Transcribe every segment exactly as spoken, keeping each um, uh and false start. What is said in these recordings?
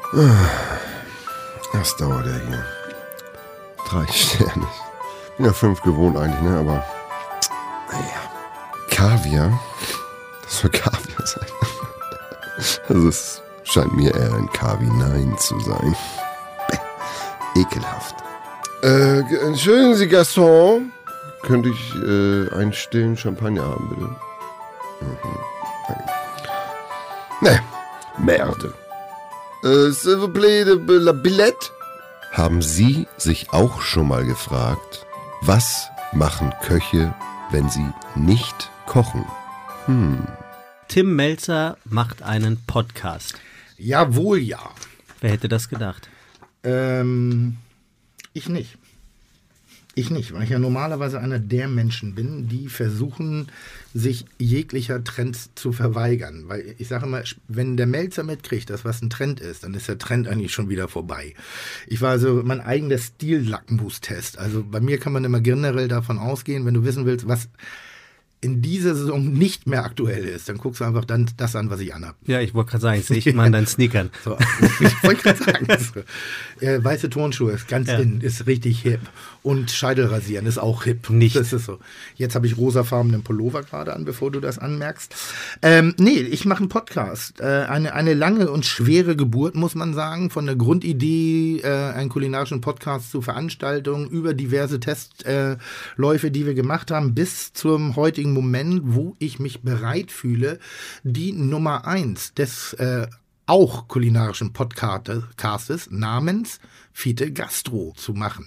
Das dauert ja hier. Drei Sterne. Bin ja fünf gewohnt eigentlich, ne? Aber naja. Kaviar? Das soll Kaviar sein. Also es scheint mir eher ein Kavi nein zu sein. Bäh. Ekelhaft. Äh, entschuldigen Sie, Gaston. Könnte ich äh, einen stillen Champagner haben, bitte? Mhm. Ne, merde. Äh, s'il vous plaît, la billette? Haben Sie sich auch schon mal gefragt, was machen Köche, wenn sie nicht kochen? Hm. Tim Mälzer macht einen Podcast. Jawohl, ja. Wer hätte das gedacht? Ähm, ich nicht. Ich nicht, weil ich ja normalerweise einer der Menschen bin, die versuchen, sich jeglicher Trends zu verweigern. Weil ich sage immer, wenn der Mälzer mitkriegt, dass was ein Trend ist, dann ist der Trend eigentlich schon wieder vorbei. Ich war also mein eigener Stil-Lackmustest. Also bei mir kann man immer generell davon ausgehen, wenn du wissen willst, was in dieser Saison nicht mehr aktuell ist, dann guckst du einfach dann das an, was ich anhab. Ja, ich wollte gerade sagen, ich sehe ich immer an deinen Sneakern. So, ich wollte gerade sagen, so. äh, weiße Turnschuhe ist ganz ja. in, ist richtig hip. Und Scheidelrasieren ist auch hip. Nicht. Das ist so. Jetzt habe ich rosafarbenen Pullover gerade an, bevor du das anmerkst. Ähm, nee, ich mache einen Podcast. Äh, eine, eine lange und schwere Geburt, muss man sagen, von der Grundidee, äh, einen kulinarischen Podcast zu Veranstaltungen, über diverse Testläufe, äh, die wir gemacht haben, bis zum heutigen Moment, wo ich mich bereit fühle, die Nummer eins des äh, auch kulinarischen Podcastes namens Fide Gastro zu machen.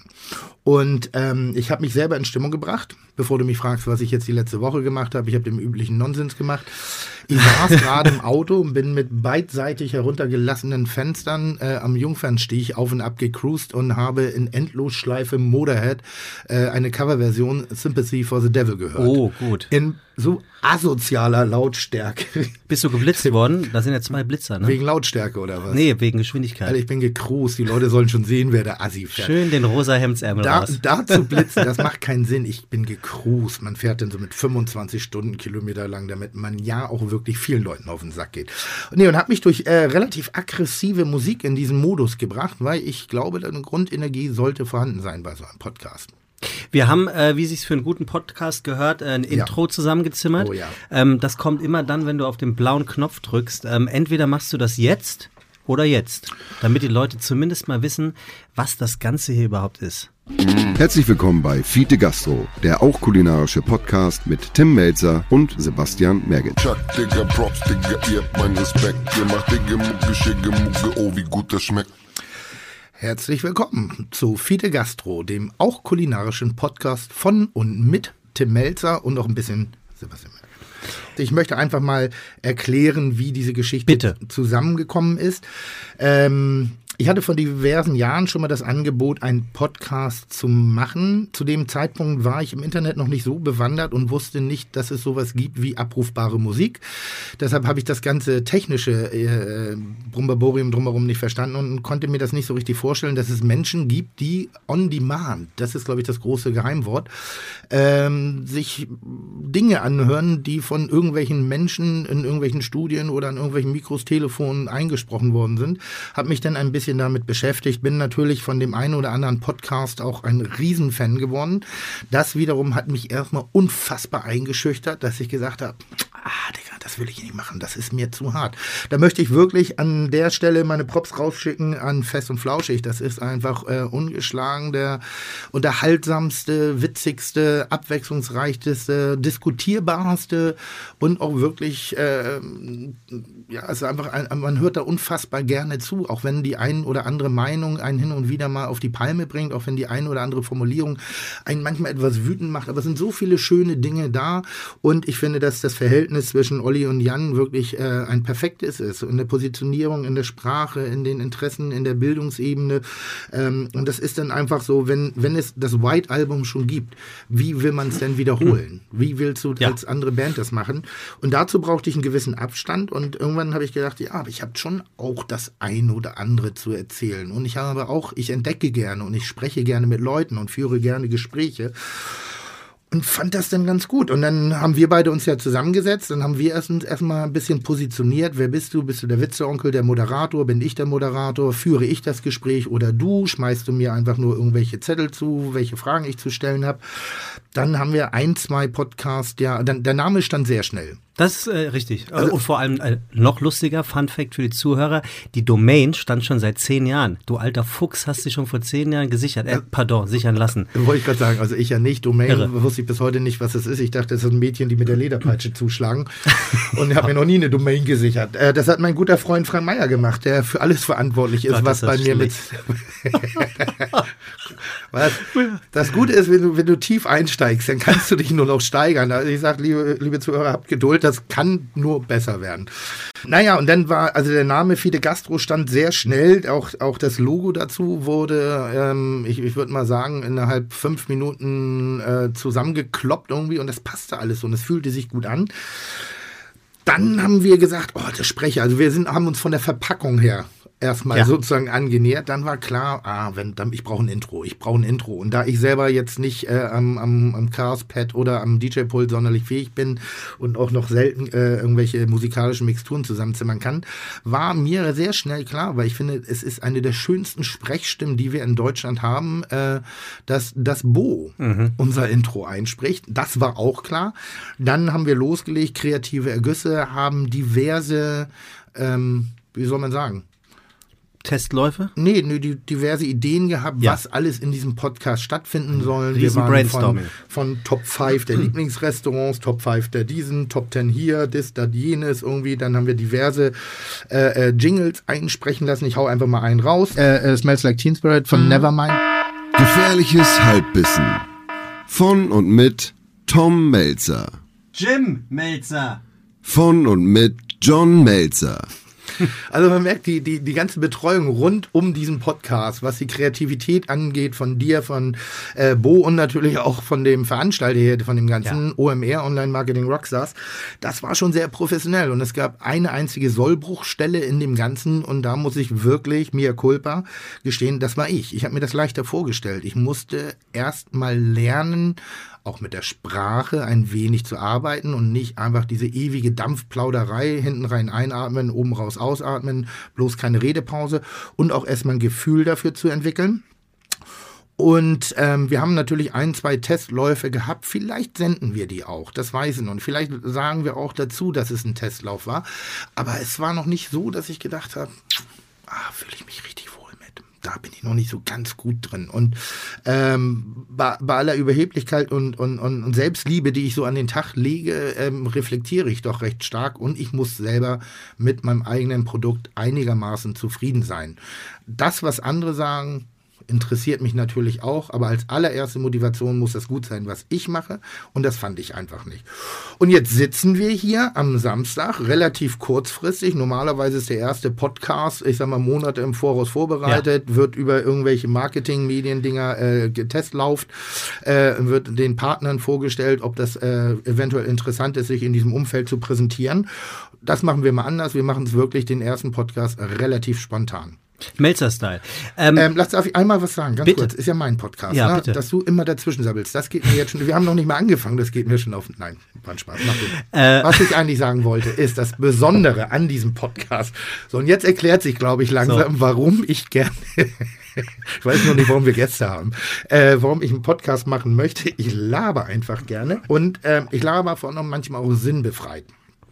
Und ähm, ich habe mich selber in Stimmung gebracht, bevor du mich fragst, was ich jetzt die letzte Woche gemacht habe. Ich habe den üblichen Nonsens gemacht. Ich saß gerade im Auto und bin mit beidseitig heruntergelassenen Fenstern äh, am Jungfernstich auf und ab gecruised und habe in Endlosschleife Motorhead äh, eine Coverversion Sympathy for the Devil gehört. Oh, gut. In so asozialer Lautstärke. Bist du geblitzt worden? Da sind ja zwei Blitzer, ne? Wegen Lautstärke oder was? Nee, wegen Geschwindigkeit. Also ich bin gecruised. Die Leute sollen schon sehen, wer der Assi fährt. Schön den rosa Hemdsärmel da, raus. Da zu blitzen, das macht keinen Sinn. Ich bin gecruised. Man fährt dann so mit fünfundzwanzig Stundenkilometer lang, damit man ja auch wirklich vielen Leuten auf den Sack geht. Und, nee, und habe mich durch äh, relativ aggressive Musik in diesen Modus gebracht, weil ich glaube, eine Grundenergie sollte vorhanden sein bei so einem Podcast. Wir haben, äh, wie sich's für einen guten Podcast gehört, äh, ein Ja. Intro zusammengezimmert. Oh ja. Ähm, das kommt immer dann, wenn du auf den blauen Knopf drückst. Ähm, entweder machst du das jetzt oder jetzt, damit die Leute zumindest mal wissen, was das Ganze hier überhaupt ist. Herzlich willkommen bei Fide Gastro, der auch kulinarische Podcast mit Tim Mälzer und Sebastian Merget. Chuck, Digga, Props, Digga, ihr habt meinen Respekt. Ihr macht Digga, Mucke, Schicke, Mucke, oh, wie gut das schmeckt. Herzlich willkommen zu Fide Gastro, dem auch kulinarischen Podcast von und mit Tim Mälzer und auch ein bisschen Sebastian Merget. Ich möchte einfach mal erklären, wie diese Geschichte Bitte. zusammengekommen ist. Ähm, ich hatte vor diversen Jahren schon mal das Angebot, einen Podcast zu machen. Zu dem Zeitpunkt war ich im Internet noch nicht so bewandert und wusste nicht, dass es sowas gibt wie abrufbare Musik. Deshalb habe ich das ganze technische äh, Brumbaborium drumherum nicht verstanden und konnte mir das nicht so richtig vorstellen, dass es Menschen gibt, die on demand, das ist, glaube ich, das große Geheimwort, ähm, sich Dinge anhören, die von irgendwelchen Menschen in irgendwelchen Studien oder an irgendwelchen Mikros, Telefonen eingesprochen worden sind. Habe mich dann ein bisschen damit beschäftigt, bin natürlich von dem einen oder anderen Podcast auch ein Riesenfan geworden. Das wiederum hat mich erstmal unfassbar eingeschüchtert, dass ich gesagt habe, ah, Digga, das will ich nicht machen, das ist mir zu hart. Da möchte ich wirklich an der Stelle meine Props rausschicken an Fest und Flauschig. Das ist einfach äh, ungeschlagen der unterhaltsamste, witzigste, abwechslungsreichste, diskutierbarste und auch wirklich, äh, ja, es ist einfach, ein, man hört da unfassbar gerne zu, auch wenn die ein oder andere Meinung einen hin und wieder mal auf die Palme bringt, auch wenn die ein oder andere Formulierung einen manchmal etwas wütend macht, aber es sind so viele schöne Dinge da und ich finde, dass das Verhältnis zwischen Olli und Jan wirklich äh, ein perfektes ist, in der Positionierung, in der Sprache, in den Interessen, in der Bildungsebene ähm, und das ist dann einfach so, wenn, wenn es das White Album schon gibt, wie will man es denn wiederholen? Wie willst du Ja. als andere Band das machen? Und dazu brauchte ich einen gewissen Abstand und irgendwann habe ich gedacht, ja, aber ich habe schon auch das ein oder andere zu erzählen und ich habe auch, ich entdecke gerne und ich spreche gerne mit Leuten und führe gerne Gespräche. Und fand das dann ganz gut. Und dann haben wir beide uns ja zusammengesetzt. Dann haben wir erst uns erstmal ein bisschen positioniert. Wer bist du? Bist du der Witzeonkel, der Moderator? Bin ich der Moderator? Führe ich das Gespräch oder du? Schmeißt du mir einfach nur irgendwelche Zettel zu, welche Fragen ich zu stellen habe? Dann haben wir ein, zwei Podcasts, ja, dann, der Name stand sehr schnell. Das ist äh, richtig. Also, und vor allem äh, noch lustiger, Fun Fact für die Zuhörer, die Domain stand schon seit zehn Jahren. Du alter Fuchs, hast dich schon vor zehn Jahren gesichert. Äh, pardon, sichern lassen. Wollte ich gerade sagen, also ich ja nicht. Domain Irre. Wusste ich bis heute nicht, was das ist. Ich dachte, das sind Mädchen, die mit der Lederpeitsche zuschlagen. Und ich habe mir noch nie eine Domain gesichert. Äh, das hat mein guter Freund Frank Meyer gemacht, der für alles verantwortlich ist, Gott, was bei mir mit... Was? Das Gute ist, wenn du, wenn du tief einsteigst, dann kannst du dich nur noch steigern. Also ich sage, liebe, liebe Zuhörer, habt Geduld, das kann nur besser werden. Naja, und dann war, also der Name Fide Gastro stand sehr schnell, auch, auch das Logo dazu wurde, ähm, ich, ich würde mal sagen, innerhalb fünf Minuten äh, zusammengekloppt irgendwie und das passte alles und es fühlte sich gut an. Dann haben wir gesagt, oh, der Sprecher, also wir sind, haben uns von der Verpackung her erstmal ja. sozusagen angenähert, dann war klar, ah, wenn, dann, ich brauche ein Intro, ich brauche ein Intro. Und da ich selber jetzt nicht äh, am, am, am Chaos-Pad oder am D J-Pult sonderlich fähig bin und auch noch selten äh, irgendwelche musikalischen Mixturen zusammenzimmern kann, war mir sehr schnell klar, weil ich finde, es ist eine der schönsten Sprechstimmen, die wir in Deutschland haben, äh, dass das Bo mhm. unser Intro einspricht. Das war auch klar. Dann haben wir losgelegt, kreative Ergüsse, haben diverse, ähm, wie soll man sagen, Testläufe? Nee, nee, die, diverse Ideen gehabt, ja. was alles in diesem Podcast stattfinden soll. Wir waren Brainstorming. Von, von Top fünf der Lieblingsrestaurants, Top fünf der diesen, Top zehn hier, das, das, jenes irgendwie. Dann haben wir diverse äh, äh, Jingles einsprechen lassen. Ich hau einfach mal einen raus. Äh, äh, Smells Like Teen Spirit von mhm. Nevermind. Gefährliches Halbwissen. Von und mit Tom Melzer. Jim Melzer. Von und mit John Melzer. Also man merkt die, die, die ganze Betreuung rund um diesen Podcast, was die Kreativität angeht, von dir, von äh, Bo und natürlich auch von dem Veranstalter hier, von dem ganzen ja. O M R, Online Marketing Rockstars, das war schon sehr professionell und es gab eine einzige Sollbruchstelle in dem Ganzen und da muss ich wirklich, mea culpa, gestehen, das war ich. Ich habe mir das leichter vorgestellt. Ich musste erst mal lernen, auch mit der Sprache ein wenig zu arbeiten und nicht einfach diese ewige Dampfplauderei, hinten rein einatmen, oben raus ausatmen, bloß keine Redepause und auch erstmal ein Gefühl dafür zu entwickeln. Und ähm, wir haben natürlich ein, zwei Testläufe gehabt. Vielleicht senden wir die auch, das weiß ich noch. Und vielleicht sagen wir auch dazu, dass es ein Testlauf war. Aber es war noch nicht so, dass ich gedacht habe, ah, fühle ich mich richtig wohl mit. Da bin ich noch nicht so ganz gut drin. Und ähm, bei, bei aller Überheblichkeit und, und, und, und Selbstliebe, die ich so an den Tag lege, ähm, reflektiere ich doch recht stark. Und ich muss selber mit meinem eigenen Produkt einigermaßen zufrieden sein. Das, was andere sagen, interessiert mich natürlich auch, aber als allererste Motivation muss das gut sein, was ich mache und das fand ich einfach nicht. Und jetzt sitzen wir hier am Samstag, relativ kurzfristig, normalerweise ist der erste Podcast, ich sag mal Monate im Voraus vorbereitet, ja. wird über irgendwelche Marketing-Medien-Dinger äh, getestlauft, äh, wird den Partnern vorgestellt, ob das äh, eventuell interessant ist, sich in diesem Umfeld zu präsentieren. Das machen wir mal anders, wir machen es wirklich den ersten Podcast relativ spontan. Melzer-Style. Ähm, ähm, lass darf ich einmal was sagen, ganz bitte. kurz. Ist ja mein Podcast, ja, ne? bitte. Dass du immer dazwischen sabbelst. Das geht mir jetzt schon. Wir haben noch nicht mal angefangen, das geht mir schon auf. Nein, war ein Spaß. Mach du. Äh, was ich eigentlich sagen wollte, ist das Besondere an diesem Podcast. So, und jetzt erklärt sich, glaube ich, langsam, so. warum ich gerne. Ich weiß noch nicht, warum wir Gäste haben. Äh, warum ich einen Podcast machen möchte. Ich laber einfach gerne. Und äh, ich laber vor allem manchmal auch sinnbefreit.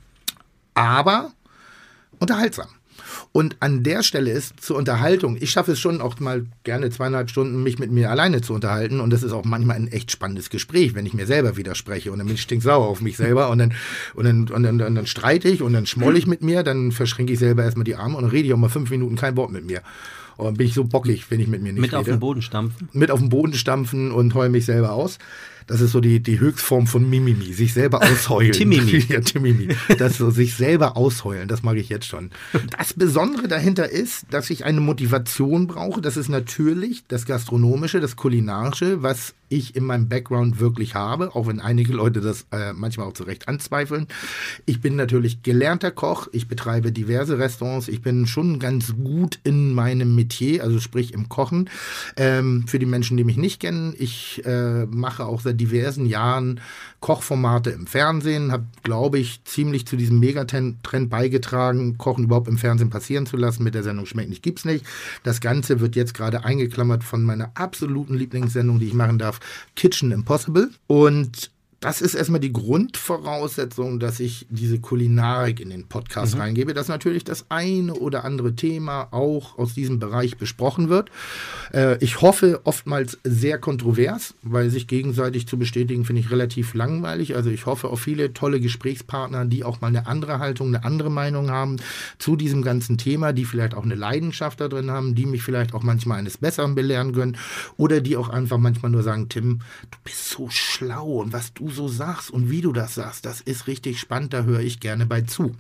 Aber unterhaltsam. Und an der Stelle ist zur Unterhaltung, ich schaffe es schon auch mal gerne zweieinhalb Stunden, mich mit mir alleine zu unterhalten. Und das ist auch manchmal ein echt spannendes Gespräch, wenn ich mir selber widerspreche. Und dann bin ich stinksauer auf mich selber und dann, und dann, und dann, und dann streite ich und dann schmoll ich mit mir, dann verschränke ich selber erstmal die Arme und dann rede ich auch mal fünf Minuten kein Wort mit mir. Und dann bin ich so bockig, wenn ich mit mir nicht mit rede. Mit auf den Boden stampfen? Mit auf den Boden stampfen und heule mich selber aus. Das ist so die, die Höchstform von Mimimi, sich selber ausheulen. Timimi. Ja, Timimi. Das so, sich selber ausheulen, das mag ich jetzt schon. Das Besondere dahinter ist, dass ich eine Motivation brauche. Das ist natürlich das Gastronomische, das Kulinarische, was ich in meinem Background wirklich habe, auch wenn einige Leute das äh, manchmal auch zu Recht anzweifeln. Ich bin natürlich gelernter Koch, ich betreibe diverse Restaurants, ich bin schon ganz gut in meinem Metier, also sprich im Kochen. Ähm, für die Menschen, die mich nicht kennen, ich äh, mache auch seit diversen Jahren Kochformate im Fernsehen, habe, glaube ich, ziemlich zu diesem Megatrend beigetragen, Kochen überhaupt im Fernsehen passieren zu lassen. Mit der Sendung Schmeckt nicht, gibt's nicht. Das Ganze wird jetzt gerade eingeklammert von meiner absoluten Lieblingssendung, die ich machen darf, Kitchen Impossible. Und das ist erstmal die Grundvoraussetzung, dass ich diese Kulinarik in den Podcast mhm. reingebe, dass natürlich das eine oder andere Thema auch aus diesem Bereich besprochen wird. Äh, ich hoffe oftmals sehr kontrovers, weil sich gegenseitig zu bestätigen, finde ich relativ langweilig. Also ich hoffe auf viele tolle Gesprächspartner, die auch mal eine andere Haltung, eine andere Meinung haben zu diesem ganzen Thema, die vielleicht auch eine Leidenschaft da drin haben, die mich vielleicht auch manchmal eines Besseren belehren können oder die auch einfach manchmal nur sagen, Tim, du bist so schlau und was du so sagst und wie du das sagst, das ist richtig spannend, da höre ich gerne bei zu.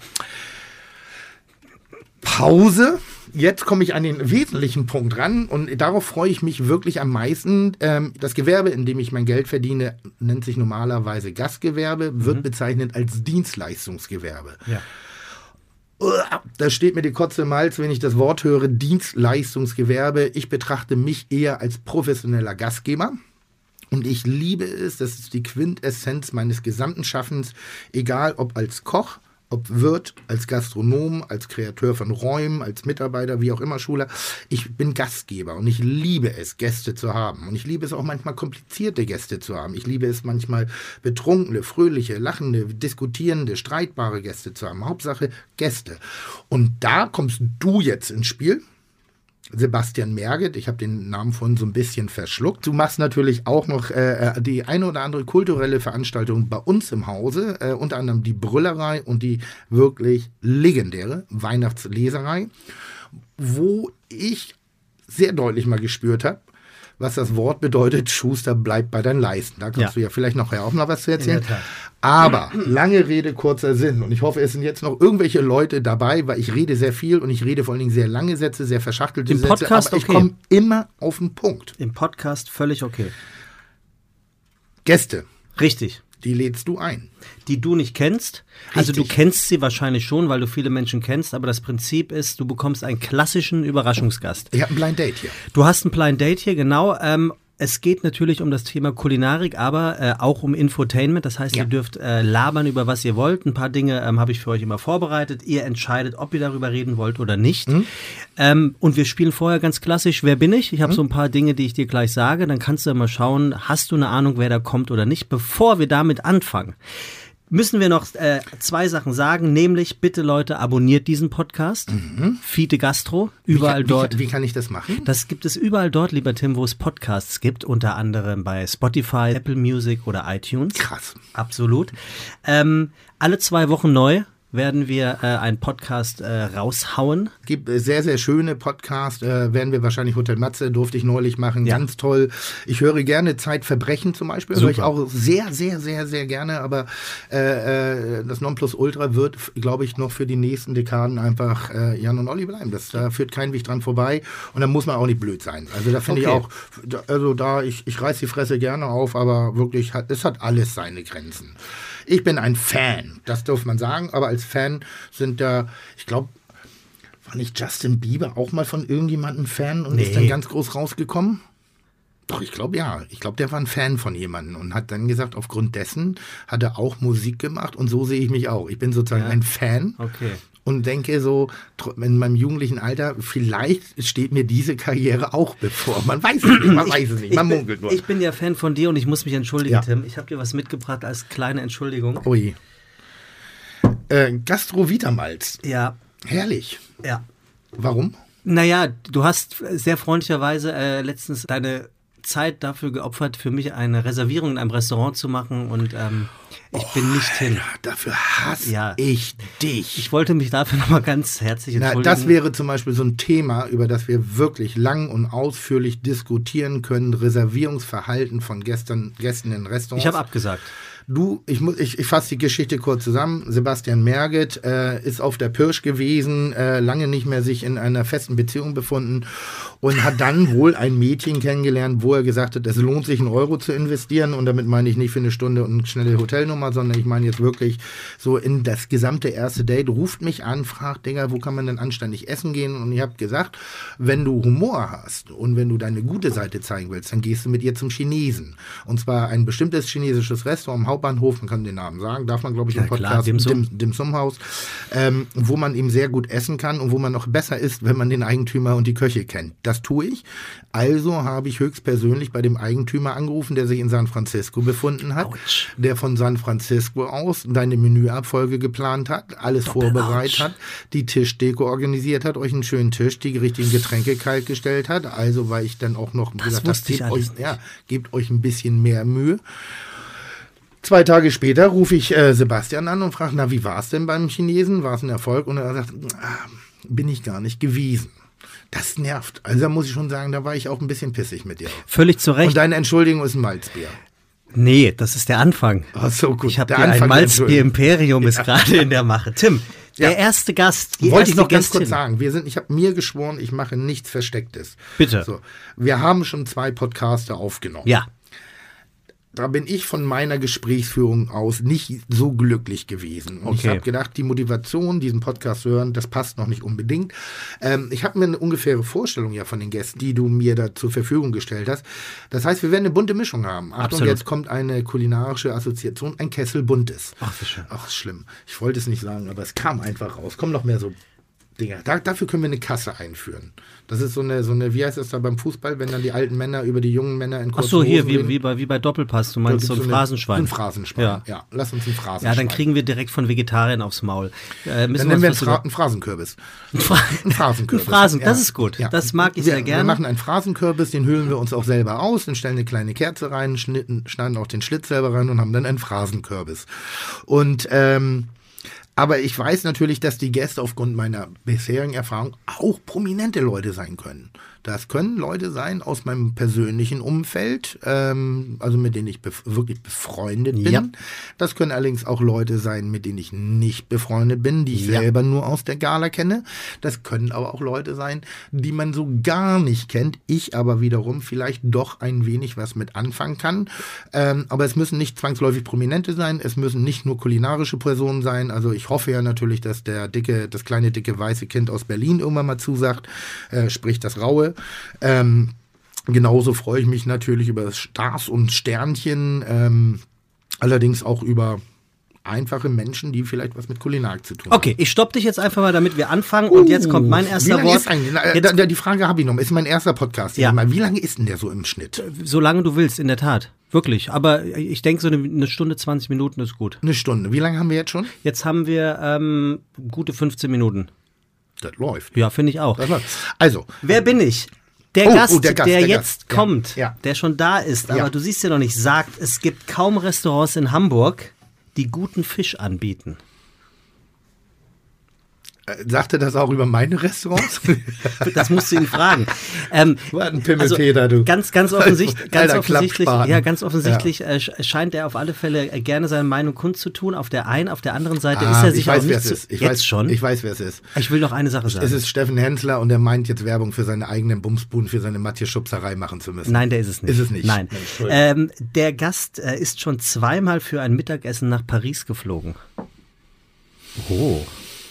Pause. Jetzt komme ich an den wesentlichen Punkt ran und darauf freue ich mich wirklich am meisten. Ähm, das Gewerbe, in dem ich mein Geld verdiene, nennt sich normalerweise Gastgewerbe, wird mhm. bezeichnet als Dienstleistungsgewerbe. Ja. Da steht mir die Kotze im Hals, wenn ich das Wort höre, Dienstleistungsgewerbe. Ich betrachte mich eher als professioneller Gastgeber. Und ich liebe es, das ist die Quintessenz meines gesamten Schaffens, egal ob als Koch, ob Wirt, als Gastronom, als Kreateur von Räumen, als Mitarbeiter, wie auch immer, Schuler. Ich bin Gastgeber und ich liebe es, Gäste zu haben. Und ich liebe es auch manchmal komplizierte Gäste zu haben. Ich liebe es manchmal betrunkene, fröhliche, lachende, diskutierende, streitbare Gäste zu haben. Hauptsache Gäste. Und da kommst du jetzt ins Spiel. Sebastian Merget, ich habe den Namen vorhin so ein bisschen verschluckt. Du machst natürlich auch noch äh, die eine oder andere kulturelle Veranstaltung bei uns im Hause, äh, unter anderem die Brüllerei und die wirklich legendäre Weihnachtsleserei, wo ich sehr deutlich mal gespürt habe, was das Wort bedeutet, Schuster, bleib bei deinen Leisten. Da kannst ja. du ja vielleicht nachher auch noch was zu erzählen. Aber lange Rede, kurzer Sinn. Und ich hoffe, es sind jetzt noch irgendwelche Leute dabei, weil ich rede sehr viel und ich rede vor allen Dingen sehr lange Sätze, sehr verschachtelte Im Sätze. Podcast aber ich okay. komme immer auf den Punkt. Im Podcast völlig okay. Gäste. Richtig. Die lädst du ein. Die du nicht kennst. Richtig. Also du kennst sie wahrscheinlich schon, weil du viele Menschen kennst, aber das Prinzip ist, du bekommst einen klassischen Überraschungsgast. Ich habe ein Blind Date hier. Du hast ein Blind Date hier, genau. Ähm, es geht natürlich um das Thema Kulinarik, aber äh, auch um Infotainment. Das heißt, ja. ihr dürft äh, labern, über was ihr wollt. Ein paar Dinge ähm, habe ich für euch immer vorbereitet. Ihr entscheidet, ob ihr darüber reden wollt oder nicht. Mhm. Ähm, und wir spielen vorher ganz klassisch, wer bin ich? Ich habe mhm. so ein paar Dinge, die ich dir gleich sage. Dann kannst du mal schauen, hast du eine Ahnung, wer da kommt oder nicht, bevor wir damit anfangen. Müssen wir noch äh, zwei Sachen sagen, nämlich bitte Leute, abonniert diesen Podcast, mhm. Fiete Gastro, überall wie kann, dort. Wie, wie kann ich das machen? Das gibt es überall dort, lieber Tim, wo es Podcasts gibt, unter anderem bei Spotify, Apple Music oder iTunes. Krass. Absolut. Ähm, alle zwei Wochen neu werden wir äh, einen Podcast äh, raushauen. Es gibt äh, sehr, sehr schöne Podcasts, äh, werden wir wahrscheinlich Hotel Matze, durfte ich neulich machen, ja. ganz toll. Ich höre gerne Zeitverbrechen zum Beispiel, höre ich auch sehr, sehr, sehr, sehr gerne, aber äh, äh, das Nonplusultra wird, glaube ich, noch für die nächsten Dekaden einfach äh, Jan und Olli bleiben. Das, da führt kein Weg dran vorbei und da muss man auch nicht blöd sein. Also da finde okay. ich auch, da, also da, ich, ich reiß die Fresse gerne auf, aber wirklich, es hat alles seine Grenzen. Ich bin ein Fan, das darf man sagen, aber als Fan sind da, ich glaube, war nicht Justin Bieber auch mal von irgendjemandem Fan und nee. ist dann ganz groß rausgekommen? Doch, ich glaube ja. Ich glaube, der war ein Fan von jemandem und hat dann gesagt, aufgrund dessen hat er auch Musik gemacht und so sehe ich mich auch. Ich bin sozusagen ja. ein Fan. Okay. Und denke so, in meinem jugendlichen Alter, vielleicht steht mir diese Karriere auch bevor. Man weiß es nicht, man weiß es nicht, man munkelt nur. Ich bin ja Fan von dir und ich muss mich entschuldigen, ja. Tim. Ich habe dir was mitgebracht als kleine Entschuldigung. Ui. Äh, Gastro Vitamalz. Ja. Herrlich. Ja. Warum? Naja, du hast sehr freundlicherweise äh, letztens deine Zeit dafür geopfert, für mich eine Reservierung in einem Restaurant zu machen und ähm, ich oh, bin nicht hin. Dafür hasse ja. ich dich. Ich wollte mich dafür nochmal ganz herzlich entschuldigen. Na, das wäre zum Beispiel so ein Thema, über das wir wirklich lang und ausführlich diskutieren können. Reservierungsverhalten von Gästen, Gästen in Restaurants. Ich habe abgesagt. Du, ich, muss, ich, ich fasse die Geschichte kurz zusammen. Sebastian Merget äh, ist auf der Pirsch gewesen, äh, lange nicht mehr sich in einer festen Beziehung befunden und hat dann wohl ein Mädchen kennengelernt, wo er gesagt hat, es lohnt sich, einen Euro zu investieren. Und damit meine ich nicht für eine Stunde und eine schnelle Hotelnummer, sondern ich meine jetzt wirklich so in das gesamte erste Date. Ruft mich an, fragt, Digga, wo kann man denn anständig essen gehen? Und ich habe gesagt, wenn du Humor hast und wenn du deine gute Seite zeigen willst, dann gehst du mit ihr zum Chinesen. Und zwar ein bestimmtes chinesisches Restaurant am Hauptbahnhof, man kann den Namen sagen, darf man, glaube ich, im Ja, Podcast, klar, Dim Sum. Dim, Dim Sum Haus, ähm, wo man eben sehr gut essen kann und wo man noch besser isst, wenn man den Eigentümer und die Köche kennt. Das tue ich. Also habe ich höchstpersönlich bei dem Eigentümer angerufen, der sich in San Francisco befunden hat, Ouch. der von San Francisco aus deine Menüabfolge geplant hat, alles Doppel vorbereitet Ouch. hat, die Tischdeko organisiert hat, euch einen schönen Tisch, die richtigen Getränke kalt gestellt hat. Also weil ich dann auch noch Das gesagt wusste ich gebt alles euch, ja, gebt euch ein bisschen mehr Mühe. Zwei Tage später rufe ich äh, Sebastian an und frage, na, wie war es denn beim Chinesen? War es ein Erfolg? Und er sagt, ah, bin ich gar nicht gewesen. Das nervt. Also da muss ich schon sagen, da war ich auch ein bisschen pissig mit dir. Völlig zu Recht. Und deine Entschuldigung ist ein Malzbier. Nee, das ist der Anfang. Ach so, gut. Ich habe Der hier ein Anfang der Malzbier-Imperium ist gerade in der Mache. Tim, der Ja. erste Gast, die Wollte ich erste noch ganz Gästin. kurz sagen. Wir sind, ich habe mir geschworen, ich mache nichts Verstecktes. Bitte. So, wir haben schon zwei Podcaster aufgenommen. Ja, Da bin ich von meiner Gesprächsführung aus nicht so glücklich gewesen. Und ich Okay. habe gedacht, die Motivation, diesen Podcast zu hören, das passt noch nicht unbedingt. Ähm, ich habe mir eine ungefähre Vorstellung ja von den Gästen, die du mir da zur Verfügung gestellt hast. Das heißt, wir werden eine bunte Mischung haben. Achtung, Absolut. jetzt kommt eine kulinarische Assoziation, ein Kessel Buntes. Ach, wie schön. Ach, schlimm. Ich wollte es nicht sagen, aber es kam einfach raus. Kommen noch mehr so Dinger. Da, dafür können wir eine Kasse einführen. Das ist so eine, so eine, wie heißt das da beim Fußball, wenn dann die alten Männer über die jungen Männer in ach kurzen so, hier, Hosen wie, reden? wie, bei, wie bei Doppelpass, du Da meinst gibt's so ein eine- Phrasenschwein. So ein Phrasenschwein, Ja. ja. Lass uns ein Phrasenschwein. Ja, dann kriegen wir direkt von Vegetariern aufs Maul. Äh, müssen Dann nennen wir einen, uns was Phra über- einen Phrasenkürbis. Ein Phra- Ein Phrasenkürbis. Ein Phrasen, Ja. das ist gut. Das mag ich wir, sehr gerne. Wir machen einen Phrasenkürbis, den hüllen wir uns auch selber aus, dann stellen eine kleine Kerze rein, schnitten, schneiden auch den Schlitz selber rein und haben dann einen Phrasenkürbis. Und ähm, aber ich weiß natürlich, dass die Gäste aufgrund meiner bisherigen Erfahrung auch prominente Leute sein können. Das können Leute sein aus meinem persönlichen Umfeld, ähm, also mit denen ich bef- wirklich befreundet bin. Ja. Das können allerdings auch Leute sein, mit denen ich nicht befreundet bin, die ich Ja. selber nur aus der Gala kenne. Das können aber auch Leute sein, die man so gar nicht kennt. Ich aber wiederum vielleicht doch ein wenig was mit anfangen kann. Ähm, aber es müssen nicht zwangsläufig Prominente sein. Es müssen nicht nur kulinarische Personen sein. Also ich hoffe ja natürlich, dass der dicke, das kleine dicke weiße Kind aus Berlin irgendwann mal zusagt, äh, sprich das Raue. Ähm, genauso freue ich mich natürlich über Stars und Sternchen, ähm, allerdings auch über einfache Menschen, die vielleicht was mit Kulinarik zu tun haben. Okay, ich stopp dich jetzt einfach mal, damit wir anfangen. Und jetzt kommt mein Wie erster lange Wort. ist eigentlich, na, Jetzt, da, die Frage habe ich noch. Ist mein erster Podcast. Ja. Mal, wie lange ist denn der so im Schnitt? solange du willst, in der Tat. Wirklich. Aber ich denke, so eine, eine Stunde, zwanzig Minuten ist gut. Eine Stunde. Wie lange haben wir jetzt schon? Jetzt haben wir ähm, gute fünfzehn Minuten. Das läuft. Ja, finde ich auch. Das läuft. Also, Wer bin ich? Der, Oh, Gast, oh, der der, Gast, der jetzt Gast. Ja, kommt, ja. der schon da ist, aber Ja. du siehst ja noch nicht, sagt, es gibt kaum Restaurants in Hamburg, die guten Fisch anbieten. äh, sagte das auch über meine Restaurants? Das musst du ihn fragen. Ähm, Was ein Pimmelpeter, du. Ganz, ganz, offensicht, ganz Alter offensichtlich, Klappspaten. ja, ganz offensichtlich äh, sch- scheint er auf alle Fälle äh, gerne seine Meinung kundzutun. Auf der einen, auf der anderen Seite ist Ah, er ich sich weiß, auch wer nicht es zu, ist. Ich jetzt weiß, schon. Ich weiß, wer es ist. Ich will noch eine Sache sagen. Es ist Steffen Hensler und er meint jetzt Werbung für seine eigenen Bumsbuden, für seine Matthias-Schubserei machen zu müssen. Nein, der ist es nicht. Ist es nicht. Nein. Mensch, Entschuldigung. Ähm, der Gast äh, ist schon zweimal für ein Mittagessen nach Paris geflogen. Oh.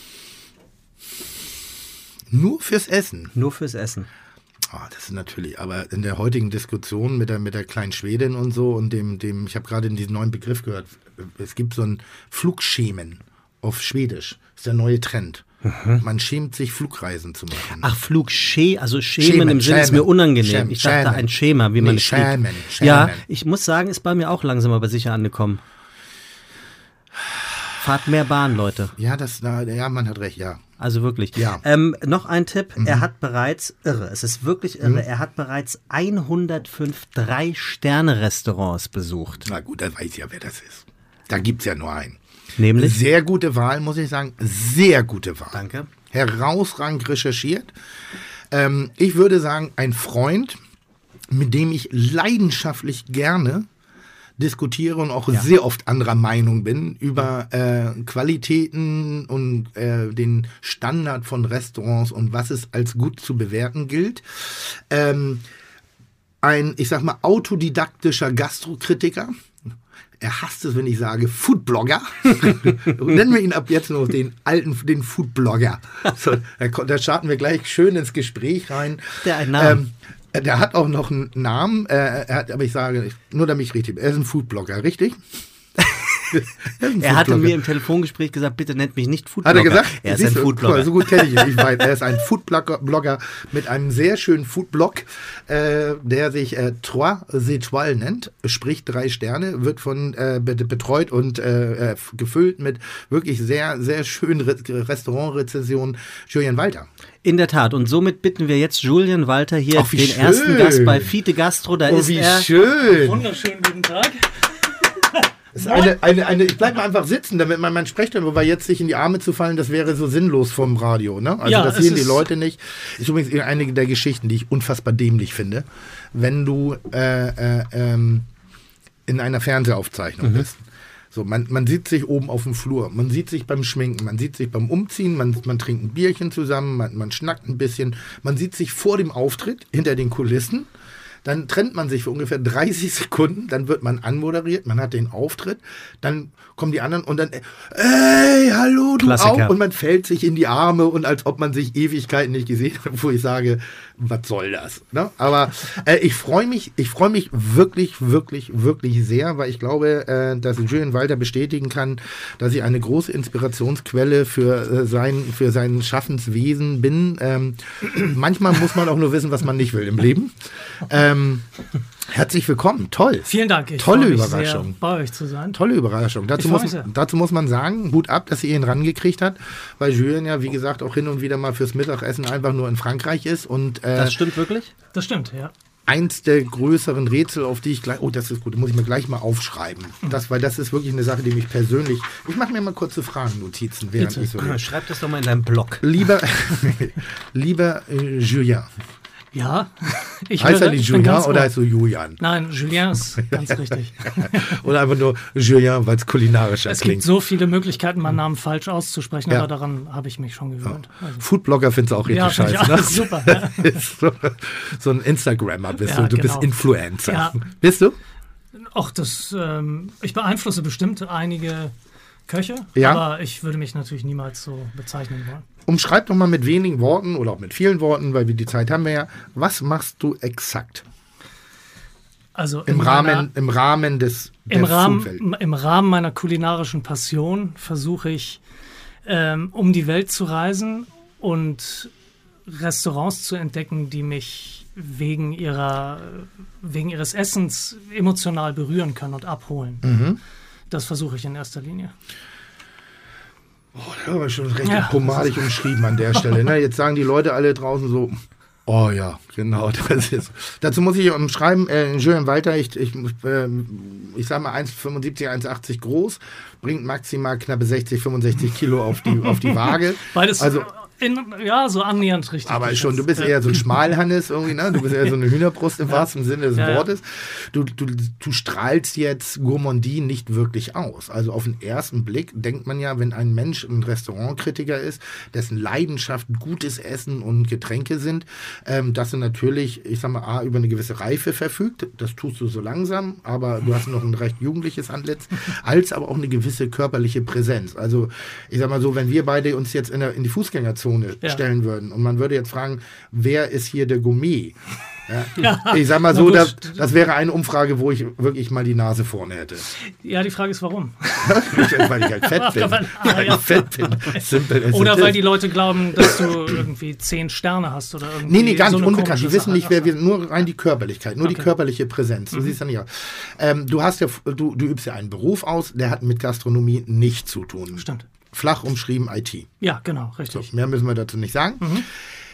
Nur fürs Essen. Nur fürs Essen. Ah, das ist natürlich, aber in der heutigen Diskussion mit der, mit der kleinen Schwedin und so und dem, dem, ich habe gerade diesen neuen Begriff gehört, es gibt so ein Flugschämen auf Schwedisch. Das ist der neue Trend. Man schämt sich, Flugreisen zu machen. Ach, Flugschä, also Schämen, Schämen, im Sinne ist mir schämen. unangenehm. Schämen, ich dachte schämen. ein Schema, wie man Nee, es fliegt. schämen, Ja, schämen. ich muss sagen, ist bei mir auch langsam aber sicher angekommen. Fahrt mehr Bahn, Leute. Ja, das, na, ja, man hat recht, ja. Also wirklich. Ja. Ähm, noch ein Tipp. Mhm. Er hat bereits, irre, es ist wirklich irre, er hat bereits hundertfünf Drei-Sterne-Restaurants besucht. Na gut, da weiß ich ja, wer das ist. Da gibt's ja nur einen. Nämlich? Sehr gute Wahl, muss ich sagen. Sehr gute Wahl. Danke. Herausragend recherchiert. Ähm, ich würde sagen, ein Freund, mit dem ich leidenschaftlich gerne diskutiere und auch ja. sehr oft anderer Meinung bin über äh, Qualitäten und äh, den Standard von Restaurants und was es als gut zu bewerten gilt. Ähm, ein, ich sag mal, autodidaktischer Gastrokritiker. Er hasst es, wenn ich sage Foodblogger. Nennen wir ihn ab jetzt nur den alten, den Foodblogger. So, da, da starten wir gleich schön ins Gespräch rein. Der einen Namen. Ähm, der hat auch noch einen Namen, äh, er hat, aber ich sage, nur damit ich richtig bin, er ist ein Foodblogger, richtig? Er hatte mir im Telefongespräch gesagt, bitte nennt mich nicht Foodblogger. Hat er gesagt? Er ist ein du, Foodblogger. So gut kenne ich ihn. Ich weiß, er ist ein Foodblogger mit einem sehr schönen Foodblog, äh, der sich äh, Trois Étoiles nennt, sprich drei Sterne, wird von äh, betreut und äh, gefüllt mit wirklich sehr, sehr schönen Re- Restaurantrezensionen. Julian Walter. In der Tat. Und somit bitten wir jetzt Julian Walter hier, Ach, den schön. ersten Gast bei Fite Gastro. Da oh, ist wie er. schön. Wunderschönen guten Tag. Das ist eine, eine, eine, ich bleib mal einfach sitzen, damit man mein Sprechtempo, weil jetzt sich in die Arme zu fallen, das wäre so sinnlos vom Radio, ne? Also ja, das sehen die Leute nicht. Ist übrigens eine der Geschichten, die ich unfassbar dämlich finde, wenn du äh, äh, ähm, in einer Fernsehaufzeichnung mhm. bist. So, man, man sieht sich oben auf dem Flur, man sieht sich beim Schminken, man sieht sich beim Umziehen, man, man trinkt ein Bierchen zusammen, man, man schnackt ein bisschen, man sieht sich vor dem Auftritt, hinter den Kulissen. Dann trennt man sich für ungefähr dreißig Sekunden, dann wird man anmoderiert, man hat den Auftritt, dann kommen die anderen und dann, ey, hallo, du Klassiker. auch, und man fällt sich in die Arme und als ob man sich Ewigkeiten nicht gesehen hat, wo ich sage, was soll das? Ne? Aber äh, ich freue mich, ich freue mich wirklich, wirklich, wirklich sehr, weil ich glaube, äh, dass Julian Walter bestätigen kann, dass ich eine große Inspirationsquelle für, äh, sein, für sein Schaffenswesen bin. Ähm, manchmal muss man auch nur wissen, was man nicht will im Leben. Ähm, herzlich willkommen, toll. Vielen Dank. Ich Tolle freue mich Überraschung. Sehr, bei euch zu sein. Tolle Überraschung. Dazu Ich muss, freue mich sehr. dazu muss man sagen, Hut ab, dass ihr ihn rangekriegt hat, weil Julian ja, wie gesagt, auch hin und wieder mal fürs Mittagessen einfach nur in Frankreich ist. Und, äh, Das stimmt wirklich? Das stimmt, ja. eins der größeren Rätsel, auf die ich gleich, oh, das ist gut, das muss ich mir gleich mal aufschreiben. Das, weil das ist wirklich eine Sache, die mich persönlich, ich mache mir mal kurze Fragennotizen, während Bitte. ich so rede. Schreib das doch mal in deinem Blog. Lieber, lieber äh, Julien. Ja. Ich Heißt er höre- nicht ich bin Julien ganz oder ohr. heißt du Julian? Nein, Julien ist ganz richtig. Oder einfach nur Julien, weil es kulinarischer Es klingt. gibt so viele Möglichkeiten, meinen Namen falsch auszusprechen, Ja. aber daran habe ich mich schon gewöhnt. Also, Foodblogger findest du auch richtig ja, finde scheiße. ich Ne? alles super. Ja. so, so ein Instagrammer bist Ja, du. Du bist genau. Influencer. Ja. Bist du? Auch das, ähm, ich beeinflusse bestimmt einige Köche, Ja. aber ich würde mich natürlich niemals so bezeichnen wollen. Umschreib doch mal mit wenigen Worten oder auch mit vielen Worten, weil wir die Zeit haben wir ja. Was machst du exakt Also im in Rahmen, meiner- im Rahmen des der Im Foodwelt? Rahmen, Im Rahmen meiner kulinarischen Passion versuche ich, ähm, um die Welt zu reisen und Restaurants zu entdecken, die mich wegen ihrer, wegen ihres Essens emotional berühren können und abholen. Mhm. Das versuche ich in erster Linie. Oh, das war schon recht Ja. pomadig umschrieben an der Stelle. Ne? Jetzt sagen die Leute alle draußen so, oh ja, genau. Das ist. Dazu muss ich umschreiben, äh, Julian Walter, ich, ich, äh, ich sage mal eins Komma fünfundsiebzig, eins Komma achtzig groß, bringt maximal knappe sechzig, fünfundsechzig Kilo auf die, auf die Waage. Beides Also, in, ja, so annähernd richtig. aber schon, du bist Ja. eher so ein Schmalhannes irgendwie, ne? Du bist eher so eine Hühnerbrust im wahrsten Sinne des Ja, ja. Wortes. Du, du, du strahlst jetzt Gourmandie nicht wirklich aus. Also auf den ersten Blick denkt man ja, wenn ein Mensch ein Restaurantkritiker ist, dessen Leidenschaft gutes Essen und Getränke sind, ähm, dass er natürlich, ich sag mal, A, über eine gewisse Reife verfügt. Das tust du so langsam, aber du hast noch ein recht jugendliches Antlitz, als aber auch eine gewisse körperliche Präsenz. Also ich sag mal so, wenn wir beide uns jetzt in, der, in die Fußgängerzone Ja. stellen würden und man würde jetzt fragen, wer ist hier der Gourmet? Ja. Ja. Ich sag mal Na so, gut. das, das wäre eine Umfrage, wo ich wirklich mal die Nase vorne hätte. Ja, die Frage ist, warum? Weil ich halt fett bin. Ah, Weil ja. ich fett bin. Simple as Oder it weil is. die Leute glauben, dass du irgendwie zehn Sterne hast oder irgendwie. Nee, nee, gar so nicht eine unbekannt. Die komische wissen nicht, Sache. wer wir sind. Nur rein die Körperlichkeit, nur die Okay. körperliche Präsenz. Du siehst ja nicht aus. Ähm, du hast ja, du, du übst ja einen Beruf aus, der hat mit Gastronomie nichts zu tun. Stimmt. Flach umschrieben I T. Ja, genau, So, richtig. mehr müssen wir dazu nicht sagen.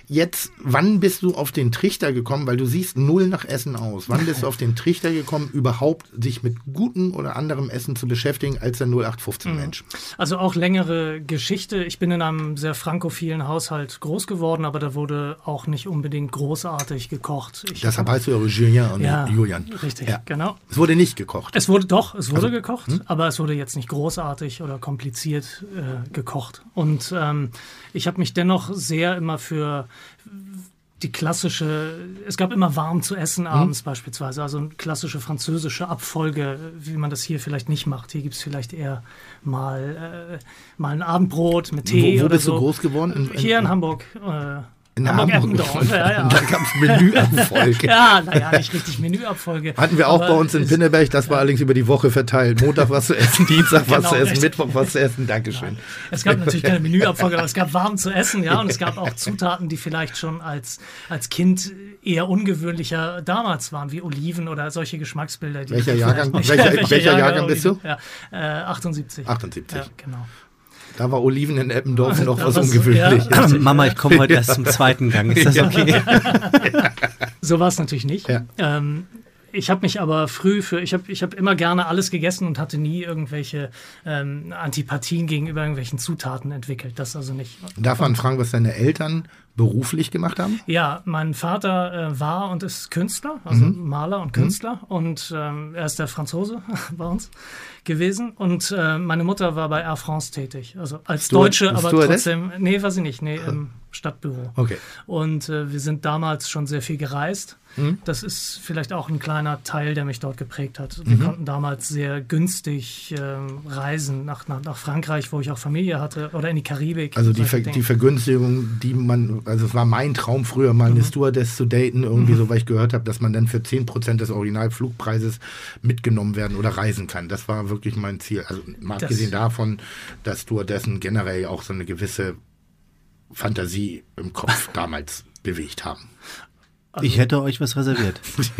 Jetzt, wann bist du auf den Trichter gekommen, weil du siehst null nach Essen aus, wann bist du auf den Trichter gekommen, überhaupt sich mit gutem oder anderem Essen zu beschäftigen als der null acht fünfzehn Mensch? Also auch längere Geschichte. Ich bin in einem sehr frankophilen Haushalt groß geworden, aber da wurde auch nicht unbedingt großartig gekocht. Ich Deshalb heißt du ja Julien und ja, Julian. Richtig, ja. genau. Es wurde nicht gekocht. Es wurde doch, es wurde also, gekocht, hm? aber es wurde jetzt nicht großartig oder kompliziert äh, gekocht. Und ähm, ich habe mich dennoch sehr immer für die klassische, es gab immer warm zu essen abends mhm. beispielsweise, also eine klassische französische Abfolge, wie man das hier vielleicht nicht macht. Hier gibt es vielleicht eher mal, äh, mal ein Abendbrot mit Tee wo, wo oder bist so. du groß geworden? In, in, hier in Hamburg. Äh, In Hamburg, Hamburg. Eppendorf, ja, ja. Und da gab es Menüabfolge. Ja, naja, nicht richtig Menüabfolge. Hatten wir auch bei uns in Pinneberg, das war ja. allerdings über die Woche verteilt. Montag was zu essen, Dienstag was genau, zu essen, richtig. Mittwoch was zu essen. Dankeschön. Nein. Es gab natürlich keine Menüabfolge, aber es gab warm zu essen, ja, und es gab auch Zutaten, die vielleicht schon als, als Kind eher ungewöhnlicher damals waren, wie Oliven oder solche Geschmacksbilder. Die welcher Jahrgang, welcher, welcher, welcher Jahrgang, Jahrgang bist du? Ja, äh, achtundsiebzig. achtundsiebzig. Ja, genau. Da war Oliven in Eppendorf noch was was, ungewöhnlich. Ja. Mama, ich komme heute erst zum zweiten Gang. Ist das okay? So war es natürlich nicht. Ja. Ähm, ich habe mich aber früh für, ich habe ich hab immer gerne alles gegessen und hatte nie irgendwelche ähm, Antipathien gegenüber irgendwelchen Zutaten entwickelt. Das also nicht. Darf man fragen, was deine Eltern beruflich gemacht haben? Ja, mein Vater äh, war und ist Künstler, also Mhm. Maler und Künstler. Mhm. Und ähm, er ist der Franzose bei uns gewesen. Und äh, meine Mutter war bei Air France tätig. Also als Stuart- Deutsche, aber Stewardess? trotzdem, nee, weiß ich nicht, nee, im Stadtbüro. Okay. Und äh, wir sind damals schon sehr viel gereist. Mhm. Das ist vielleicht auch ein kleiner Teil, der mich dort geprägt hat. Wir Mhm. konnten damals sehr günstig äh, reisen nach, nach, nach Frankreich, wo ich auch Familie hatte, oder in die Karibik. Also die, solche Ver Dinge. die Vergünstigung, die man, also es war mein Traum früher mal eine Mhm. Stewardess zu daten, irgendwie Mhm. so, weil ich gehört habe, dass man dann für zehn Prozent des Originalflugpreises mitgenommen werden oder reisen kann. Das war wirklich mein Ziel. Also mal Das- abgesehen davon, dass Stewardessen generell auch so eine gewisse Fantasie im Kopf damals bewegt haben. Also, Ich hätte euch was reserviert.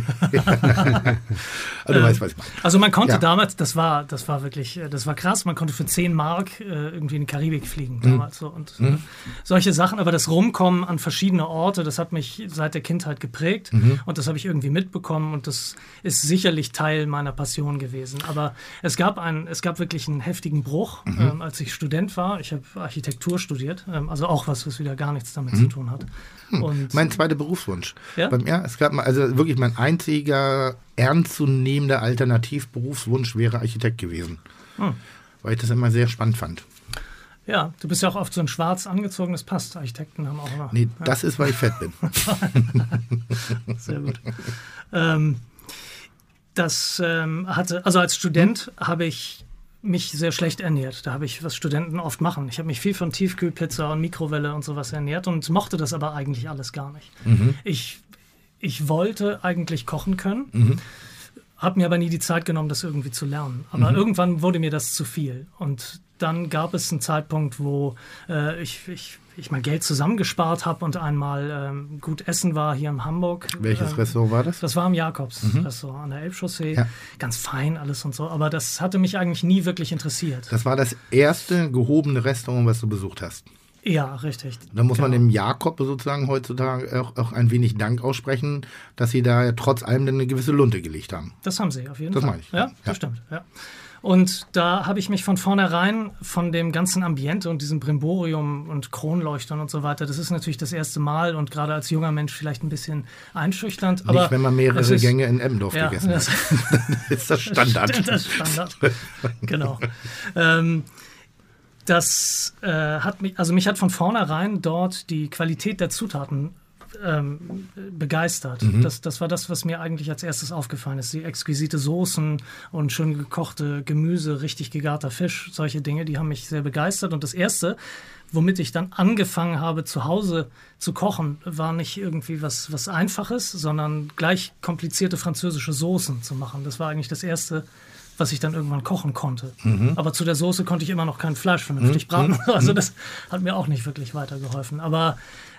Also du weißt, was ich meine. Also man konnte Ja. damals, das war, das war wirklich, äh, das war krass, man konnte für zehn Mark äh, irgendwie in die Karibik fliegen damals so und Mhm. äh, solche Sachen, aber das Rumkommen an verschiedene Orte, das hat mich seit der Kindheit geprägt Mhm. und das habe ich irgendwie mitbekommen und das ist sicherlich Teil meiner Passion gewesen. Aber es gab einen, es gab wirklich einen heftigen Bruch, Mhm. ähm, als ich Student war. Ich habe Architektur studiert, ähm, also auch was, was wieder gar nichts damit Mhm. zu tun hat. Und Hm. Mein zweiter Berufswunsch. Ja? Beim, ja, es gab mal, also wirklich mein einziger ernstzunehmender Alternativberufswunsch wäre Architekt gewesen. Hm. Weil ich das immer sehr spannend fand. ja, du bist ja auch oft so ein schwarz angezogen, das passt. Architekten haben auch immer. Nee, ja. das ist, weil ich fett bin. Sehr gut. ähm, das ähm, hatte, also als Student Hm? habe ich mich sehr schlecht ernährt. Da habe ich, was Studenten oft machen. Ich habe mich viel von Tiefkühlpizza und Mikrowelle und sowas ernährt und mochte das aber eigentlich alles gar nicht. Mhm. Ich, ich wollte eigentlich kochen können, Mhm. habe mir aber nie die Zeit genommen, das irgendwie zu lernen. Aber Mhm. irgendwann wurde mir das zu viel. Und dann gab es einen Zeitpunkt, wo äh, ich, ich, ich mal Geld zusammengespart habe und einmal ähm, gut essen war hier in Hamburg. Welches Ähm, Restaurant war das? Das war im Jakobs Mhm. Restaurant an der Elbchaussee. Ja. Ganz fein alles und so. Aber das hatte mich eigentlich nie wirklich interessiert. Das war das erste gehobene Restaurant, was du besucht hast. Ja, richtig. Da muss man Genau. dem Jakob sozusagen heutzutage auch, auch ein wenig Dank aussprechen, dass sie da trotz allem eine gewisse Lunte gelegt haben. Das haben sie auf jeden Das Fall. meine ich. Ja, Ja. das stimmt. Ja. Und da habe ich mich von vornherein von dem ganzen Ambiente und diesem Brimborium und Kronleuchtern und so weiter, das ist natürlich das erste Mal und gerade als junger Mensch vielleicht ein bisschen einschüchternd. Aber Nicht, wenn man mehrere es ist- Gänge in Eppendorf Ja, gegessen das, hat. Dann ist das Standard. Das ist Standard. Genau. ähm, das äh, hat mich, also mich hat von vornherein dort die Qualität der Zutaten ähm, begeistert. Mhm. Das, das war das, was mir eigentlich als erstes aufgefallen ist. Die exquisite Soßen und schön gekochte Gemüse, richtig gegarter Fisch, solche Dinge, die haben mich sehr begeistert. Und das Erste, womit ich dann angefangen habe, zu Hause zu kochen, war nicht irgendwie was, was Einfaches, sondern gleich komplizierte französische Soßen zu machen. Das war eigentlich das Erste, was ich dann irgendwann kochen konnte. Mhm. Aber zu der Soße konnte ich immer noch kein Fleisch vernünftig braten. Also das hat mir auch nicht wirklich weitergeholfen. Aber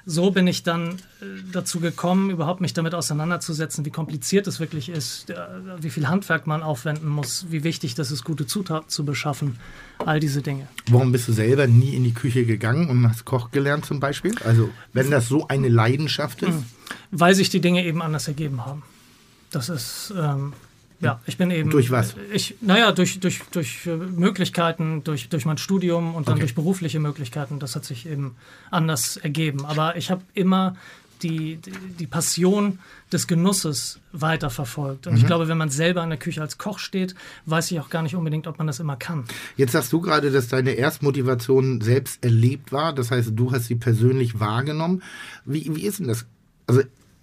so bin ich dann äh, dazu gekommen, überhaupt mich damit auseinanderzusetzen, wie kompliziert es wirklich ist, äh, wie viel Handwerk man aufwenden muss, wie wichtig das ist, gute Zutaten zu beschaffen, all diese Dinge. Warum bist du selber nie in die Küche gegangen und hast Koch gelernt zum Beispiel? Also wenn das so eine Leidenschaft ist? Weil sich die Dinge eben anders ergeben haben. Das ist... Ähm, Ja, ich bin eben... Durch was? Ich, naja, durch, durch, durch Möglichkeiten, durch, durch mein Studium und dann Okay. durch berufliche Möglichkeiten. Das hat sich eben anders ergeben. Aber ich habe immer die, die, die Passion des Genusses weiterverfolgt. Und Mhm. ich glaube, wenn man selber in der Küche als Koch steht, weiß ich auch gar nicht unbedingt, ob man das immer kann. Jetzt sagst du gerade, dass deine Erstmotivation selbst erlebt war. Das heißt, du hast sie persönlich wahrgenommen. Wie, wie ist denn das? Also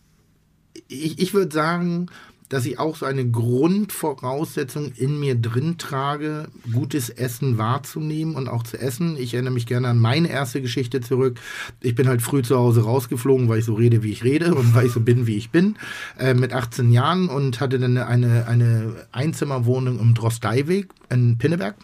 ich, ich würde sagen, dass ich auch so eine Grundvoraussetzung in mir drin trage, gutes Essen wahrzunehmen und auch zu essen. Ich erinnere mich gerne an meine erste Geschichte zurück. Ich bin halt früh zu Hause rausgeflogen, weil ich so rede, wie ich rede und weil ich so bin, wie ich bin, äh, mit achtzehn Jahren und hatte dann eine, eine Einzimmerwohnung im Drosteiweg in Pinneberg.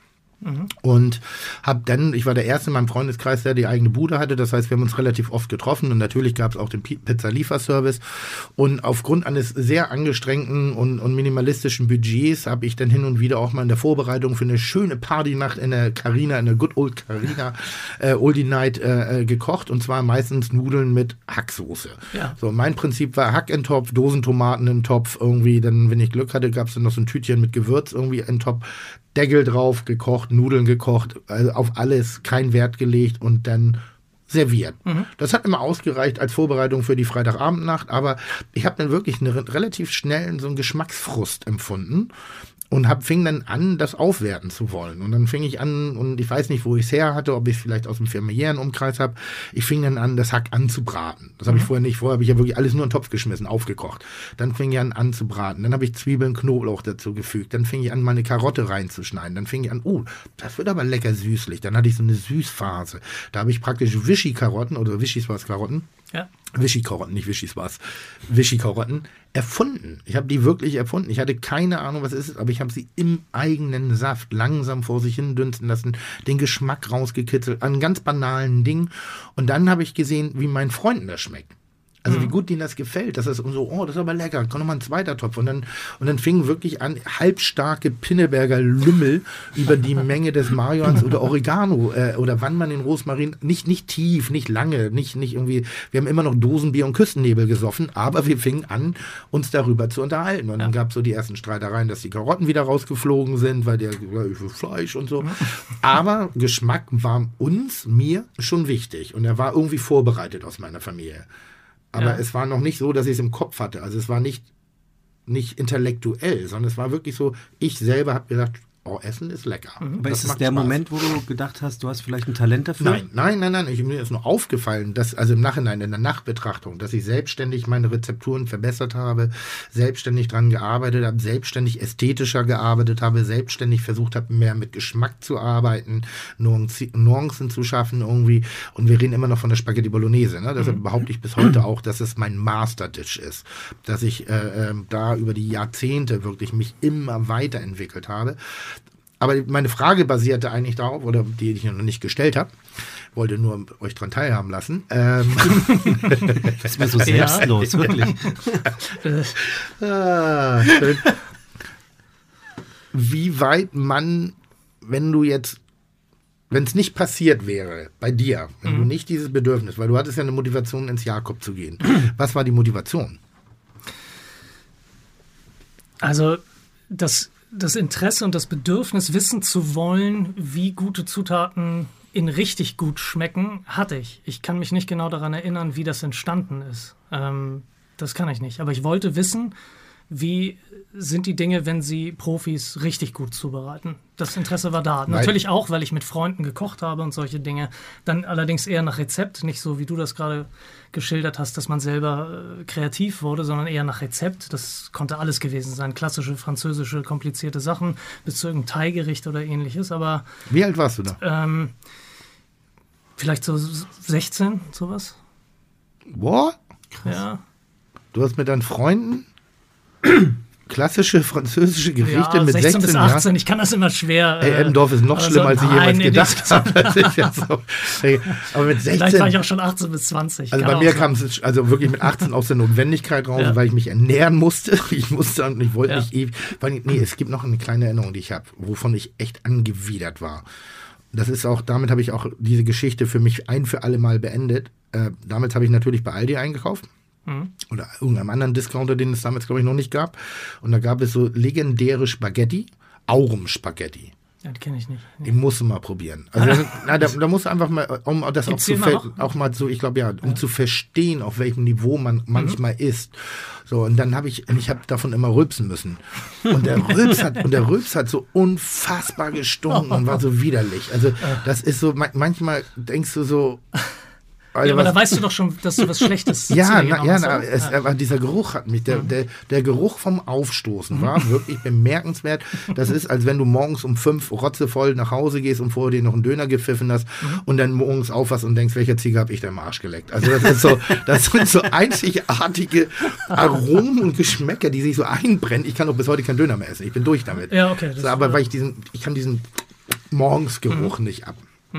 Und hab dann, ich war der Erste in meinem Freundeskreis, der die eigene Bude hatte. Das heißt, wir haben uns relativ oft getroffen und natürlich gab es auch den Pizza-Lieferservice. Und aufgrund eines sehr angestrengten und, und minimalistischen Budgets habe ich dann hin und wieder auch mal in der Vorbereitung für eine schöne Partynacht in der Carina, in der Good Old Carina, äh, Oldie Night äh, gekocht. Und zwar meistens Nudeln mit Hacksoße. Ja. So, mein Prinzip war Hack in Topf, Dosentomaten in Topf, irgendwie, dann, wenn ich Glück hatte, gab es dann noch so ein Tütchen mit Gewürz irgendwie in Topf. Deckel drauf, gekocht, Nudeln gekocht, also auf alles kein Wert gelegt und dann serviert. Mhm. Das hat immer ausgereicht als Vorbereitung für die Freitagabendnacht, aber ich habe dann wirklich eine, relativ schnell so einen Geschmacksfrust empfunden und hab, fing dann an, das aufwerten zu wollen. Und dann fing ich an, und ich weiß nicht, wo ich es her hatte, ob ich es vielleicht aus dem familiären Umkreis habe, ich fing dann an, das Hack anzubraten. Das habe Mhm. ich vorher nicht. Vorher habe ich ja wirklich alles nur in den Topf geschmissen, aufgekocht. Dann fing ich an, anzubraten. Dann habe ich Zwiebeln, Knoblauch dazu gefügt. Dann fing ich an, meine Karotte reinzuschneiden. Dann fing ich an, oh, das wird aber lecker süßlich. Dann hatte ich so eine Süßphase. Da habe ich praktisch Wischi-Karotten oder Wischis-was-Karotten. Ja. Wischi-Karotten, nicht Wischis-was. Wischi-Karotten erfunden. Ich habe die wirklich erfunden. Ich hatte keine Ahnung, was es ist, aber ich habe sie im eigenen Saft langsam vor sich hin dünsten lassen, den Geschmack rausgekitzelt, an ganz banalen Dingen. Und dann habe ich gesehen, wie meinen Freunden das schmeckt. Also mhm. wie gut denen das gefällt. Das ist so, oh, das ist aber lecker, komm noch mal ein zweiter Topf. Und dann, und dann fingen wirklich an, halbstarke Pinneberger Lümmel über die Menge des Marihuans oder Oregano äh, oder wann man den Rosmarin, nicht, nicht tief, nicht lange, nicht, nicht irgendwie, wir haben immer noch Dosenbier und Küstennebel gesoffen, aber wir fingen an, uns darüber zu unterhalten. Und dann gab es so die ersten Streitereien, dass die Karotten wieder rausgeflogen sind, weil der für Fleisch und so. Aber Geschmack war uns, mir schon wichtig. Und er war irgendwie vorbereitet aus meiner Familie. Aber ja. es war noch nicht so, dass ich es im Kopf hatte. Also es war nicht, nicht intellektuell, sondern es war wirklich so, ich selber habe gedacht, oh, Essen ist lecker. Mhm. Aber ist es der Spaß. Moment, wo du gedacht hast, du hast vielleicht ein Talent dafür? Nein, nein, nein, nein. Ich, mir ist nur aufgefallen, dass, also im Nachhinein, in der Nachbetrachtung, dass ich selbstständig meine Rezepturen verbessert habe, selbstständig dran gearbeitet habe, selbstständig ästhetischer gearbeitet habe, selbstständig versucht habe, mehr mit Geschmack zu arbeiten, Nuancen zu schaffen irgendwie. Und wir reden immer noch von der Spaghetti Bolognese. Ne? Deshalb mhm. behaupte ich bis heute auch, dass es mein Masterdish ist. Dass ich äh, äh, da über die Jahrzehnte wirklich mich immer weiterentwickelt habe. Aber meine Frage basierte eigentlich darauf, oder die ich noch nicht gestellt habe, wollte nur euch dran teilhaben lassen. Ähm das ist mir so selbstlos, wirklich. ah, schön. Wie weit man, wenn du jetzt, wenn es nicht passiert wäre bei dir, wenn mhm. du nicht dieses Bedürfnis, weil du hattest ja eine Motivation, ins Jakob zu gehen. Was war die Motivation? Also das Das Interesse und das Bedürfnis, wissen zu wollen, wie gute Zutaten in richtig gut schmecken, hatte ich. Ich kann mich nicht genau daran erinnern, wie das entstanden ist. Ähm, das kann ich nicht. Aber ich wollte wissen, wie sind die Dinge, wenn sie Profis richtig gut zubereiten. Das Interesse war da. Weil Natürlich auch, weil ich mit Freunden gekocht habe und solche Dinge. Dann allerdings eher nach Rezept, nicht so, wie du das gerade geschildert hast, dass man selber äh, kreativ wurde, sondern eher nach Rezept. Das konnte alles gewesen sein. Klassische, französische, komplizierte Sachen, bis zu irgendeinem Thai-Gericht oder ähnliches. Aber wie alt warst du da? Ähm, vielleicht so sechzehn, sowas. What? Ja. Du hast mit deinen Freunden klassische französische Gerichte ja, mit sechzehn, sechzehn bis achtzehn, Jahren. ich kann das immer schwer. Ey, Eppendorf ist noch also schlimmer, als ich nein, jemals nee, gedacht habe. Das ist ja so. Ey, aber mit sechzehn. Vielleicht war ich auch schon achtzehn bis zwanzig. Also bei mir kam es also wirklich mit achtzehn aus der Notwendigkeit raus, Ja. weil ich mich ernähren musste. Ich musste und ich wollte Ja. nicht ewig. Weil, nee, es gibt noch eine kleine Erinnerung, die ich habe, wovon ich echt angewidert war. Das ist auch, damit habe ich auch diese Geschichte für mich ein für alle Mal beendet. Äh, damals habe ich natürlich bei Aldi eingekauft. Mhm. Oder irgendeinem anderen Discounter, den es damals, glaube ich, noch nicht gab. Und da gab es so legendäre Spaghetti, Aurum-Spaghetti. Ja, die kenne ich nicht. Die musst du mal probieren. Also da, na, da, da musst du einfach mal, um das auch Gibt's zu die ver- immer noch? auch mal so, ich glaube ja, um ja. zu verstehen, auf welchem Niveau man manchmal Mhm. ist. So, und dann habe ich, und ich habe davon immer rülpsen müssen. Und der Rülps hat, und der Rülps hat so unfassbar gestunken und war so widerlich. Also das ist so, manchmal denkst du so, ja, aber da weißt du doch schon, dass du was Schlechtes ja, zu dir na, genommen ja, hast, na, oder? es, aber dieser Geruch hat mich, der, der, der Geruch vom Aufstoßen war wirklich bemerkenswert. Das ist, als wenn du morgens um fünf rotzevoll nach Hause gehst und vorher dir noch einen Döner gepfiffen hast und dann morgens aufwachst und denkst, welcher Ziege habe ich da im Arsch geleckt. Also das ist so, das sind so einzigartige Aromen und Geschmäcker, die sich so einbrennen. Ich kann doch bis heute keinen Döner mehr essen. Ich bin durch damit. Ja, okay. So, aber weil ich diesen, ich kann diesen Morgensgeruch mhm. nicht ab.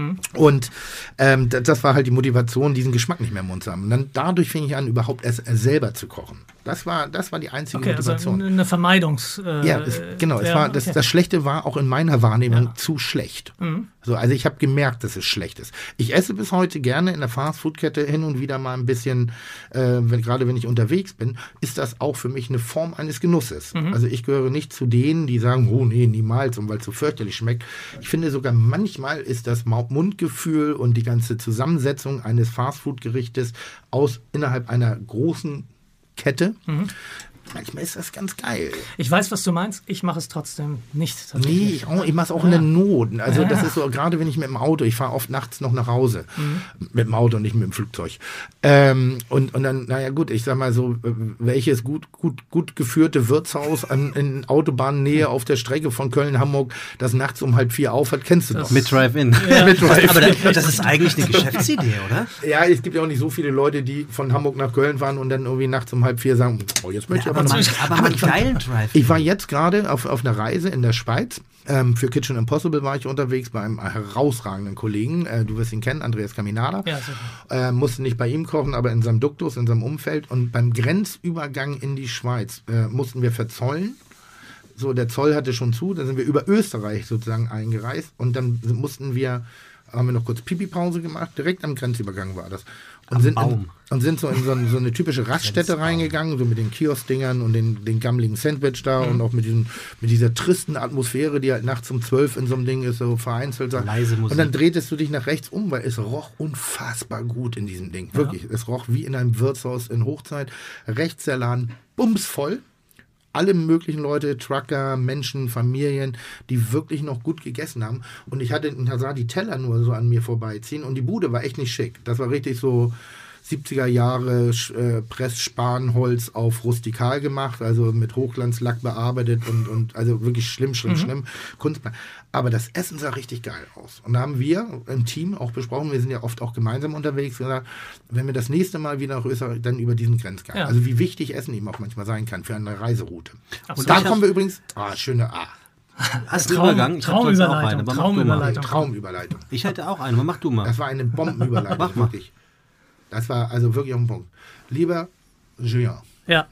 Und ähm, das, das war halt die Motivation, diesen Geschmack nicht mehr im Mund zu haben. Und dann dadurch fing ich an, überhaupt erst selber zu kochen. Das war, das war die einzige okay, Motivation. Also eine Vermeidungs... Äh, ja, es, genau. Es ja, war, das, okay. das Schlechte war auch in meiner Wahrnehmung Ja. zu schlecht. Mhm. So, also ich habe gemerkt, dass es schlecht ist. Ich esse bis heute gerne in der Fastfood-Kette hin und wieder mal ein bisschen, äh, wenn, gerade wenn ich unterwegs bin, ist das auch für mich eine Form eines Genusses. Mhm. Also ich gehöre nicht zu denen, die sagen, oh nee, niemals, und weil es so fürchterlich schmeckt. Ich finde sogar manchmal ist das Mundgefühl und die ganze Zusammensetzung eines Fastfood-Gerichtes aus innerhalb einer großen Kette. Mhm. Manchmal ist das ganz geil. Ich weiß, was du meinst. Ich mache es trotzdem nicht. Nee, ich, auch, ich mache es auch in der Not. Also das ist so, gerade wenn ich mit dem Auto, ich fahre oft nachts noch nach Hause. Mhm. Mit dem Auto, nicht mit dem Flugzeug. Ähm, und, und dann, naja gut, ich sag mal so, welches gut, gut, gut geführte Wirtshaus an, in Autobahnnähe auf der Strecke von Köln-Hamburg, das nachts um halb vier aufhat, kennst du doch. Mit Drive-In. Ja. Mit Drive-In. Aber das, das ist eigentlich eine Geschäftsidee, oder? Ja, es gibt ja auch nicht so viele Leute, die von Hamburg nach Köln fahren und dann irgendwie nachts um halb vier sagen, oh, jetzt möchte ich Ja, aber aber noch. man, aber man ich war- geilen Drive-In. Ich war jetzt gerade auf, auf einer Reise in der Schweiz. Ähm, für Kitchen Impossible war ich unterwegs bei einem herausragenden Kollegen. Äh, du wirst ihn kennen, Andreas Caminada. Ja, sicher. äh, musste nicht bei ihm kochen, aber in seinem Duktus, in seinem Umfeld. Und beim Grenzübergang in die Schweiz äh, mussten wir verzollen. So, der Zoll hatte schon zu. Dann sind wir über Österreich sozusagen eingereist. Und dann mussten wir, haben wir noch kurz Pipi-Pause gemacht. Direkt am Grenzübergang war das. Und Am sind, in, Baum. und sind so in so, ein, so eine typische Raststätte reingegangen, so mit den Kiosk-Dingern und den, den gammeligen Sandwich da und auch mit, diesen, mit dieser tristen Atmosphäre, die halt nachts um zwölf in so einem Ding ist, so vereinzelt. Leise Musik. Und dann drehtest du dich nach rechts um, weil es roch unfassbar gut in diesem Ding. Wirklich. Es roch wie in einem Wirtshaus in Hochzeit. Rechts der Laden bumsvoll. Alle möglichen Leute, Trucker, Menschen, Familien, die wirklich noch gut gegessen haben. Und ich hatte, da sah die Teller nur so an mir vorbeiziehen und die Bude war echt nicht schick. Das war richtig so siebziger Jahre äh, Pressspanholz auf rustikal gemacht, also mit Hochglanzlack bearbeitet und, und also wirklich schlimm, schlimm, mhm. schlimm. Kunstmann. Aber das Essen sah richtig geil aus. Und da haben wir im Team auch besprochen, wir sind ja oft auch gemeinsam unterwegs, gesagt, wenn wir das nächste Mal wieder nach Österreich, dann über diesen Grenzgang. Ja. Also wie wichtig Essen eben auch manchmal sein kann für eine Reiseroute. Absolut. Und da kommen wir übrigens, ah, schöne, ah. Hast du Übergang? Ich habe sonst auch eine. Aber Traumüberleitung. Traumüberleitung. Ich hätte auch eine, aber mach du mal. Das war eine Bombenüberleitung, Mach mal. wirklich. Das war also wirklich auf den Punkt. Lieber Julien. Ja.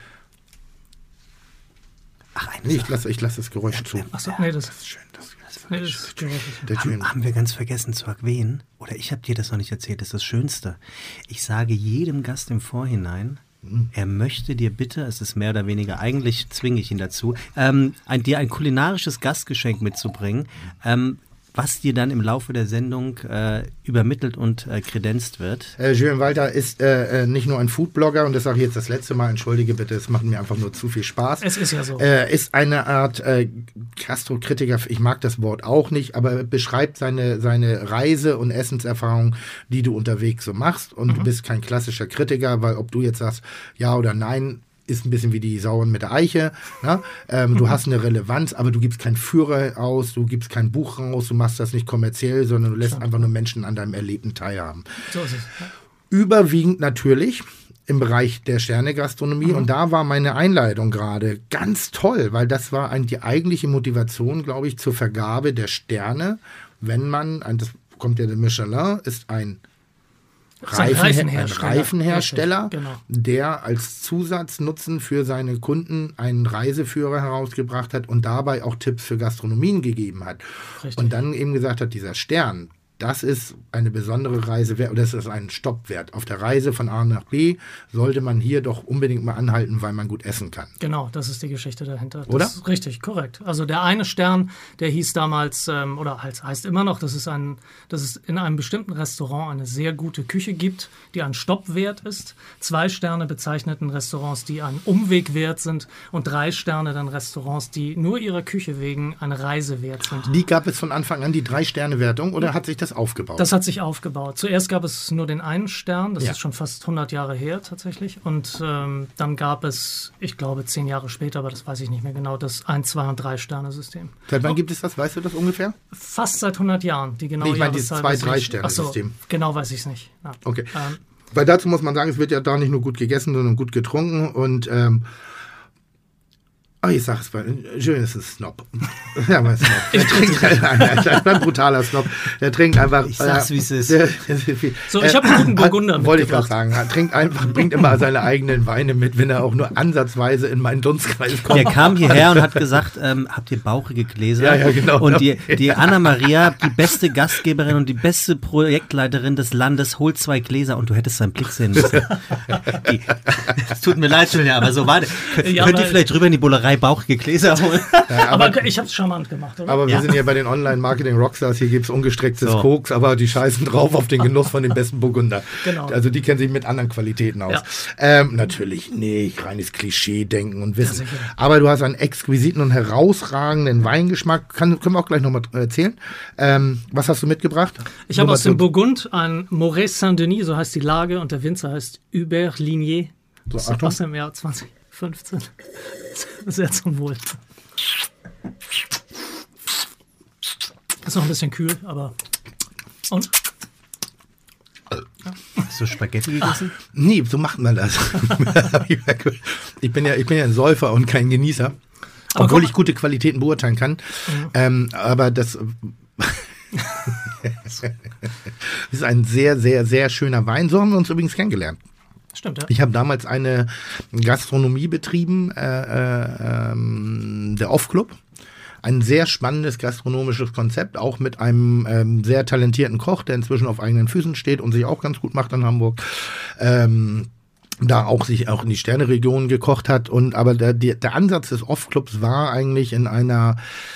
Ach, eine Nee, ich Sache. lasse ich lass das Geräusch zu. Achso, nee, das, Das ist schön. Das, das nee, das ist der Haben, Julien. haben wir ganz vergessen zu erwähnen, oder ich habe dir das noch nicht erzählt, das ist das Schönste. Ich sage jedem Gast im Vorhinein, er möchte dir bitte, es ist mehr oder weniger, eigentlich zwinge ich ihn dazu, ähm, ein, dir ein kulinarisches Gastgeschenk mitzubringen, ähm, was dir dann im Laufe der Sendung äh, übermittelt und äh, kredenzt wird. Äh, Julien Walter ist äh, nicht nur ein Foodblogger, und das sage ich jetzt das letzte Mal, entschuldige bitte, es macht mir einfach nur zu viel Spaß. Es ist ja so. Äh, ist eine Art äh, Gastrokritiker, ich mag das Wort auch nicht, aber beschreibt seine, seine Reise- und Essenserfahrung, die du unterwegs so machst. Und mhm. du bist kein klassischer Kritiker, weil ob du jetzt sagst ja oder nein, ist ein bisschen wie die Sauren mit der Eiche. Ne? Ähm, du hast eine Relevanz, aber du gibst keinen Führer aus, du gibst kein Buch raus, du machst das nicht kommerziell, sondern du lässt einfach nur Menschen an deinem Erlebten teilhaben. So ist es. Ja. Überwiegend natürlich im Bereich der Sternegastronomie. Mhm. Und da war meine Einleitung gerade ganz toll, weil das war ein, die eigentliche Motivation, glaube ich, zur Vergabe der Sterne, wenn man, das kommt ja der Michelin, ist ein Reifen, Reifenhersteller, ein Reifenhersteller Richtig, genau. der als Zusatznutzen für seine Kunden einen Reiseführer herausgebracht hat und dabei auch Tipps für Gastronomien gegeben hat. Richtig. Und dann eben gesagt hat, dieser Stern, das ist eine besondere Reise wert, oder das ist ein Stoppwert. Auf der Reise von A nach B sollte man hier doch unbedingt mal anhalten, weil man gut essen kann. Genau, das ist die Geschichte dahinter. Das oder? Ist richtig, korrekt. Also der eine Stern, der hieß damals, ähm, oder heißt, heißt immer noch, dass es, ein, dass es in einem bestimmten Restaurant eine sehr gute Küche gibt, die ein Stoppwert ist. Zwei Sterne bezeichneten Restaurants, die ein Umwegwert sind. Und drei Sterne dann Restaurants, die nur ihrer Küche wegen eine Reise wert sind. Die gab es von Anfang an, die Drei-Sterne-Wertung, oder hat sich das aufgebaut? Das hat sich aufgebaut. Zuerst gab es nur den einen Stern, das ja. ist schon fast hundert Jahre her tatsächlich. Und ähm, dann gab es, ich glaube zehn Jahre später, aber das weiß ich nicht mehr genau, das ein-, zwei- und drei-Sterne-System. Seit wann oh. gibt es das? Weißt du das ungefähr? Fast seit hundert Jahren. Die genaue nee, ich meine dieses zwei-, drei-Sterne-System. Achso, genau weiß ich es nicht. Ja. Okay. Ähm, Weil dazu muss man sagen, es wird ja da nicht nur gut gegessen, sondern gut getrunken und ähm, oh, ich sag es mal, Julien ist ein Snob. Ja, aber ein Snob. Der trinkt ein, ein brutaler Snob. Der trinkt einfach. Ich sag's, äh, wie es ist. Der, so, ich habe einen guten Burgunder mitgebracht. Wollte ich gerade sagen. Er trinkt einfach, bringt immer seine eigenen Weine mit, wenn er auch nur ansatzweise in meinen Dunstkreis kommt. Der kam hierher und hat gesagt, ähm, habt ihr bauchige Gläser? Ja, ja, genau. Und die, die Anna-Maria, die beste Gastgeberin und die beste Projektleiterin des Landes, holt zwei Gläser und du hättest seinen Blick sehen müssen. Die, es tut mir leid, Julia, aber so war das. Ja, Könnt ihr vielleicht drüber in die Bullerei bauchige Gläser holen? Ja, aber, aber ich habe es charmant gemacht, oder? Aber wir ja. sind ja bei den Online-Marketing-Rockstars. Hier gibt es ungestrecktes so. Koks, aber die scheißen drauf auf den Genuss von dem besten Burgunder. Genau. Also die kennen sich mit anderen Qualitäten aus. Ja. Ähm, natürlich nicht, reines Klischee-Denken und Wissen. Ja, aber du hast einen exquisiten und herausragenden Weingeschmack. Kann, können wir auch gleich nochmal erzählen. Ähm, was hast du mitgebracht? Ich habe aus dem Burgund ein Moret Saint-Denis, so heißt die Lage, und der Winzer heißt Hubert Lignier. So, das ist aus dem Jahr zwanzig fünfzehn. Sehr zum Wohl. Ist noch ein bisschen kühl, aber. Und? Ja. Hast du Spaghetti gegessen? Ah, nee, so macht man das. ich, bin ja, ich bin ja ein Säufer und kein Genießer. Aber obwohl ich gute Qualitäten beurteilen kann. Mhm. Ähm, aber das. Das ist ein sehr, sehr, sehr schöner Wein. So haben wir uns übrigens kennengelernt. Stimmt, ja. Ich habe damals eine Gastronomie betrieben, äh, äh, ähm, der Off-Club. Ein sehr spannendes gastronomisches Konzept, auch mit einem ähm, sehr talentierten Koch, der inzwischen auf eigenen Füßen steht und sich auch ganz gut macht in Hamburg. Ähm, da auch sich auch in die Sterneregion gekocht hat. Und aber der, der, der Ansatz des Off-Clubs war eigentlich in einer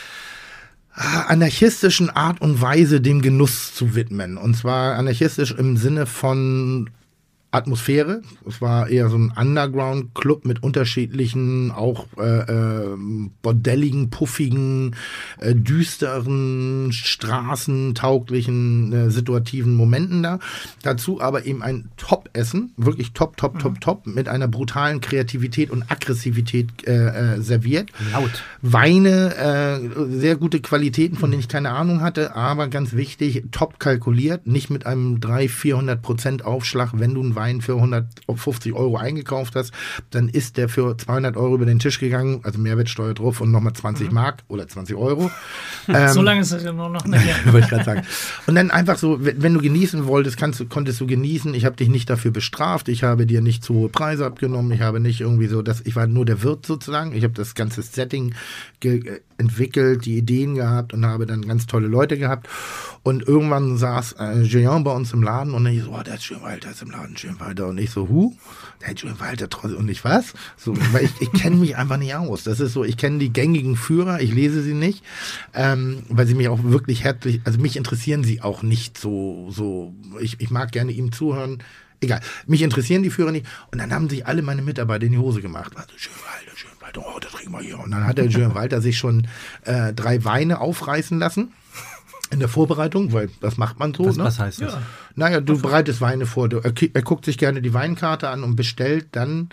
anarchistischen Art und Weise dem Genuss zu widmen. Und zwar anarchistisch im Sinne von Atmosphäre. Es war eher so ein Underground-Club mit unterschiedlichen, auch äh, äh, bordelligen, puffigen, äh, düsteren, straßentauglichen, äh, situativen Momenten da. Dazu aber eben ein Top-Essen, wirklich top, top, mhm. top, top, mit einer brutalen Kreativität und Aggressivität äh, äh, serviert. Laut. Weine, äh, sehr gute Qualitäten, von denen ich keine Ahnung hatte, aber ganz wichtig, top kalkuliert, nicht mit einem dreihundert, vierhundert Prozent Aufschlag, wenn du einen Wein für hundertfünfzig Euro eingekauft hast, dann ist der für zweihundert Euro über den Tisch gegangen, also Mehrwertsteuer drauf und nochmal zwanzig mhm. Mark oder zwanzig Euro. ähm, so lange ist das ja nur noch nicht. Wollte ich gerade sagen. Und dann einfach so, wenn du genießen wolltest, kannst du, konntest du genießen. Ich habe dich nicht dafür bestraft, ich habe dir nicht zu hohe Preise abgenommen, ich habe nicht irgendwie so, dass ich war nur der Wirt sozusagen. Ich habe das ganze Setting ge- entwickelt, die Ideen gehabt und habe dann ganz tolle Leute gehabt. Und irgendwann saß äh, Julien bei uns im Laden und ich so, oh, der Julien Walter ist im Laden, Julien Walter. Und ich so, hu? Der Julien Walter trotzdem. Und ich was? So, weil ich, ich kenne mich einfach nicht aus. Das ist so, ich kenne die gängigen Führer, ich lese sie nicht, ähm, weil sie mich auch wirklich herzlich, also mich interessieren sie auch nicht so, so, ich, ich mag gerne ihm zuhören. Egal, mich interessieren die Führer nicht. Und dann haben sich alle meine Mitarbeiter in die Hose gemacht. Also, Julien Walter, Julien Walter, oh, das trinken wir hier. Und dann hat der Julien Walter sich schon äh, drei Weine aufreißen lassen. In der Vorbereitung, weil das macht man so. Was, ne? was heißt das? Ja. Naja, du bereitest Weine vor. Du, er, er guckt sich gerne die Weinkarte an und bestellt dann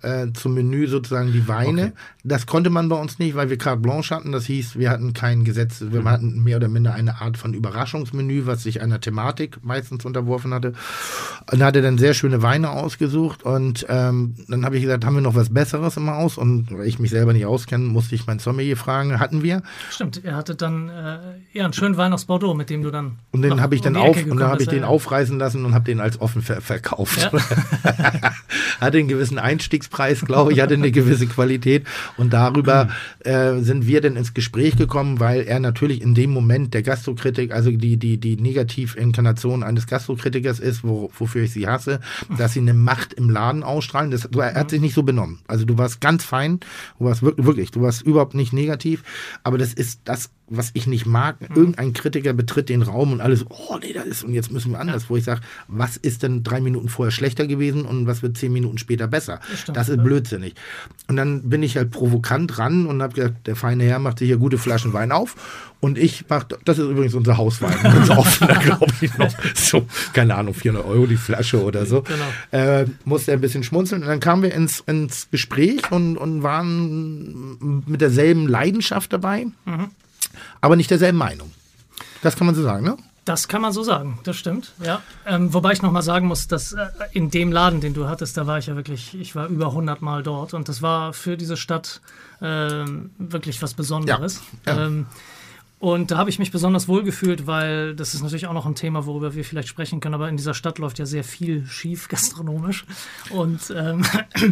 äh, zum Menü sozusagen die Weine. Okay. Das konnte man bei uns nicht, weil wir Carte Blanche hatten. Das hieß, wir hatten kein Gesetz, wir mhm. hatten mehr oder minder eine Art von Überraschungsmenü, was sich einer Thematik meistens unterworfen hatte. Und hatte dann sehr schöne Weine ausgesucht und ähm, dann habe ich gesagt, haben wir noch was Besseres im Haus? Und weil ich mich selber nicht auskenne, musste ich meinen Sommelier fragen, hatten wir. Stimmt, er hatte dann äh, ja, einen schönen Wein aus Bordeaux, mit dem du dann und den habe ich dann um auf und dann habe ich den ja. aufreißen lassen und habe den als offen ver- verkauft. Ja. Hatte einen gewissen Einstiegspreis, glaube ich, hatte eine gewisse Qualität und darüber äh, sind wir dann ins Gespräch gekommen, weil er natürlich in dem Moment der Gastrokritik, also die die die Negativinkarnation eines Gastrokritikers ist, wo, wofür ich sie hasse, dass sie eine Macht im Laden ausstrahlen. Das, du, er hat sich nicht so benommen. Also du warst ganz fein, du warst wirklich, wirklich, du warst überhaupt nicht negativ, aber das ist das, was ich nicht mag. Mhm. Irgendein Kritiker betritt den Raum und alles, oh nee, das ist, und jetzt müssen wir anders, ja. wo ich sage, was ist denn drei Minuten vorher schlechter gewesen und was wird zehn Minuten später besser? Das, stimmt, das ist ja. blödsinnig. Und dann bin ich halt provokant ran und habe gesagt, der feine Herr macht sich hier gute Flaschen Wein auf und ich mach, das ist übrigens unser Hauswein, ganz offener, glaube ich noch, so, keine Ahnung, vierhundert Euro die Flasche oder so. Genau. Äh, musste er ein bisschen schmunzeln und dann kamen wir ins, ins Gespräch und, und waren mit derselben Leidenschaft dabei. Mhm. Aber nicht derselben Meinung. Das kann man so sagen, ne? Das kann man so sagen, das stimmt, ja. Ähm, wobei ich nochmal sagen muss, dass äh, in dem Laden, den du hattest, da war ich ja wirklich, ich war über hundert Mal dort und das war für diese Stadt äh, wirklich was Besonderes. Ja, ja. Ähm, und da habe ich mich besonders wohl gefühlt, weil das ist natürlich auch noch ein Thema, worüber wir vielleicht sprechen können, aber in dieser Stadt läuft ja sehr viel schief gastronomisch und ähm,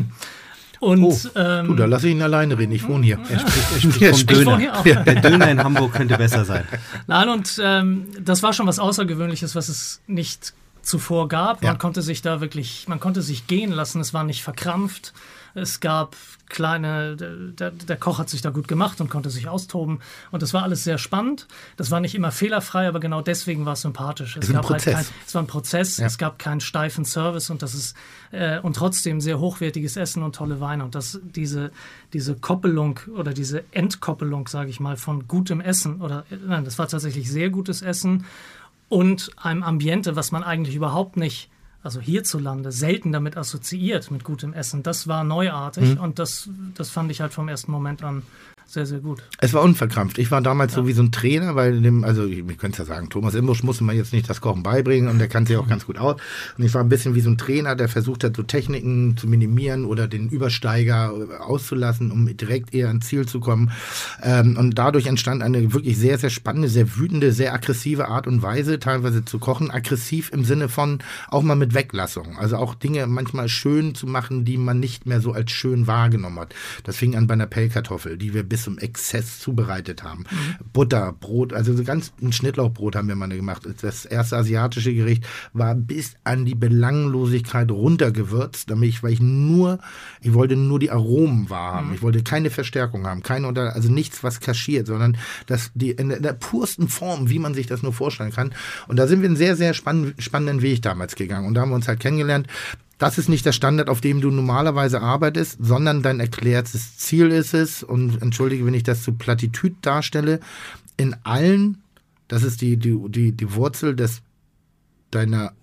Und, oh, ähm, du, da lasse ich ihn alleine reden. Ich wohne hier. Er spricht, er spricht vom Döner. Hier auch. Der Döner in Hamburg könnte besser sein. Nein, und ähm, das war schon was Außergewöhnliches, was es nicht zuvor gab. Man ja. konnte sich da wirklich, man konnte sich gehen lassen. Es war nicht verkrampft. Es gab kleine, der, der Koch hat sich da gut gemacht und konnte sich austoben. Und das war alles sehr spannend. Das war nicht immer fehlerfrei, aber genau deswegen war es sympathisch. Es, es, gab halt kein, es war ein Prozess, ja. es gab keinen steifen Service und das ist äh, und trotzdem sehr hochwertiges Essen und tolle Weine. Und das, diese, diese Koppelung oder diese Entkoppelung, sage ich mal, von gutem Essen oder nein, das war tatsächlich sehr gutes Essen und einem Ambiente, was man eigentlich überhaupt nicht, also hierzulande, selten damit assoziiert mit gutem Essen. Das war neuartig mhm. und das, das fand ich halt vom ersten Moment an sehr, sehr gut. Es war unverkrampft. Ich war damals ja. so wie so ein Trainer, weil dem, also wir können es ja sagen, Thomas Imbusch musste man jetzt nicht das Kochen beibringen und der kann sich auch ganz gut aus. Und ich war ein bisschen wie so ein Trainer, der versucht hat, so Techniken zu minimieren oder den Übersteiger auszulassen, um direkt eher ans Ziel zu kommen. Ähm, und dadurch entstand eine wirklich sehr, sehr spannende, sehr wütende, sehr aggressive Art und Weise, teilweise zu kochen. Aggressiv im Sinne von auch mal mit Weglassung. Also auch Dinge manchmal schön zu machen, die man nicht mehr so als schön wahrgenommen hat. Das fing an bei einer Pellkartoffel, die wir bis zum Exzess zubereitet haben. Mhm. Butter, Brot, also so ganz ein Schnittlauchbrot haben wir mal gemacht. Das erste asiatische Gericht war bis an die Belanglosigkeit runtergewürzt, damit ich, weil ich nur, ich wollte nur die Aromen wahr haben. Mhm. Ich wollte keine Verstärkung haben, keine unter, also nichts, was kaschiert, sondern das die in der, in der pursten Form, wie man sich das nur vorstellen kann. Und da sind wir einen sehr, sehr spann- spannenden Weg damals gegangen. Und da haben wir uns halt kennengelernt. Das ist nicht der Standard, auf dem du normalerweise arbeitest, sondern dein erklärtes Ziel ist es, und entschuldige, wenn ich das zu Plattitüd darstelle, in allen, das ist die, die, die, die Wurzel des deiner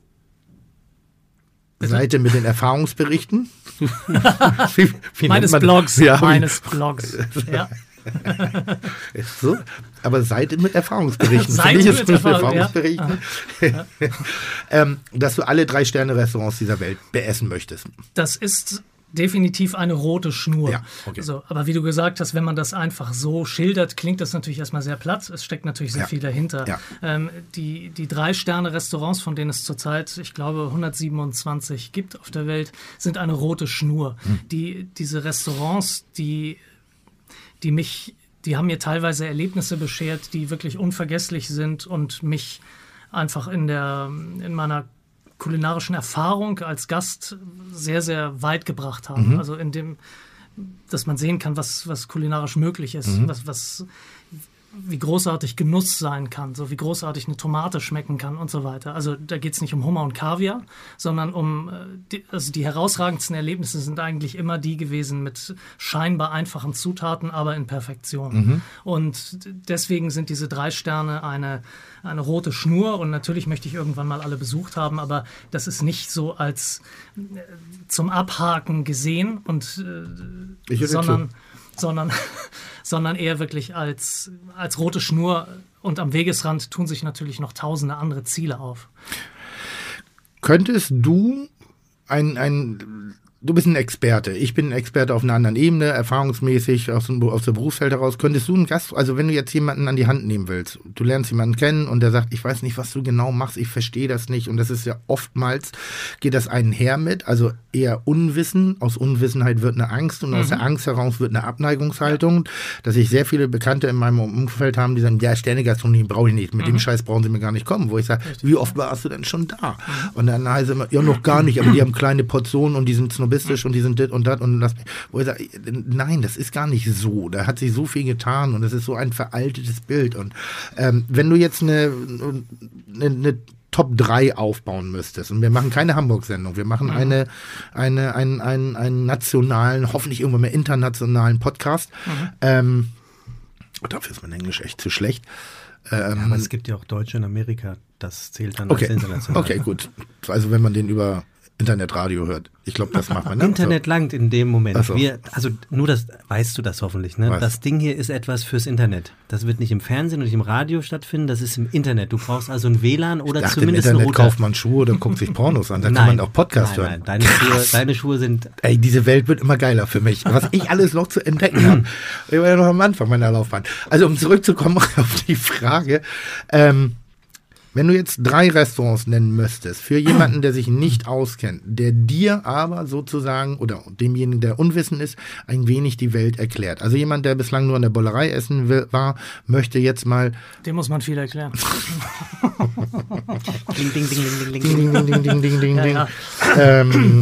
Bitte? Seite mit den Erfahrungsberichten. wie, wie meines Blogs, ja, meines Blogs, ja. So, aber Seite mit Erfahrungsberichten. Seite mit, mit Erfahrung, Erfahrungsberichten. Ja. ähm, dass du alle drei Sterne-Restaurants dieser Welt beessen möchtest. Das ist definitiv eine rote Schnur. Ja, okay. So, aber wie du gesagt hast, wenn man das einfach so schildert, klingt das natürlich erstmal sehr platt. Es steckt natürlich sehr ja. viel dahinter. Ja. Ähm, die die Drei-Sterne-Restaurants, von denen es zurzeit, ich glaube, hundertsiebenundzwanzig gibt auf der Welt, sind eine rote Schnur. Hm. Die, diese Restaurants, die die mich, die haben mir teilweise Erlebnisse beschert, die wirklich unvergesslich sind und mich einfach in der, in meiner kulinarischen Erfahrung als Gast sehr, sehr weit gebracht haben. Mhm. Also in dem, dass man sehen kann, was, was kulinarisch möglich ist, mhm. was, was, wie großartig Genuss sein kann, so wie großartig eine Tomate schmecken kann und so weiter. Also da geht es nicht um Hummer und Kaviar, sondern um, die, also die herausragendsten Erlebnisse sind eigentlich immer die gewesen mit scheinbar einfachen Zutaten, aber in Perfektion. Mhm. Und deswegen sind diese drei Sterne eine, eine rote Schnur und natürlich möchte ich irgendwann mal alle besucht haben, aber das ist nicht so als zum Abhaken gesehen, und, äh, sondern... sondern, sondern eher wirklich als, als rote Schnur, und am Wegesrand tun sich natürlich noch tausende andere Ziele auf. Könntest du ein, ein du bist ein Experte, ich bin ein Experte auf einer anderen Ebene, erfahrungsmäßig aus dem, aus der Berufswelt heraus, könntest du einen Gast, also wenn du jetzt jemanden an die Hand nehmen willst, du lernst jemanden kennen und der sagt, ich weiß nicht, was du genau machst, ich verstehe das nicht, und das ist ja oftmals, geht das einher mit, also eher Unwissen, aus Unwissenheit wird eine Angst und mhm. aus der Angst heraus wird eine Abneigungshaltung, ja. Dass ich sehr viele Bekannte in meinem Umfeld haben, die sagen, ja, Sternegastronomie brauche ich nicht, mit mhm. dem Scheiß brauchen sie mir gar nicht kommen, wo ich sage, wie oft warst du denn schon da? Mhm. Und dann heißt es immer, ja, noch gar nicht, aber die haben kleine Portionen und die sind snobistisch und die sind dit und dat und das, wo ich sage, nein, das ist gar nicht so, da hat sich so viel getan und das ist so ein veraltetes Bild, und ähm, wenn du jetzt eine, eine, eine Top drei aufbauen müsstest, und wir machen keine Hamburg-Sendung, wir machen mhm. eine, eine, einen, einen, einen nationalen, hoffentlich irgendwann mehr internationalen Podcast, mhm. ähm, dafür ist mein Englisch echt zu schlecht. Ähm, ja, aber es gibt ja auch Deutsche in Amerika, das zählt dann okay. als international. Okay, gut, also wenn man den über Internetradio hört. Ich glaube, das macht man. Ne? Internet so. langt in dem Moment. So. Wir, also nur das, weißt du das hoffentlich, ne? Was? Das Ding hier ist etwas fürs Internet. Das wird nicht im Fernsehen und nicht im Radio stattfinden, das ist im Internet. Du brauchst also ein W L A N oder ich dachte, zumindest im Internet einen Router. Kauft man Schuhe oder guckt sich Pornos an. Da nein, kann man auch Podcast nein, hören. Nein, deine Schuhe, deine Schuhe sind... Ey, diese Welt wird immer geiler für mich. Was ich alles noch zu entdecken habe. Ich war ja noch am Anfang meiner Laufbahn. Also um zurückzukommen auf die Frage, ähm, wenn du jetzt drei Restaurants nennen müsstest, für jemanden, der sich nicht auskennt, der dir aber sozusagen, oder demjenigen, der unwissend ist, ein wenig die Welt erklärt. Also jemand, der bislang nur an der Bollerei essen will, war, möchte jetzt mal... Dem muss man viel erklären. ding, ding, ding, ding, ding, ding, ding, ding, ding, ding, ding, ding, ja, ding. ja. Ähm...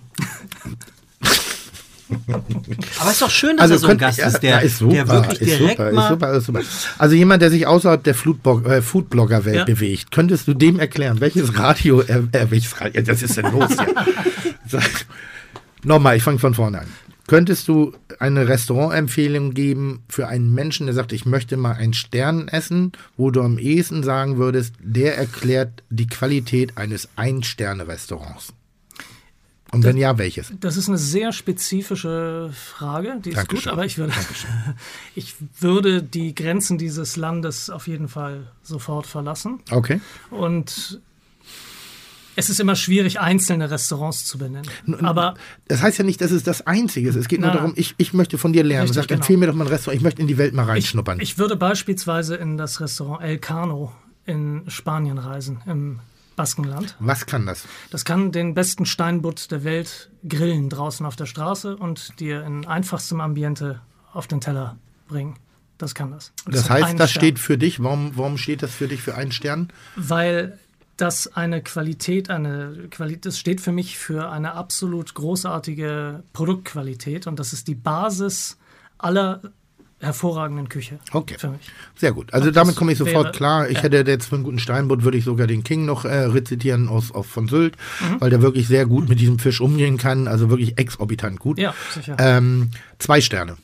Aber es ist doch schön, dass also er so ein Gast ja, ist, der, ist super, der wirklich ist direkt super, mal... Ist super, ist super. Also jemand, der sich außerhalb der äh, Foodblogger-Welt ja. bewegt, könntest du dem erklären, welches Radio, äh, welches Radio, das ist denn los hier? Nochmal, ich fange von vorne an. Könntest du eine Restaurantempfehlung geben für einen Menschen, der sagt, ich möchte mal einen Stern essen, wo du am ehesten sagen würdest, der erklärt die Qualität eines Ein-Sterne-Restaurants? Und wenn ja, welches? Das ist eine sehr spezifische Frage, die ist Dankeschön. gut, aber ich würde, ich würde die Grenzen dieses Landes auf jeden Fall sofort verlassen. Okay. Und es ist immer schwierig, einzelne Restaurants zu benennen. Aber das heißt ja nicht, dass es das Einzige ist. Es geht nur na, darum, ich, ich möchte von dir lernen. Richtig, Sag, genau. empfehle mir doch mal ein Restaurant, ich möchte in die Welt mal reinschnuppern. Ich, ich würde beispielsweise in das Restaurant El Cano in Spanien reisen, im Baskenland. Was kann das? Das kann den besten Steinbutt der Welt grillen draußen auf der Straße und dir in einfachstem Ambiente auf den Teller bringen. Das kann das. Und das, das heißt, das Stern. steht für dich. Warum, warum steht das für dich für einen Stern? Weil das eine Qualität, eine Qualität, das steht für mich für eine absolut großartige Produktqualität, und das ist die Basis aller hervorragenden Küche. Okay, für mich. Sehr gut. Also Und damit komme ich sofort wäre, klar. Ich ja. hätte jetzt für einen guten Steinbutt, würde ich sogar den King noch äh, rezitieren aus, aus von Sylt, Mhm. weil der wirklich sehr gut mit diesem Fisch umgehen kann, also wirklich exorbitant gut. Ja, sicher. Ähm, zwei Sterne.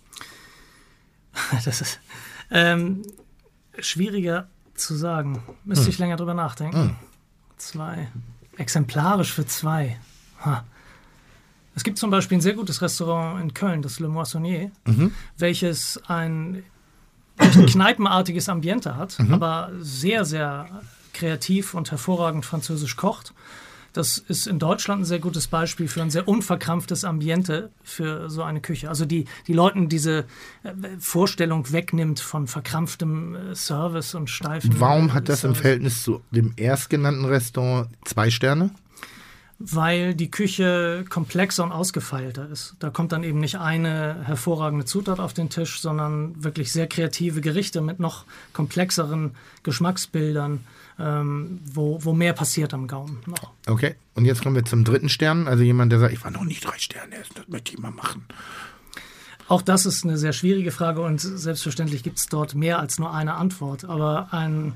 Das ist ähm, schwieriger zu sagen. Müsste Hm. ich länger drüber nachdenken. Hm. Zwei. Exemplarisch für zwei. Ha. Es gibt zum Beispiel ein sehr gutes Restaurant in Köln, das Le Moissonnier, Mhm. welches ein, ein kneipenartiges Ambiente hat, Mhm. aber sehr, sehr kreativ und hervorragend französisch kocht. Das ist in Deutschland ein sehr gutes Beispiel für ein sehr unverkrampftes Ambiente für so eine Küche. Also die, die Leuten diese äh, Vorstellung wegnimmt von verkrampftem äh, Service und steifen... Warum hat das im Service. Verhältnis zu dem erstgenannten Restaurant zwei Sterne? Weil die Küche komplexer und ausgefeilter ist. Da kommt dann eben nicht eine hervorragende Zutat auf den Tisch, sondern wirklich sehr kreative Gerichte mit noch komplexeren Geschmacksbildern, ähm, wo, wo mehr passiert am Gaumen noch. Okay, und jetzt kommen wir zum dritten Stern. Also jemand, der sagt, ich war noch nicht drei Sterne essen, das möchte ich mal machen. Auch das ist eine sehr schwierige Frage und selbstverständlich gibt es dort mehr als nur eine Antwort. Aber ein,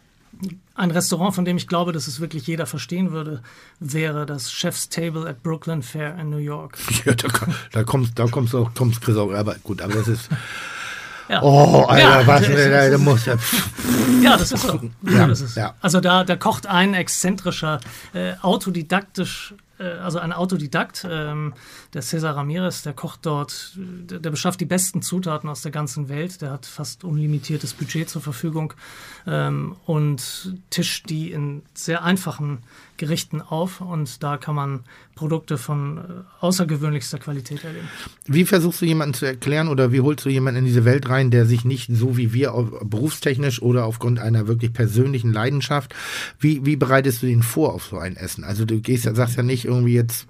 ein Restaurant, von dem ich glaube, dass es wirklich jeder verstehen würde, wäre das Chef's Table at Brooklyn Fair in New York. Ja, da, da kommst da kommst du auch, kommst Chris auch, aber gut, aber das ist... Ja. Oh, Alter, ja, was, da, da muss ja... Ja, das ist so. Ja, das ist. ja. Also da, da kocht ein exzentrischer, äh, autodidaktisch, äh, also ein Autodidakt, ähm, der César Ramirez, der kocht dort, der, der beschafft die besten Zutaten aus der ganzen Welt, der hat fast unlimitiertes Budget zur Verfügung ähm, und tischt die in sehr einfachen Gerichten auf und da kann man Produkte von äh, außergewöhnlichster Qualität erleben. Wie versuchst du jemanden zu erklären oder wie holst du jemanden in diese Welt rein, der sich nicht so wie wir auf, berufstechnisch oder aufgrund einer wirklich persönlichen Leidenschaft, wie, wie bereitest du den vor auf so ein Essen? Also du gehst, sagst ja nicht irgendwie jetzt,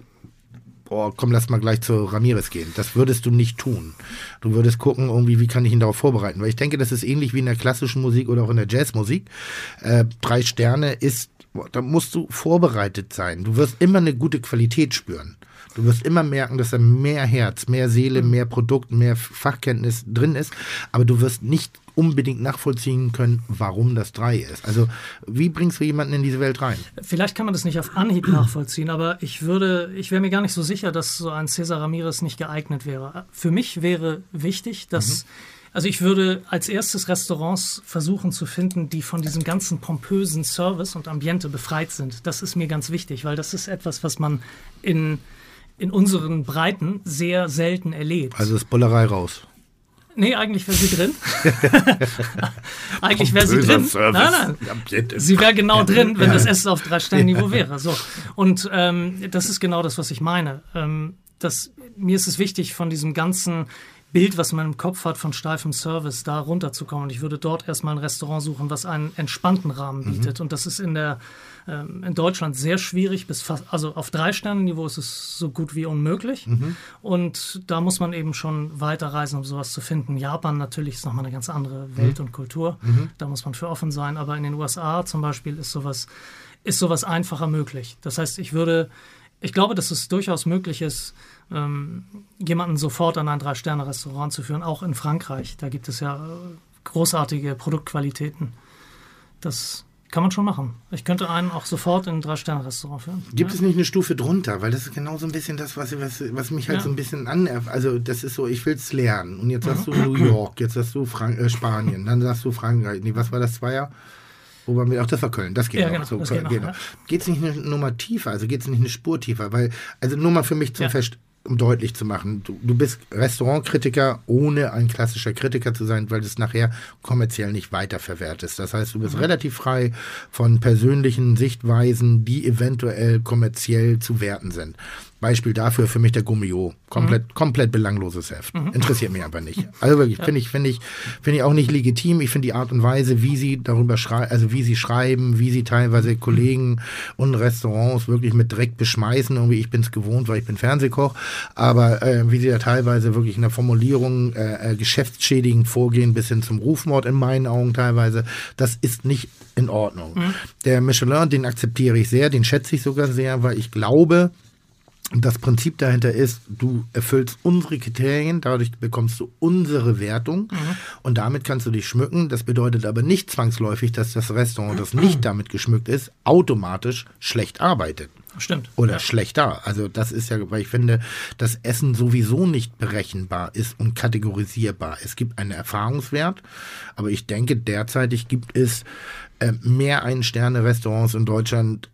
boah, komm, lass mal gleich zu Ramirez gehen. Das würdest du nicht tun. Du würdest gucken, irgendwie, wie kann ich ihn darauf vorbereiten? Weil ich denke, das ist ähnlich wie in der klassischen Musik oder auch in der Jazzmusik. Äh, drei Sterne ist, da musst du vorbereitet sein. Du wirst immer eine gute Qualität spüren. Du wirst immer merken, dass da mehr Herz, mehr Seele, mehr Produkt, mehr Fachkenntnis drin ist. Aber du wirst nicht unbedingt nachvollziehen können, warum das drei ist. Also wie bringst du jemanden in diese Welt rein? Vielleicht kann man das nicht auf Anhieb nachvollziehen, aber ich würde, ich wäre mir gar nicht so sicher, dass so ein César Ramirez nicht geeignet wäre. Für mich wäre wichtig, dass, mhm. also ich würde als erstes Restaurants versuchen zu finden, die von diesem ganzen pompösen Service und Ambiente befreit sind. Das ist mir ganz wichtig, weil das ist etwas, was man in, in unseren Breiten sehr selten erlebt. Also ist Bullerei raus. Nee, eigentlich wäre sie drin. Eigentlich wäre sie drin. Nein, nein. Sie wäre genau drin, wenn das Essen auf drei Sterne-Niveau wäre. So. Und ähm, das ist genau das, was ich meine. Ähm, das, mir ist es wichtig, von diesem ganzen Bild, was man im Kopf hat von steifem Service, da runterzukommen. Und ich würde dort erstmal ein Restaurant suchen, was einen entspannten Rahmen bietet. Mhm. Und das ist in der ähm, in Deutschland sehr schwierig, bis fast, also auf drei Sterne-Niveau ist es so gut wie unmöglich. Mhm. Und da muss man eben schon weiterreisen, um sowas zu finden. Japan natürlich ist nochmal eine ganz andere Welt mhm. und Kultur. Mhm. Da muss man für offen sein. Aber in den U S A zum Beispiel ist sowas, ist sowas einfacher möglich. Das heißt, ich würde, ich glaube, dass es durchaus möglich ist, ähm, jemanden sofort an ein Drei-Sterne-Restaurant zu führen, auch in Frankreich. Da gibt es ja äh, großartige Produktqualitäten. Das kann man schon machen. Ich könnte einen auch sofort in ein Drei-Sterne-Restaurant führen. Gibt ja. es nicht eine Stufe drunter? Weil das ist genau so ein bisschen das, was, was, was mich halt ja. so ein bisschen anerft. Also das ist so, ich will es lernen. Und jetzt hast du New York, jetzt hast du Frank- äh, Spanien, dann hast du Frankreich. Nee, was war das, Zweier? Wo waren wir? Ach, das war Köln. Das geht ja, noch. Genau, so, das Köln, geht noch, genau. Geht es nicht eine Nummer tiefer? Also geht es nicht eine Spur tiefer? Weil, also nur mal für mich zum ja. Fest, um deutlich zu machen, du, du bist Restaurantkritiker, ohne ein klassischer Kritiker zu sein, weil du es nachher kommerziell nicht weiterverwertest. Das heißt, du bist mhm. relativ frei von persönlichen Sichtweisen, die eventuell kommerziell zu werten sind. Beispiel dafür für mich der Gummio. Komplett, mhm. komplett belangloses Heft. Mhm. Interessiert mich aber nicht. Also wirklich, ja. finde ich, finde ich, finde ich auch nicht legitim. Ich finde die Art und Weise, wie sie darüber schreiben, also wie sie schreiben, wie sie teilweise Kollegen und Restaurants wirklich mit Dreck beschmeißen. Irgendwie, ich bin es gewohnt, weil ich bin Fernsehkoch. Aber äh, wie sie da teilweise wirklich in der Formulierung äh, geschäftsschädigend vorgehen, bis hin zum Rufmord in meinen Augen teilweise, das ist nicht in Ordnung. Mhm. Der Michelin, den akzeptiere ich sehr, den schätze ich sogar sehr, weil ich glaube, das Prinzip dahinter ist, du erfüllst unsere Kriterien, dadurch bekommst du unsere Wertung mhm. und damit kannst du dich schmücken. Das bedeutet aber nicht zwangsläufig, dass das Restaurant, das nicht damit geschmückt ist, automatisch schlecht arbeitet. Stimmt. Oder ja. schlechter. Also das ist ja, weil ich finde, dass Essen sowieso nicht berechenbar ist und kategorisierbar. Es gibt einen Erfahrungswert, aber ich denke, derzeitig gibt es äh, mehr Ein-Sterne-Restaurants in Deutschland,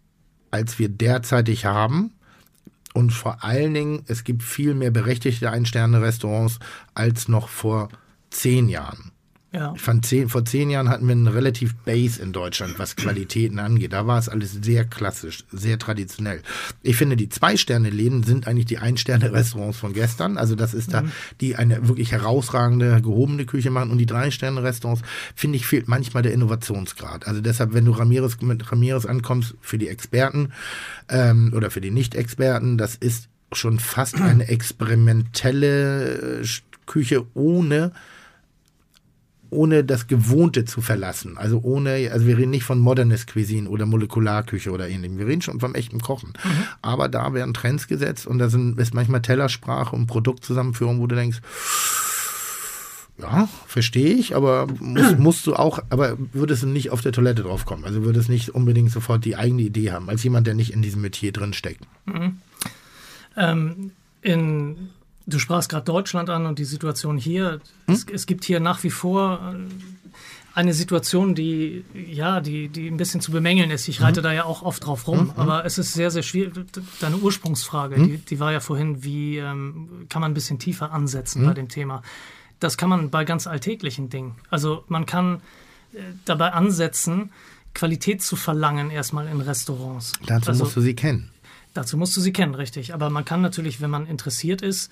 als wir derzeitig haben. Und vor allen Dingen, es gibt viel mehr berechtigte Ein-Sterne-Restaurants als noch vor zehn Jahren. Ja. Ich fand, zehn, vor zehn Jahren hatten wir einen relativ Base in Deutschland, was Qualitäten angeht. Da war es alles sehr klassisch, sehr traditionell. Ich finde, die Zwei-Sterne-Läden sind eigentlich die Ein-Sterne-Restaurants von gestern. Also das ist da, mhm. die eine wirklich herausragende, gehobene Küche machen. Und die Drei-Sterne-Restaurants, finde ich, fehlt manchmal der Innovationsgrad. Also deshalb, wenn du Ramirez, mit Ramirez ankommst, für die Experten ähm, oder für die Nicht-Experten, das ist schon fast eine experimentelle Küche ohne ohne das Gewohnte zu verlassen. Also ohne, also wir reden nicht von Modernist Cuisine oder Molekularküche oder ähnlichem. Wir reden schon vom echten Kochen. Mhm. Aber da werden Trends gesetzt und da sind, ist manchmal Tellersprache und Produktzusammenführung, wo du denkst, ja, verstehe ich, aber musst, musst du auch, aber würdest du nicht auf der Toilette drauf kommen? Also würdest nicht unbedingt sofort die eigene Idee haben, als jemand, der nicht in diesem Metier drin steckt. Mhm. Ähm, in, du sprachst gerade Deutschland an und die Situation hier. Hm? Es, es gibt hier nach wie vor eine Situation, die, ja, die, die ein bisschen zu bemängeln ist. Ich reite mhm. da ja auch oft drauf rum, mhm. aber es ist sehr, sehr schwierig. Deine Ursprungsfrage, mhm. die, die war ja vorhin, wie ähm, kann man ein bisschen tiefer ansetzen mhm. bei dem Thema? Das kann man bei ganz alltäglichen Dingen. Also man kann äh, dabei ansetzen, Qualität zu verlangen erstmal in Restaurants. Dazu also, musst du sie kennen. Dazu musst du sie kennen, richtig. Aber man kann natürlich, wenn man interessiert ist,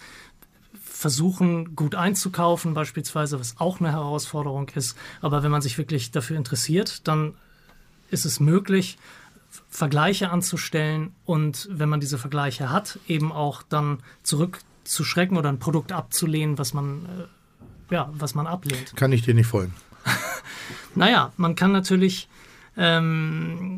versuchen, gut einzukaufen beispielsweise, was auch eine Herausforderung ist. Aber wenn man sich wirklich dafür interessiert, dann ist es möglich, Vergleiche anzustellen und wenn man diese Vergleiche hat, eben auch dann zurückzuschrecken oder ein Produkt abzulehnen, was man, äh, ja, was man ablehnt. Kann ich dir nicht folgen. Naja, man kann natürlich... Ähm,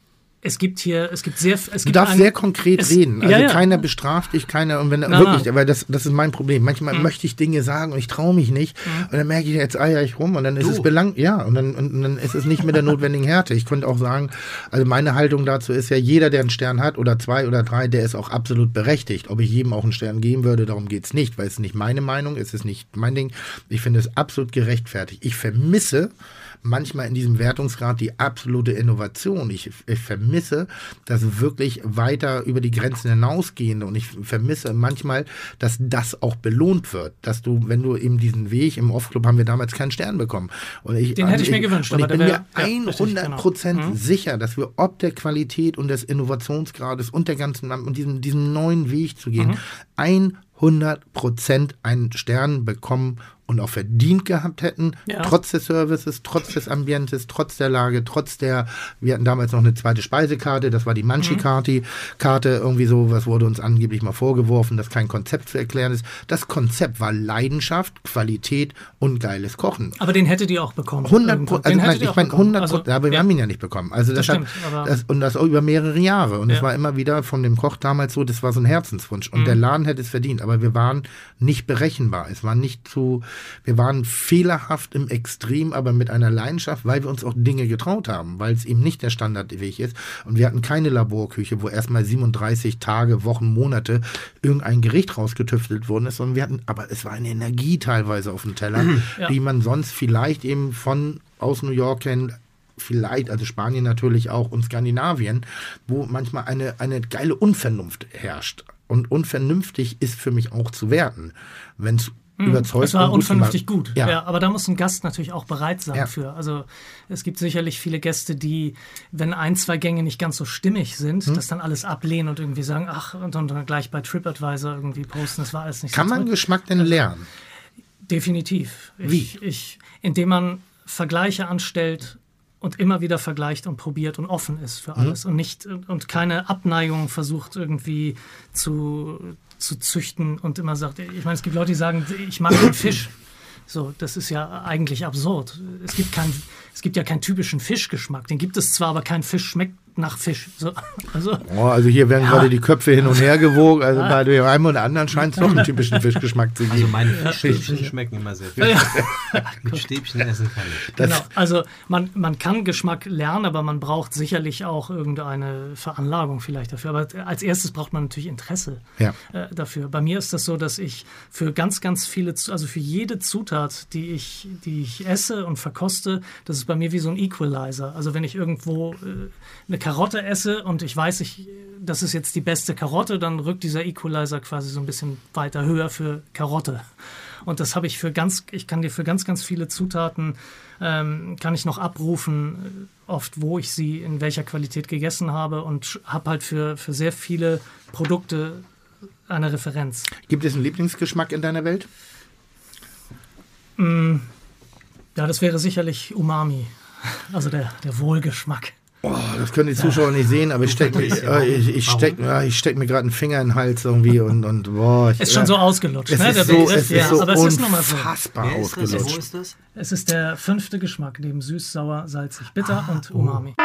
Es gibt hier, es gibt sehr, es gibt Du darfst ein, sehr konkret es, reden. Also ja, ja. keiner bestraft dich, keiner, und wenn Na, wirklich, na. aber das, das ist mein Problem. Manchmal Mhm. möchte ich Dinge sagen und ich traue mich nicht. Mhm. Und dann merke ich, jetzt eier ich rum und dann ist Du. es belang, ja, und dann, und dann ist es nicht mit der notwendigen Härte. Ich könnte auch sagen, also meine Haltung dazu ist ja, jeder, der einen Stern hat oder zwei oder drei, der ist auch absolut berechtigt. Ob ich jedem auch einen Stern geben würde, darum geht's nicht, weil es ist nicht meine Meinung, es ist nicht mein Ding. Ich finde es absolut gerechtfertigt. Ich vermisse manchmal in diesem Wertungsgrad die absolute Innovation. Ich, ich vermisse das wirklich weiter über die Grenzen hinausgehende und ich vermisse manchmal, dass das auch belohnt wird. Dass du, wenn du eben diesen Weg, im Off-Club haben wir damals keinen Stern bekommen. Und ich, Den hätte ich mir gewünscht. Und ich aber bin der mir wär, hundert Prozent ja, richtig, genau. sicher, dass wir ob der Qualität und des Innovationsgrades und der ganzen, und diesem, diesem neuen Weg zu gehen, Mhm. hundert Prozent einen Stern bekommen und auch verdient gehabt hätten, Ja. trotz des Services, trotz des Ambientes, trotz der Lage, trotz der, wir hatten damals noch eine zweite Speisekarte, das war die Manchi-Karte, Karte, irgendwie so, was wurde uns angeblich mal vorgeworfen, dass kein Konzept zu erklären ist. Das Konzept war Leidenschaft, Qualität und geiles Kochen. Aber den hättet ihr auch bekommen. hundert Prozent, also Den nein, hättet ihr ich auch meine bekommen. hundert Prozent, Also, aber wir ja. haben ihn ja nicht bekommen. Also Das das, hat, stimmt, aber- das und das auch über mehrere Jahre. Und es Ja. war immer wieder von dem Koch damals so, das war so ein Herzenswunsch. Und Mhm. der Laden hätte es verdient, aber wir waren nicht berechenbar. Es war nicht zu, wir waren fehlerhaft im Extrem, aber mit einer Leidenschaft, weil wir uns auch Dinge getraut haben, weil es eben nicht der Standardweg ist. Und wir hatten keine Laborküche, wo erstmal siebenunddreißig Tage, Wochen, Monate irgendein Gericht rausgetüftelt worden ist, sondern wir hatten, aber es war eine Energie teilweise auf dem Teller, Ja. die man sonst vielleicht eben von aus New York kennt, vielleicht, also Spanien natürlich auch und Skandinavien, wo manchmal eine, eine geile Unvernunft herrscht. Und unvernünftig ist für mich auch zu werten. Wenn es überzeugt Es war und gut unvernünftig gemacht- gut. Ja. Ja. aber da muss ein Gast natürlich auch bereit sein Ja. für. Also es gibt sicherlich viele Gäste, die, wenn ein, zwei Gänge nicht ganz so stimmig sind, Hm. das dann alles ablehnen und irgendwie sagen, ach, und dann, dann gleich bei TripAdvisor irgendwie posten, das war alles nicht Kann so man toll. Geschmack denn lernen? Definitiv. Wie? Ich, ich, indem man Vergleiche anstellt und immer wieder vergleicht und probiert und offen ist für alles und nicht und keine Abneigung versucht irgendwie zu, zu züchten und immer sagt, ich meine, es gibt Leute, die sagen, ich mag keinen Fisch. So, das ist ja eigentlich absurd. Es gibt kein, es gibt ja keinen typischen Fischgeschmack. Den gibt es zwar, aber kein Fisch schmeckt nach Fisch. So, also, Oh, also hier werden Ja. gerade die Köpfe hin und her gewogen. Also bei dem einen oder anderen scheint es doch einen typischen Fischgeschmack zu geben. Also meine Fischstäbchen schmecken immer sehr viel. Mit Stäbchen essen kann ich. Das- genau. Also man, man kann Geschmack lernen, aber man braucht sicherlich auch irgendeine Veranlagung vielleicht dafür. Aber als erstes braucht man natürlich Interesse Ja. äh, dafür. Bei mir ist das so, dass ich für ganz, ganz viele, zu- also für jede Zutat, die ich, die ich esse und verkoste, das ist bei mir wie so ein Equalizer. Also wenn ich irgendwo äh, eine Karotte esse und ich weiß, ich, das ist jetzt die beste Karotte, dann rückt dieser Equalizer quasi so ein bisschen weiter höher für Karotte. Und das habe ich für ganz, ich kann dir für ganz, ganz viele Zutaten, ähm, kann ich noch abrufen, äh, oft wo ich sie in welcher Qualität gegessen habe und habe halt für, für sehr viele Produkte eine Referenz. Gibt es einen Lieblingsgeschmack in deiner Welt? Ja, das wäre sicherlich Umami, also der, der Wohlgeschmack. Oh, das können die Zuschauer nicht sehen, aber ich stecke mir, äh, ich, ich steck, ja, ich steck mir gerade einen Finger in den Hals irgendwie und, und boah. Ich, ist schon so ausgelutscht, es ne? Ist Der so, Begriff, es ist ja, so aber es ist nun mal so. unfassbar Wer ist das? Wo ausgelutscht. ist das? Es ist der fünfte Geschmack neben süß, sauer, salzig, bitter und Umami.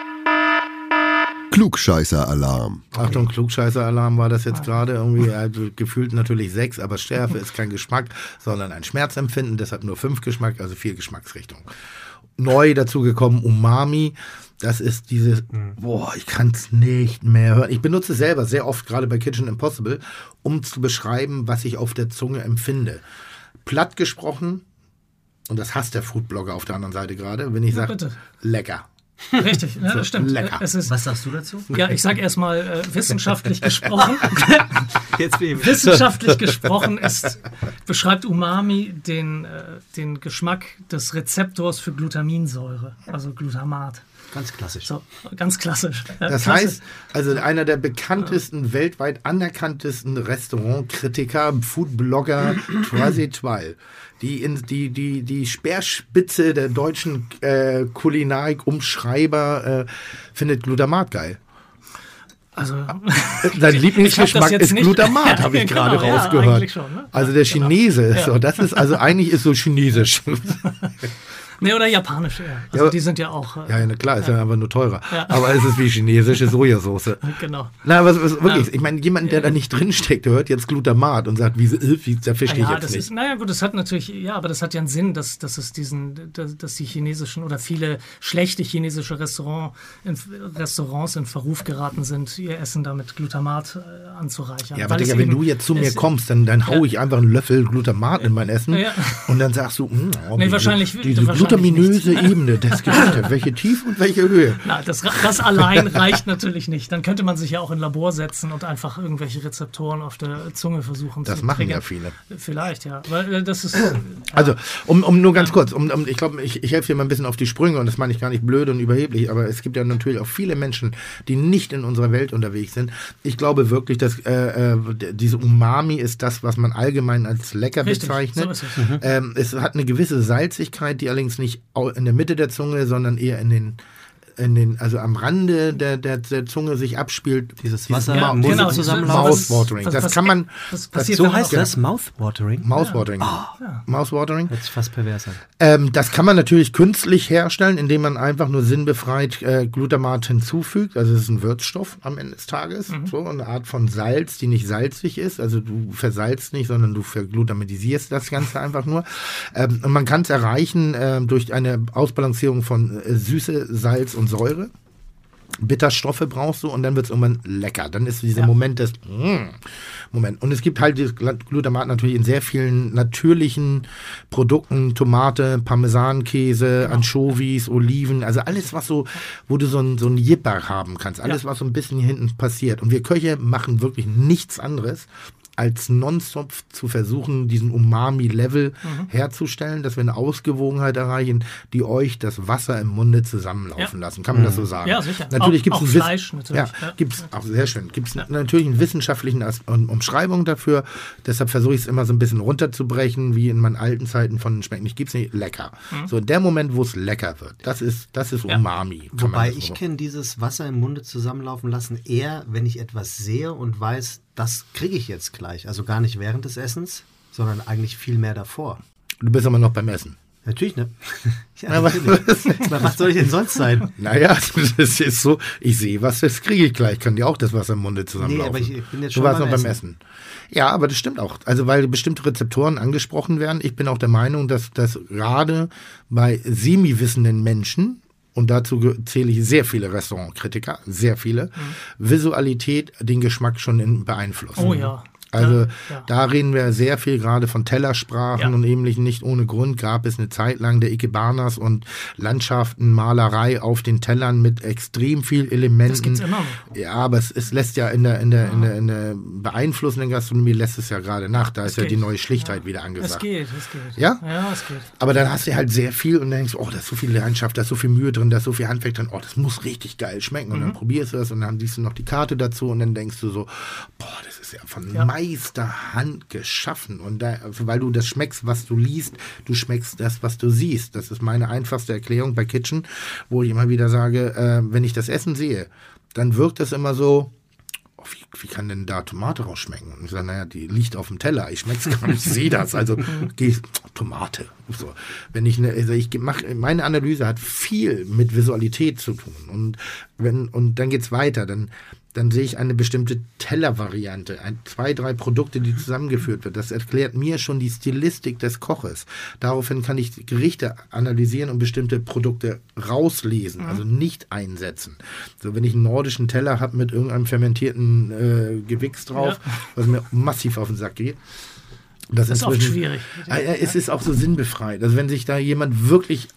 Klugscheißer-Alarm. Achtung, Klugscheißer-Alarm war das jetzt gerade irgendwie. Also gefühlt natürlich sechs, aber Schärfe ist kein Geschmack, sondern ein Schmerzempfinden. Deshalb nur fünf Geschmack, also vier Geschmacksrichtungen. Neu dazu gekommen Umami. Das ist dieses, boah, ich kann es nicht mehr hören. Ich benutze es selber sehr oft, gerade bei Kitchen Impossible, um zu beschreiben, was ich auf der Zunge empfinde. Platt gesprochen, und das hasst der Foodblogger auf der anderen Seite gerade, wenn ich Ja, sage, bitte. lecker. Richtig, ne, So, das stimmt. lecker. Es ist, Was sagst du dazu? ja, ich sag erstmal äh, wissenschaftlich gesprochen. Jetzt bin ich Wissenschaftlich gesprochen ist, beschreibt Umami den, äh, den Geschmack des Rezeptors für Glutaminsäure, also Glutamat. ganz klassisch. So, ganz klassisch. Äh, Das klassisch. heißt, also einer der bekanntesten, weltweit anerkanntesten Restaurantkritiker, Foodblogger, Troisier Toile, die, in, die, die, die Speerspitze der deutschen äh, Kulinarik-Umschreiber äh, findet Glutamat geil. Also, Sein Lieblingsgeschmack jetzt ist nicht- Glutamat, habe ich Genau, gerade ja, rausgehört. eigentlich schon, ne? Also der Chinese, ist so, das ist also eigentlich ist so chinesisch. nee, oder japanisch eher. Also Ja, die sind ja auch. Äh, Ja, ja, na klar, ist ja einfach nur teurer. Ja. Aber es ist wie chinesische Sojasauce. Genau. Na, was, was wirklich, ich meine, jemand, der da nicht drinsteckt, der hört jetzt Glutamat und sagt, wie, äh, wie der verstehe ich Ja, jetzt das nicht. ist, naja gut, das hat natürlich, ja, aber das hat ja einen Sinn, dass, dass es diesen, dass, dass die chinesischen oder viele schlechte chinesische Restaurant, in, Restaurants in Verruf geraten sind, ihr Essen damit Glutamat äh, anzureichern. Ja, aber Weil es Digga, wenn eben- du jetzt zu mir es- kommst, dann, dann hau ich einfach einen Löffel Glutamat in mein Essen Ja. und dann sagst du, mh, oh, Nee, diese, wahrscheinlich- diese wahrscheinlich glutaminöse nicht. Ebene des Gerichtes, welche Tief- und welche Höhe. Na, das, das allein reicht natürlich nicht. Dann könnte man sich ja auch in Labor setzen und einfach irgendwelche Rezeptoren auf der Zunge versuchen Das zu machen triggern. ja viele. Vielleicht, ja. Weil äh, das ist. Ja. Also, um, um nur ganz kurz, um, um, ich glaube, ich, ich helfe dir mal ein bisschen auf die Sprünge und das meine ich gar nicht blöd und überheblich, aber es gibt ja natürlich auch viele Menschen, die nicht in unserer Welt unterwegs sind. Ich glaube wirklich, dass äh, äh, diese Umami ist das, was man allgemein als lecker Richtig, bezeichnet. so ist es. Ähm, es hat eine gewisse Salzigkeit, die allerdings nicht au- in der Mitte der Zunge, sondern eher in den in den, also am Rande der, der, der Zunge sich abspielt. Dieses Wasser Ja, im Mund genau, zusammenlaufen. Mouthwatering. Was- Das was- kann man, was passiert, So wenn man heißt auf- das? Mouthwatering? Mouthwatering. Mouthwatering. Hört sich fast pervers an. Ähm, das kann man natürlich künstlich herstellen, indem man einfach nur sinnbefreit äh, Glutamat hinzufügt. Also es ist ein Würzstoff am Ende des Tages. So eine Art von Salz, die nicht salzig ist. Also du versalzt nicht, sondern du verglutamatisierst das Ganze einfach nur. Ähm, und man kann es erreichen äh, durch eine Ausbalancierung von äh, Süße, Salz und Säure. Bitterstoffe brauchst du und dann wird es irgendwann lecker. Dann ist dieser Ja. Moment des mm, Moment. Und es gibt halt dieses Glutamat natürlich in sehr vielen natürlichen Produkten, Tomate, Parmesankäse, Anchovies, Oliven, also alles, was so, wo du so ein, so ein Jipper haben kannst, alles, Ja. was so ein bisschen hier hinten passiert. Und wir Köche machen wirklich nichts anderes, als nonstop zu versuchen, diesen Umami-Level Mhm. herzustellen, dass wir eine Ausgewogenheit erreichen, die euch das Wasser im Munde zusammenlaufen Ja. lassen. Kann man das so sagen? Ja, sicher. Natürlich Auch- gibt es auch einen Wiss- Fleisch natürlich, Ja, ja. gibt's auch sehr schön. Gibt es natürlich einen wissenschaftlichen As um Umschreibung dafür. Deshalb versuche ich es immer so ein bisschen runterzubrechen, wie in meinen alten Zeiten von schmeckt nicht, gibt's nicht, lecker. So in der Moment, wo es lecker wird, das ist das ist Ja. Umami. kann man Wobei das ich so- kenne dieses Wasser im Munde zusammenlaufen lassen eher, wenn ich etwas sehe und weiß, das kriege ich jetzt gleich. Also gar nicht während des Essens, sondern eigentlich viel mehr davor. Du bist aber noch beim Essen. Natürlich, ne? Ja, Aber- natürlich. Was soll ich denn sonst sein? Naja, das ist so, ich sehe was, das kriege ich gleich. Kann dir auch das Wasser im Munde Nee, zusammenlaufen. aber ich, ich bin jetzt Du schon warst beim noch beim Essen. Essen. Ja, aber das stimmt auch. Also weil bestimmte Rezeptoren angesprochen werden. Ich bin auch der Meinung, dass das gerade bei semi-wissenden Menschen, und dazu ge- zähle ich sehr viele Restaurantkritiker, sehr viele, Visualität den Geschmack schon in, beeinflusst. Oh ja. Also Ja, ja. da reden wir sehr viel gerade von Tellersprachen Ja. und ähnlichen. Nicht ohne Grund gab es eine Zeit lang der Ikebanas und Landschaften, Malerei auf den Tellern mit extrem viel Elementen. Das gibt's immer noch. Ja, aber es, es lässt ja in der, in der, in der, in der beeinflussenden Gastronomie lässt es ja gerade nach. Da ist ja geht. die neue Schlichtheit wieder Es angesagt. geht, es geht. Ja? Ja, es geht. Aber dann hast du halt sehr viel und dann denkst du, oh, da ist so viel Leidenschaft, da ist so viel Mühe drin, da ist so viel Handwerk drin, oh, das muss richtig geil schmecken. Und dann probierst du das und dann siehst du noch die Karte dazu und dann denkst du so, boah, das ist ja von Ja. Meisterhand geschaffen. Und da, weil du das schmeckst, was du liest, du schmeckst das, was du siehst. Das ist meine einfachste Erklärung bei Kitchen, wo ich immer wieder sage, äh, wenn ich das Essen sehe, dann wirkt das immer so, oh, wie, wie kann denn da Tomate rausschmecken? Und ich sage, naja, die liegt auf dem Teller, ich schmeck's gar nicht, ich sehe das. Also geh, Tomate. So. Wenn ich, ne, also ich mach, meine Analyse hat viel mit Visualität zu tun. Und wenn, und dann geht's weiter, dann dann sehe ich eine bestimmte Tellervariante, ein, zwei, drei Produkte, die zusammengeführt wird. Das erklärt mir schon die Stilistik des Koches. Daraufhin kann ich Gerichte analysieren und bestimmte Produkte rauslesen, mhm. also nicht einsetzen. So, wenn ich einen nordischen Teller habe mit irgendeinem fermentierten äh, Gewichs drauf, ja. was mir massiv auf den Sack geht. Das, das ist oft schwierig. Äh, es ist auch so sinnbefreit. Also wenn sich da jemand wirklich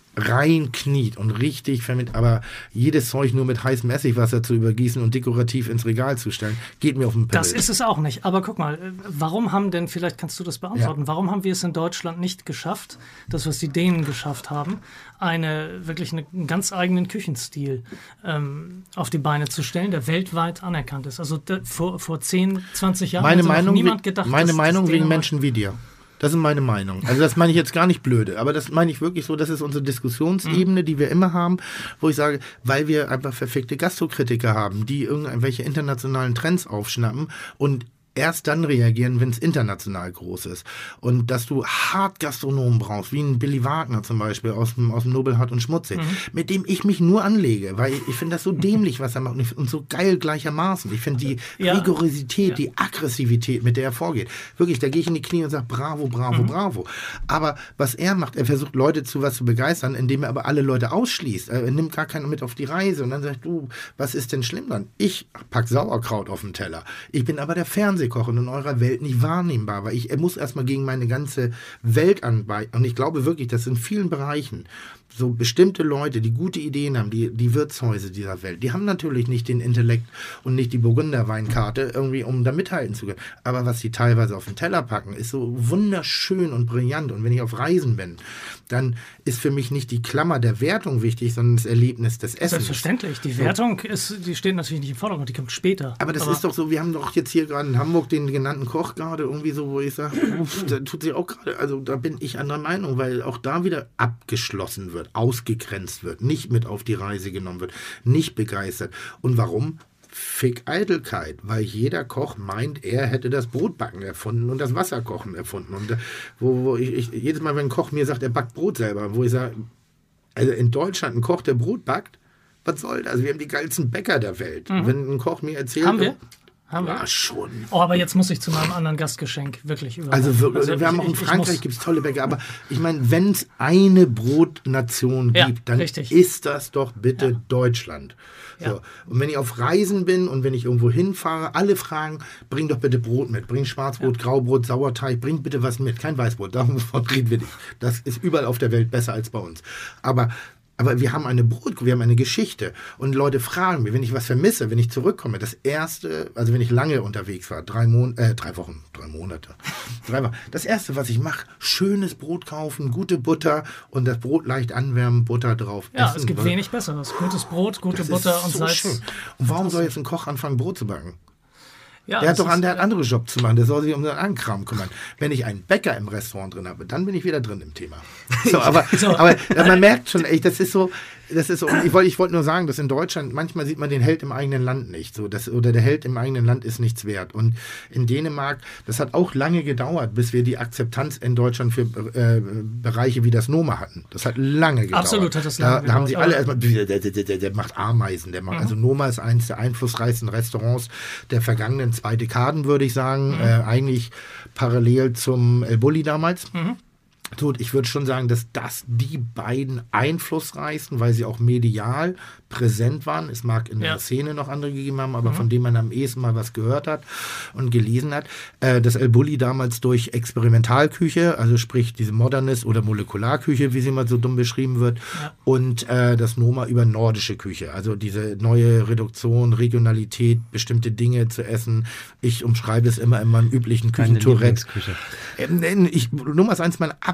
reinkniet und richtig vermittelt, aber jedes Zeug nur mit heißem Essigwasser zu übergießen und dekorativ ins Regal zu stellen, geht mir auf den Pimmel. Das ist es auch nicht. Aber guck mal, warum haben denn, vielleicht kannst du das beantworten, ja. warum haben wir es in Deutschland nicht geschafft, das, was die Dänen geschafft haben, eine wirklich eine, einen ganz eigenen Küchenstil ähm, auf die Beine zu stellen, der weltweit anerkannt ist. Also da, vor, vor zehn, zwanzig Jahren meine hat Meinung, niemand gedacht, meine dass, Meinung dass wegen Menschen wie dir. Das ist meine Meinung. Also das meine ich jetzt gar nicht blöde, aber das meine ich wirklich so, das ist unsere Diskussionsebene, die wir immer haben, wo ich sage, weil wir einfach verfickte Gastrokritiker haben, die irgendwelche internationalen Trends aufschnappen und erst dann reagieren, wenn es international groß ist. Und dass du hart Gastronomen brauchst, wie ein Billy Wagner zum Beispiel aus dem, aus dem Nobelhart und Schmutzig, mhm. mit dem ich mich nur anlege, weil ich, ich finde das so dämlich, was er macht und, und so geil gleichermaßen. Ich finde die ja. Rigorosität, ja. die Aggressivität, mit der er vorgeht, wirklich, da gehe ich in die Knie und sage, bravo, bravo, mhm. bravo. Aber was er macht, er versucht Leute zu was zu begeistern, indem er aber alle Leute ausschließt. Er nimmt gar keinen mit auf die Reise und dann sagt, du, was ist denn schlimm dann? Ich pack Sauerkraut auf den Teller. Ich bin aber der Fernseher Kochen in eurer Welt nicht wahrnehmbar, weil ich er muss erstmal gegen meine ganze Welt anbeißen. Und ich glaube wirklich, dass in vielen Bereichen so bestimmte Leute, die gute Ideen haben, die, die Wirtshäuser dieser Welt, die haben natürlich nicht den Intellekt und nicht die Burgunderweinkarte irgendwie, um da mithalten zu können. Aber was sie teilweise auf den Teller packen, ist so wunderschön und brillant. Und wenn ich auf Reisen bin, dann ist für mich nicht die Klammer der Wertung wichtig, sondern das Erlebnis des Essens. Selbstverständlich. Die Wertung ist, die steht natürlich nicht im Vordergrund, die kommt später. Aber das Aber ist doch so, wir haben doch jetzt hier gerade in Hamburg den genannten Koch gerade irgendwie so, wo ich sage, da tut sich auch gerade, also da bin ich anderer Meinung, weil auch da wieder abgeschlossen wird, ausgegrenzt wird, nicht mit auf die Reise genommen wird, nicht begeistert. Und warum? Fick Eitelkeit, weil jeder Koch meint, er hätte das Brotbacken erfunden und das Wasserkochen erfunden. Und wo, wo ich, ich jedes Mal, wenn ein Koch mir sagt, er backt Brot selber, wo ich sage, also in Deutschland ein Koch, der Brot backt, was soll das? Also wir haben die geilsten Bäcker der Welt. Mhm. Wenn ein Koch mir erzählt... Haben wir? Haben ja, wir? schon. Oh, aber jetzt muss ich zu meinem anderen Gastgeschenk wirklich über. Also, wirklich, also wir haben auch in Frankreich gibt es tolle Bäcker, aber ich meine, wenn es eine Brotnation ja, gibt, dann richtig. ist das doch bitte ja. Deutschland. So. Ja. Und wenn ich auf Reisen bin und wenn ich irgendwo hinfahre, alle fragen, bring doch bitte Brot mit. Bring Schwarzbrot, ja. Graubrot, Sauerteig, bring bitte was mit. Kein Weißbrot, davon reden wir nicht. Das ist überall auf der Welt besser als bei uns. Aber Aber wir haben eine Brot, wir haben eine Geschichte. Und Leute fragen mich, wenn ich was vermisse, wenn ich zurückkomme, das erste, also wenn ich lange unterwegs war, drei, Mon äh, drei Wochen, drei Monate, drei Wochen, das erste, was ich mache, schönes Brot kaufen, gute Butter und das Brot leicht anwärmen, Butter drauf. Ja, essen. Es gibt wenig Besseres. Gutes Brot, gute das Butter ist und so Salz. Schön. Und warum soll jetzt ein Koch anfangen, Brot zu backen? Ja, der hat doch ist, an, der hat andere Job zu machen, der soll sich um seinen anderen Kram kümmern. Wenn ich einen Bäcker im Restaurant drin habe, dann bin ich wieder drin im Thema. So, aber, so. aber man merkt schon, ey, das ist so, das ist so, und ich wollte ich wollte nur sagen, dass in Deutschland, manchmal sieht man den Held im eigenen Land nicht. So, das, oder der Held im eigenen Land ist nichts wert. Und in Dänemark, das hat auch lange gedauert, bis wir die Akzeptanz in Deutschland für äh, Bereiche wie das Noma hatten. Das hat lange gedauert. Absolut hat das lange da, gedauert. Da haben sie alle erstmal, der, der, der, der macht Ameisen. Der macht, mhm. Also Noma ist eines der einflussreichsten Restaurants der vergangenen zwei Dekaden, würde ich sagen. Mhm. Äh, eigentlich parallel zum El Bulli damals. Mhm. Gut, ich würde schon sagen, dass das die beiden einflussreichsten, weil sie auch medial präsent waren. Es mag in ja. der Szene noch andere gegeben haben, aber mhm. von denen man am ehesten mal was gehört hat und gelesen hat. Äh, das El Bulli damals durch Experimentalküche, also sprich diese Modernist- oder Molekularküche, wie sie mal so dumm beschrieben wird, ja. und äh, das Noma über nordische Küche, also diese neue Reduktion, Regionalität, bestimmte Dinge zu essen. Ich umschreibe es immer in meinem üblichen Küchentourette. Lieblingsküche. Ähm, ich, Noma ist eins meiner absoluten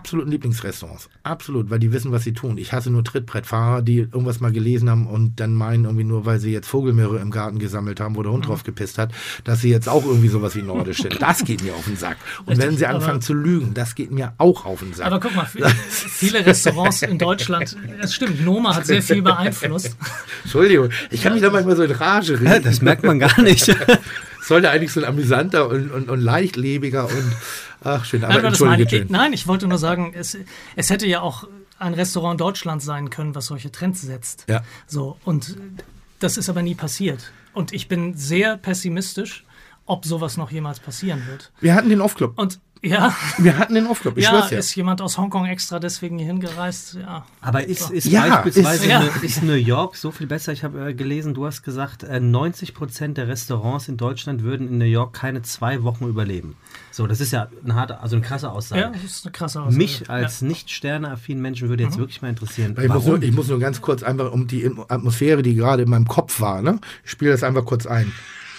absoluten Lieblingsrestaurants. Absolut, weil die wissen, was sie tun. Ich hasse nur Trittbrettfahrer, die irgendwas mal gelesen haben und dann meinen, irgendwie nur, weil sie jetzt Vogelmeere im Garten gesammelt haben, wo der Hund drauf gepisst hat, dass sie jetzt auch irgendwie sowas wie nordisch sind. Das geht mir auf den Sack. Und Richtig, wenn sie anfangen aber, zu lügen, das geht mir auch auf den Sack. Aber guck mal, viele Restaurants in Deutschland, es stimmt, Noma hat sehr viel beeinflusst. Entschuldigung, ich kann mich da manchmal so in Rage reden. Ja, das merkt man gar nicht. Sollte eigentlich so ein amüsanter und, und, und leichtlebiger und ach schön, aber Nein, das entschuldige meine ich, schön. nein, ich wollte nur sagen, es, es hätte ja auch ein Restaurant in Deutschland sein können, was solche Trends setzt. Ja. So, und das ist aber nie passiert. Und ich bin sehr pessimistisch, ob sowas noch jemals passieren wird. Wir hatten den Off-Club. Und ja, Wir hatten den Off-Club, ich ja, schwör's dir. ist jemand aus Hongkong extra deswegen hier hingereist? Ja. Aber ist, ist Ja, beispielsweise ist- ja. Ne, ist New York so viel besser? Ich habe äh, gelesen, du hast gesagt, äh, neunzig Prozent der Restaurants in Deutschland würden in New York keine zwei Wochen überleben. So, das ist ja eine harte, also eine krasse Aussage. Ja, das ist eine krasse Aussage. Mich als nicht sterneaffinen Menschen würde jetzt wirklich mal interessieren, Ich muss, warum? nur, ich muss nur ganz kurz einfach um die Atmosphäre, die gerade in meinem Kopf war, ne? Ich spiele das einfach kurz ein.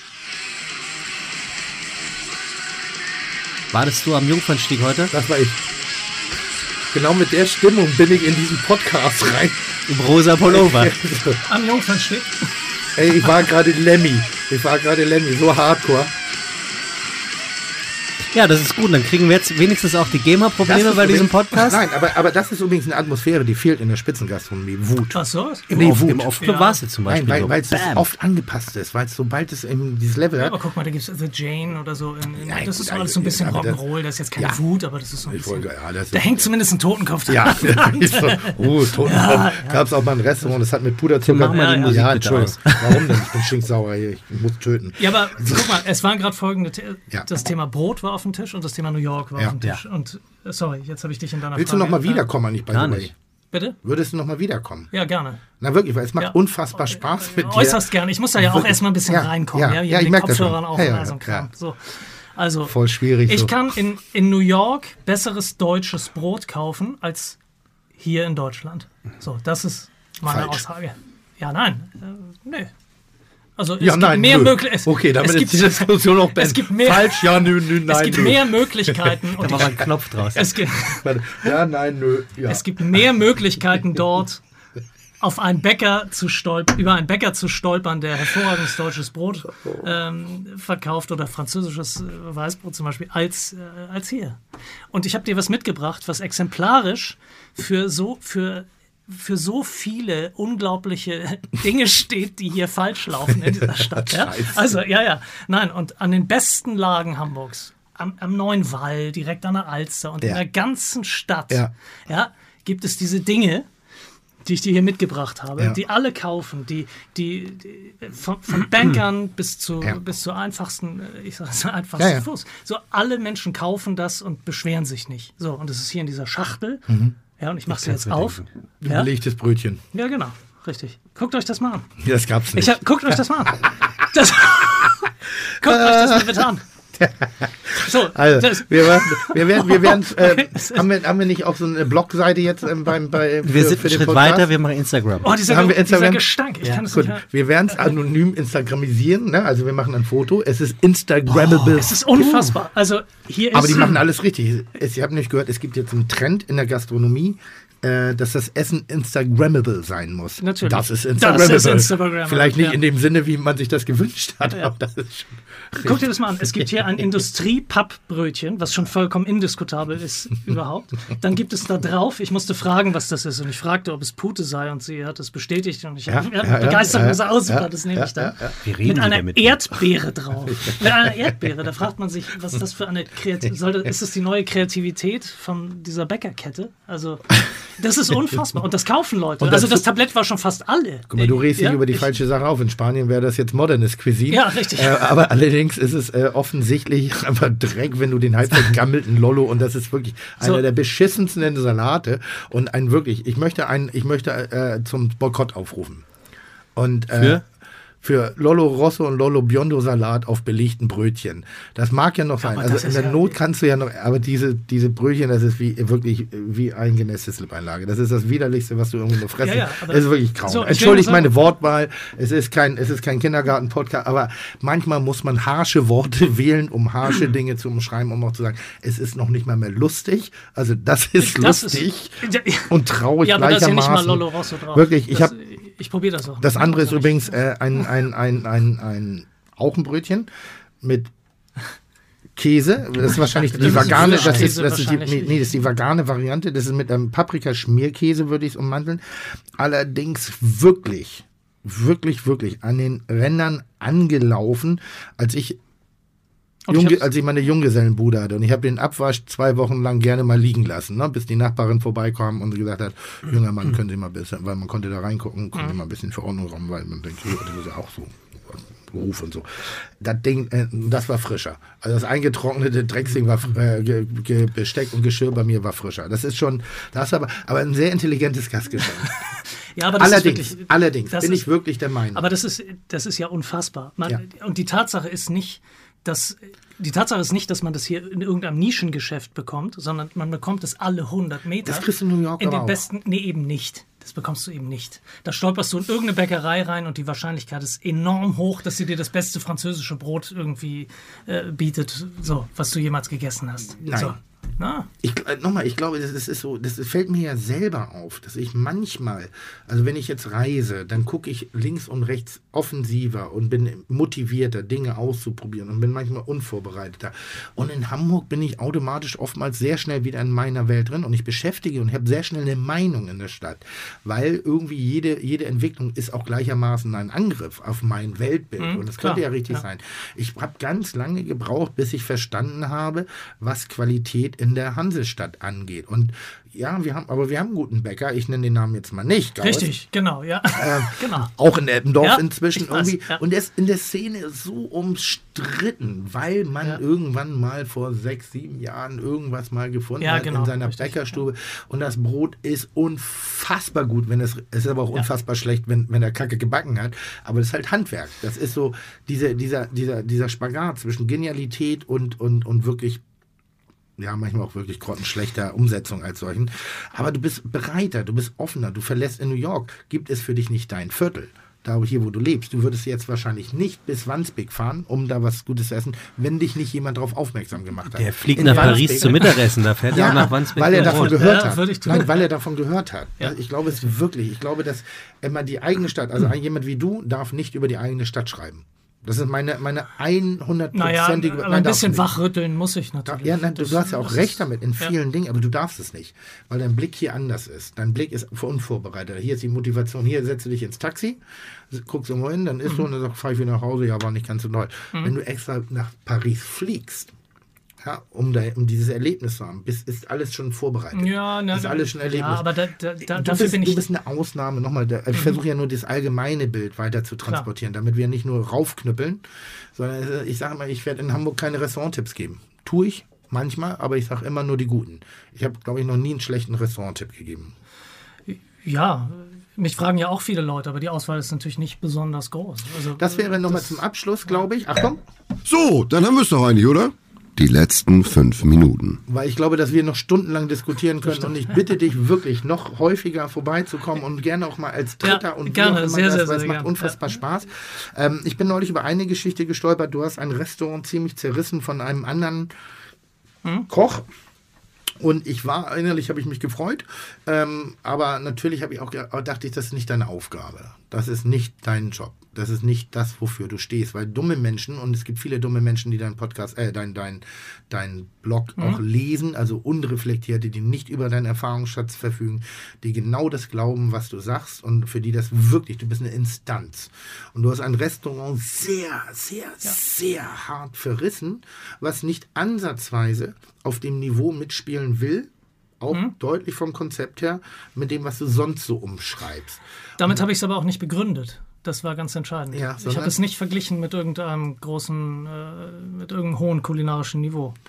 Wartest du am Jungfernstieg heute? Das war ich. Genau mit der Stimmung bin ich in diesen Podcast rein. Im rosa Pullover. Am Jungfernstieg. Ey, ich war gerade Lemmy. Ich war gerade Lemmy, so hardcore. Ja, das ist gut. Dann kriegen wir jetzt wenigstens auch die Das GEMA-Probleme ist bei diesem übrigens- Podcast. Nein, aber, aber das ist übrigens eine Atmosphäre, die fehlt in der Spitzengastronomie. Wut. Ach so. Im, Nee, Off, Wut. im Off-Club Ja. war es jetzt zum Nein, Beispiel weil, so. weil es Bam. oft angepasst ist, weil es sobald es in dieses Level Ja, hat. aber guck mal, da gibt es The Jane oder so. In, in, Nein, das gut, ist alles so ein bisschen aber das- Rock'n'Roll. Das ist jetzt keine Ja. Wut, aber das ist so ein Ich bisschen. wollte- ja, das da ist- hängt zumindest ein Totenkopf dran. Ja, ist so, oh, Totenkopf. Gab es auch mal ein Restaurant, das hat mit Puderzucker. Mach mal die Ja, Musik ja, bitte Entschuldigung. Warum denn? Ich bin stinksauer hier. Ich muss töten. Ja, aber guck mal, es waren gerade folgende. The Ja. Das Thema Brot war auf dem Tisch und das Thema New York war Ja. auf dem Tisch. Und äh, sorry, jetzt habe ich dich in deiner Willst du Frage. noch mal wiederkommen, eigentlich bei Gar The Way? nicht. Bitte? Würdest du noch mal wiederkommen? Ja, gerne. Na wirklich, weil es macht Ja. unfassbar Spaß mit dir. Äußerst gerne. Ich muss da ja auch Wirklich. erstmal ein bisschen Ja, reinkommen. ja, Ja, hier ja, mit ich den merk das Kopfhörern schon. auch Ja, und ja, all so ein ja. Kram. So. Also, Voll schwierig. ich so. kann in, in New York besseres deutsches Brot kaufen als hier in Deutschland. So, das ist meine Falsch. Aussage. Ja, nein. Äh, nee. Also es Ja, gibt nein, mehr nö. Möglichkeiten. Okay, damit es ist gibt, die Diskussion auch es beendet. gibt mehr, Falsch, ja, nö, nö, nein, es gibt nö. mehr Möglichkeiten. Da Und war mal ich, ein Knopf draus. es, gibt, Warte. Ja, nein, nö. Ja. es gibt mehr Möglichkeiten dort, auf einen Bäcker zu stolpern, über einen Bäcker zu stolpern, der hervorragendes deutsches Brot ähm, verkauft oder französisches äh, Weißbrot zum Beispiel, als, äh, als hier. Und ich habe dir was mitgebracht, was exemplarisch für so, für, für so viele unglaubliche Dinge steht, die hier falsch laufen in dieser Stadt. Ja? Scheiße. Also, ja, ja. Nein, und an den besten Lagen Hamburgs, am, am Neuen Wall, direkt an der Alster und Ja. in der ganzen Stadt, Ja. Ja, gibt es diese Dinge, die ich dir hier mitgebracht habe, Ja. die alle kaufen, die, die, die von, von Bankern bis zu, Ja. bis zu einfachsten, äh, ich sage es einfachsten Ja, ja. Fuß. So, alle Menschen kaufen das und beschweren sich nicht. So, und es ist hier in dieser Schachtel. Ja, und ich mache sie jetzt auf. Ja? Belegtes Brötchen. ja, genau, richtig. Guckt euch das mal an. Ja, das gab's nicht. Ich hab, guckt euch das mal an. Das, guckt euch das mal bitte an. So, Also, das, wir werden, wir werden, wir werden äh, Okay, es ist- haben, wir, haben wir nicht auch so eine Blogseite jetzt ähm, beim, bei, für, Wir sind für einen den Schritt Podcast? weiter, wir machen Instagram. oh, dieser, Haben wir dieser Instagram? Gestank, ich kann es Gut, nicht mehr. wir werden es anonym instagramisieren, ne? Also wir machen ein Foto. Es ist Instagrammable. Es ist unfassbar. Also, hier ist... Aber die machen alles richtig. Es, ihr habt nicht gehört, es gibt jetzt einen Trend in der Gastronomie, äh, dass das Essen Instagrammable sein muss. Natürlich. Das ist Das Instagrammable. ist Instagrammable, Vielleicht nicht ja. in dem Sinne, wie man sich das gewünscht hat, aber das ist schon Guck dir das mal an. Es gibt hier ein Industrie-Pappbrötchen, was schon vollkommen indiskutabel ist überhaupt. Dann gibt es da drauf, ich musste fragen, was das ist. Und ich fragte, ob es Pute sei. Und sie hat es bestätigt. Und ich Ja, habe ja, ja, begeistert ja, gesagt, oh, super, ja, das nehme ja, ich dann. ja, ja. Wie reden Mit die einer damit? Erdbeere drauf. Mit einer Erdbeere. Da fragt man sich, was ist das für eine Kreativität? Ist das die neue Kreativität von dieser Bäckerkette? Also, das ist unfassbar. Und das kaufen Leute. Und das- also, das Tablett war schon fast alle. Guck mal, du redest Ja, nicht über die ich- falsche Sache auf. In Spanien wäre das jetzt modernes Cuisine. Ja, richtig. Äh, aber allerdings ist es äh, offensichtlich einfach Dreck, wenn du den halb vergammelten Lollo und das ist wirklich So. einer der beschissensten Salate und ein wirklich, ich möchte ein, ich möchte äh, zum Boykott aufrufen. Und äh, Für? für Lollo Rosso und Lollo Biondo Salat auf belegten Brötchen. Das mag ja noch sein. Aber Also das in ist der ja- Not kannst du ja noch, aber diese, diese Brötchen, das ist wie wirklich wie eingenässte Slip-Einlage. Das ist das Widerlichste, was du irgendwie nur fressen. Ja, ja, aber- es ist wirklich grausam. So, ich will Entschuldigt nur sagen- meine Wortwahl. Es ist kein, es ist kein Kindergarten-Podcast, aber manchmal muss man harsche Worte wählen, um harsche Dinge zu umschreiben, um auch zu sagen, es ist noch nicht mal mehr lustig. Also das ist Das lustig ist- und traurig Ja, aber da ist ja gleichermaßen. nicht mal Lollo Rosso drauf. Wirklich, ich Das- habe Ich probiere das auch. das andere ist Also übrigens äh, ein, ein, ein, ein, ein, auch ein Brötchen mit Käse. Das ist wahrscheinlich die Das ist vegane, das ist, Frischkäse das ist die, nee, wahrscheinlich. nee, das ist die vegane Variante. Das ist mit einem Paprikaschmierkäse, würde ich es ummanteln. Allerdings wirklich, wirklich, wirklich an den Rändern angelaufen, als ich Und ich Junge, hab's- als ich meine Junggesellenbude hatte und ich habe den Abwasch zwei Wochen lang gerne mal liegen lassen, ne, bis die Nachbarin vorbeikam und gesagt hat, junger Mann, können Sie mal ein bisschen, weil man konnte da reingucken, können Sie mal ein bisschen für Ordnung räumen, weil man denkt, ja, das ist ja auch so Beruf und so. Das Ding, äh, das war frischer. Also das eingetrocknete Drecksding war äh, ge, ge, Besteck und Geschirr bei mir war frischer. Das ist schon, das ist aber, aber ein sehr intelligentes Gastgeschenk. Ja, aber das allerdings, ist wirklich, allerdings das bin ist- ich wirklich der Meinung. Aber das ist, das ist ja unfassbar. Man, Ja. Und die Tatsache ist nicht, dass die Tatsache ist nicht, dass man das hier in irgendeinem Nischengeschäft bekommt, sondern man bekommt es alle hundert Meter. Das kriegst du in New York in aber den auch. besten, nee, eben nicht. Das bekommst du eben nicht. Da stolperst du in irgendeine Bäckerei rein und die Wahrscheinlichkeit ist enorm hoch, dass sie dir das beste französische Brot irgendwie äh, bietet, so, was du jemals gegessen hast. Nein. So. Na, Ich, äh, nochmal, ich glaube, das, das ist so, das fällt mir ja selber auf, dass ich manchmal, also wenn ich jetzt reise, dann gucke ich links und rechts offensiver und bin motivierter, Dinge auszuprobieren und bin manchmal unvorbereiteter. Und in Hamburg bin ich automatisch oftmals sehr schnell wieder in meiner Welt drin und ich beschäftige und habe sehr schnell eine Meinung in der Stadt, weil irgendwie jede, jede Entwicklung ist auch gleichermaßen ein Angriff auf mein Weltbild Mhm, und das klar, könnte ja richtig ja. sein. Ich habe ganz lange gebraucht, bis ich verstanden habe, was Qualität in der Hansestadt angeht. Und ja, wir haben, aber wir haben einen guten Bäcker. Ich nenne den Namen jetzt mal nicht. Gauss. richtig, genau, ja. genau. Auch in Eppendorf Ja, inzwischen ich weiß, irgendwie. ja. Und der ist in der Szene so umstritten, weil man Ja. irgendwann mal vor sechs, sieben Jahren irgendwas mal gefunden Ja, hat genau, in seiner richtig, Bäckerstube. Und das Brot ist unfassbar gut, wenn es, es ist aber auch Ja. unfassbar schlecht, wenn, wenn er Kacke gebacken hat. Aber das ist halt Handwerk. Das ist so diese, dieser, dieser, dieser Spagat zwischen Genialität und, und, und wirklich ja, manchmal auch wirklich grottenschlechter Umsetzung als solchen. Aber du bist breiter, du bist offener, du verlässt in New York. Gibt es für dich nicht dein Viertel, da hier, wo du lebst. Du würdest jetzt wahrscheinlich nicht bis Wandsbek fahren, um da was Gutes zu essen, wenn dich nicht jemand darauf aufmerksam gemacht hat. Der fliegt In nach Wandsbek- Paris zum Mittagessen, da fährt er Ja, auch nach Wandsbek. weil er und davon wohnt. gehört Ja, hat. würde ich tun. Nein, weil er davon gehört hat. Ja. Ich glaube es wirklich. Ich glaube, dass immer die eigene Stadt, also jemand wie du, darf nicht über die eigene Stadt schreiben. Das ist meine, meine Naja, hundertprozentige... aber Nein, ein darfst du bisschen nicht. wachrütteln muss ich natürlich. Ja, nein, du, Das- du hast ja auch das recht ist- damit in ja. vielen Dingen, aber du darfst es nicht, weil dein Blick hier anders ist. Dein Blick ist für unvorbereitet. Hier ist die Motivation. Hier setzt du dich ins Taxi, guckst irgendwo hin, dann ist Mhm. so und dann sagst, fahr ich wieder nach Hause, ja, war nicht ganz so doll. Wenn du extra nach Paris fliegst, ja, um, da, um dieses Erlebnis zu haben, bist, ist alles schon vorbereitet. Ja, na, ist alles schon Erlebnis. Ja, aber da, da, da, du, dafür bist, bin du ich. bist eine Ausnahme. Nochmal, da, ich versuche ja nur das allgemeine Bild weiter zu transportieren, damit wir nicht nur raufknüppeln, sondern äh, ich sage mal, ich werde in Hamburg keine Restauranttipps geben. Tue ich manchmal, aber ich sage immer nur die guten. Ich habe, glaube ich, noch nie einen schlechten Restauranttipp gegeben. Ja, mich fragen ja auch viele Leute, aber die Auswahl ist natürlich nicht besonders groß. Also, Das wäre nochmal zum Abschluss, glaube ich. Achtung, So, dann haben wir es doch eigentlich, oder? Die letzten fünf Minuten. weil ich glaube, dass wir noch stundenlang diskutieren können und ich bitte dich wirklich noch häufiger vorbeizukommen und gerne auch mal als Dritter Ja, und wie gerne, auch immer sehr, das, sehr, weil es sehr macht gerne. unfassbar Spaß. Ähm, ich bin neulich über eine Geschichte gestolpert. Du hast ein Restaurant ziemlich zerrissen von einem anderen Koch. Und ich war, innerlich habe ich mich gefreut, ähm, aber natürlich habe ich auch ge- dachte ich, das ist nicht deine Aufgabe. Das ist nicht dein Job. Das ist nicht das, wofür du stehst. Weil dumme Menschen, und es gibt viele dumme Menschen, die deinen Podcast, äh, dein, dein, dein Blog auch lesen, also unreflektierte, die nicht über deinen Erfahrungsschatz verfügen, die genau das glauben, was du sagst und für die das wirklich, du bist eine Instanz. Und du hast ein Restaurant sehr, sehr, sehr hart verrissen, was nicht ansatzweise auf dem Niveau mitspielen will, auch deutlich vom Konzept her, mit dem, was du sonst so umschreibst. Damit habe ich es aber auch nicht begründet. Das war ganz entscheidend. Ja, ich sondern- habe es nicht verglichen mit irgendeinem großen, äh, mit irgendeinem hohen kulinarischen Niveau.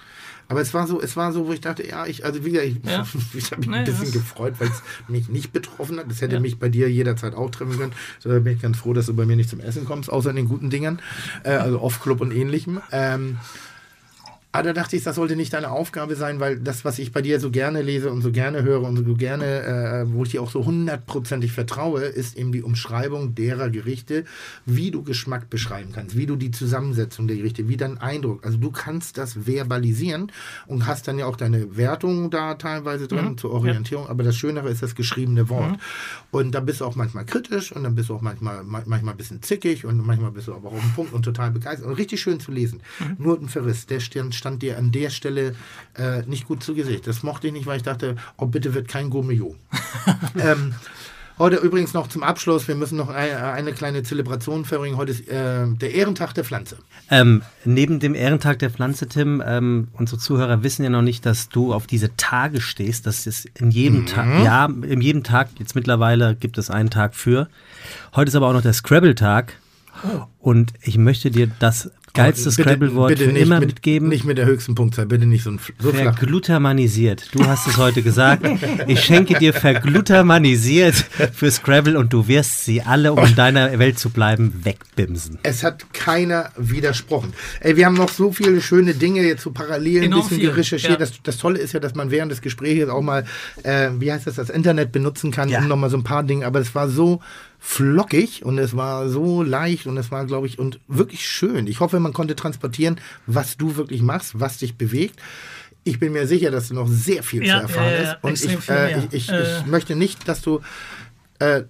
Aber es war so, es war so, wo ich dachte, ja, ich, also wieder, ich, Ja. ich habe mich Nee, ein bisschen das- gefreut, weil es mich nicht betroffen hat. Das hätte Ja. mich bei dir jederzeit auch treffen können. So, da bin ich ganz froh, dass du bei mir nicht zum Essen kommst, außer in den guten Dingern, äh, also Off-Club und ähnlichem. Ähm, Aber da dachte ich, das sollte nicht deine Aufgabe sein, weil das, was ich bei dir so gerne lese und so gerne höre und so gerne, äh, wo ich dir auch so hundertprozentig vertraue, ist eben die Umschreibung derer Gerichte, wie du Geschmack beschreiben kannst, wie du die Zusammensetzung der Gerichte, wie dein Eindruck. Also du kannst das verbalisieren und hast dann ja auch deine Wertung da teilweise drin Mhm. zur Orientierung. Ja. Aber das Schönere ist das geschriebene Wort. Mhm. Und da bist du auch manchmal kritisch und dann bist du auch manchmal, manchmal ein bisschen zickig und manchmal bist du aber auch auf den Punkt und total begeistert und richtig schön zu lesen. Mhm. Nur ein Verriss, der Stirn stand dir an der Stelle äh, nicht gut zu Gesicht. Das mochte ich nicht, weil ich dachte, oh bitte wird kein Gourmet. ähm, heute übrigens noch zum Abschluss, wir müssen noch eine, eine kleine Zelebration verbringen. Heute ist äh, der Ehrentag der Pflanze. Ähm, neben dem Ehrentag der Pflanze, Tim, ähm, unsere Zuhörer wissen ja noch nicht, dass du auf diese Tage stehst, dass es in jedem Mhm. Tag, ja, in jedem Tag, jetzt mittlerweile gibt es einen Tag für. Heute ist aber auch noch der Scrabble-Tag und ich möchte dir das geilste Scrabble-Wort für nicht immer mit, mitgeben. Nicht mit der höchsten Punktzahl, bitte nicht so, ein, so flach. Verglutamanisiert. Du hast es heute gesagt. Ich schenke dir verglutamanisiert für Scrabble und du wirst sie alle, um in deiner Welt zu bleiben, wegbimsen. Es hat keiner widersprochen. Ey, wir haben noch so viele schöne Dinge jetzt so parallel ein Enorm bisschen viel, recherchiert. ja. Das, das Tolle ist ja, dass man während des Gesprächs auch mal, äh, wie heißt das, das Internet benutzen kann, Ja. um nochmal so ein paar Dinge, aber es war so flockig und es war so leicht und es war, glaube ich, und wirklich schön. Ich hoffe, man konnte transportieren, was du wirklich machst, was dich bewegt. Ich bin mir sicher, dass du noch sehr viel Ja, zu erfahren ja, ja, ist. Und extrem ich, viel äh, mehr. ich, ich, Äh. ich möchte nicht, dass du äh,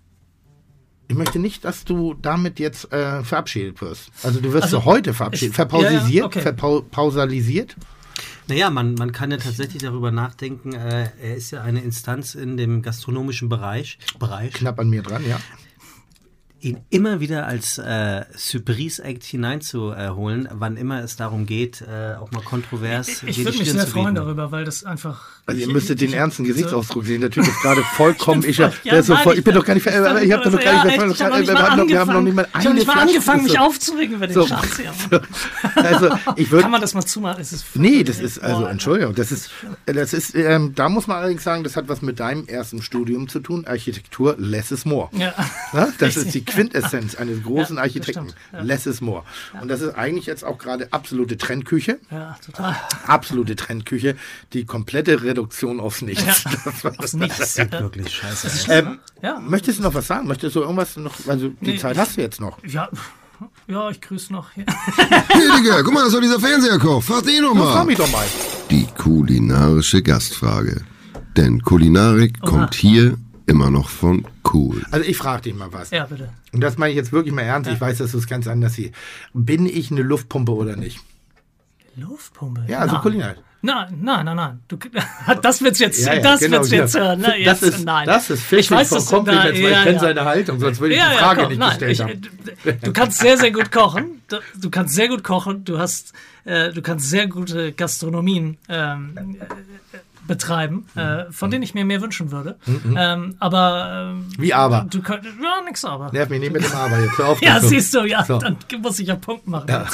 ich möchte nicht, dass du damit jetzt äh, verabschiedet wirst. Also du wirst Also, so heute verabschiedet. ich- Verpausisiert, ja, ja, okay. verpausalisiert. Naja, man, man kann ja tatsächlich darüber nachdenken, äh, er ist ja eine Instanz in dem gastronomischen Bereich, Bereich Knapp an mir dran, ja. ihn immer wieder als äh, Surprise-Act hineinzuholen, wann immer es darum geht, äh, auch mal kontrovers Ich dir die würde mich Stirn sehr zu freuen bieten. darüber, weil das einfach. Also ihr ich- müsstet den ich- ernsten so- Gesichtsausdruck sehen. Der Typ ist gerade vollkommen. Ich, Ja, der ist so nein, voll, ich ich bin bin- doch gar nicht. ver- Ich habe doch noch Ja, gar nicht. echt, Wir ich hab noch nicht wir mal haben noch- wir haben noch nicht mal angefangen. Ich hab nicht mal Flasche. angefangen, mich So. aufzuregen über den So. Schatz hier. Also ich würde. Kann man das mal zumachen? Es ist Nee, das ist, also Boah, Entschuldigung, das ist, das ist, ähm, da muss man allerdings sagen, das hat was mit deinem ersten Studium zu tun, Architektur, less is more. Ja. Ja, das ist die Quintessenz eines großen Ja, das Architekten, stimmt, ja. less is more. Und das ist eigentlich jetzt auch gerade absolute Trendküche, Ja, total. absolute Trendküche, die komplette Reduktion aufs Nichts. Ja. Das war- Aufs Nichts. Sieht wirklich scheiße aus. Ähm, Ja. Möchtest du noch was sagen? Möchtest du irgendwas noch, also die Nee, Zeit hast du jetzt noch. Ja, ja, ich grüße noch. Ja. Hier, Digga, guck mal, das war dieser Fernseherkoch. Frag den noch Na, frag mal. mich doch mal. Die kulinarische Gastfrage. Denn Kulinarik Oha. kommt hier immer noch von cool. Also ich frage dich mal was. Ja, bitte. Und das meine ich jetzt wirklich mal ernst. Ich weiß, dass du es ganz anders siehst. Bin ich eine Luftpumpe oder nicht? Luftpumpe. Ja, also nein. Kulinarisch. Nein, nein, nein, nein. Du, das wird's jetzt, Ja, ja, das genau, wird's jetzt genau. hören. Ne? Das Jetzt, ist, nein. das ist ich Fischig weiß, von dass du Kompliments, da, weil ich ja, kenne ja. seine Haltung, sonst würde ich Ja, die ja, Frage komm, nicht nein, gestellt ich, haben. äh, du kannst sehr, sehr gut kochen. Du, du kannst sehr gut kochen. Du hast, äh, du kannst sehr gute Gastronomien ähm, äh, betreiben, äh, von denen ich mir mehr wünschen würde. Ähm, aber ähm, Wie aber? Du könntest, ja, nix aber. Nerv mich nicht mit dem Aber jetzt. Hör auf Ja, dazu. siehst du, ja, So. dann muss ich ja Punkt machen. Ja.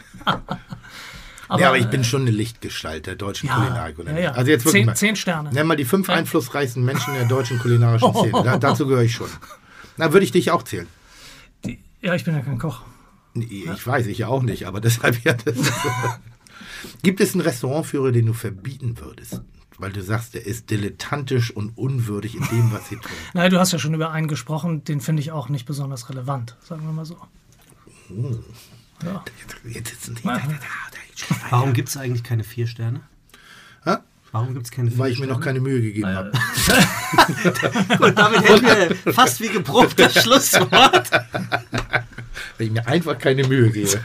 aber, ja, aber ich bin schon eine Lichtgestalt der deutschen ja, Kulinarik. Oder ja, nicht? ja. Also jetzt wirklich zehn, mal. zehn Sterne. Nenn mal die fünf Ja. einflussreichsten Menschen der deutschen kulinarischen Szene. Da, dazu gehöre ich schon. Na, würde ich dich auch zählen. Die, ja, ich bin ja kein Koch. Nee, ich weiß, ich ja auch nicht, aber deshalb ja. Das ist, gibt es einen Restaurantführer, den du verbieten würdest? Weil du sagst, der ist dilettantisch und unwürdig in dem, was sie tun. Nein, du hast ja schon über einen gesprochen, den finde ich auch nicht besonders relevant, sagen wir mal so. Ja. Jetzt, jetzt sitzen die. Ja. Warum gibt es eigentlich keine vier Sterne? Hä? Warum gibt es keine vier Weil ich mir noch keine Mühe gegeben habe. Gut, damit hätten wir fast wie geprobt das Schlusswort. Weil ich mir einfach keine Mühe gebe.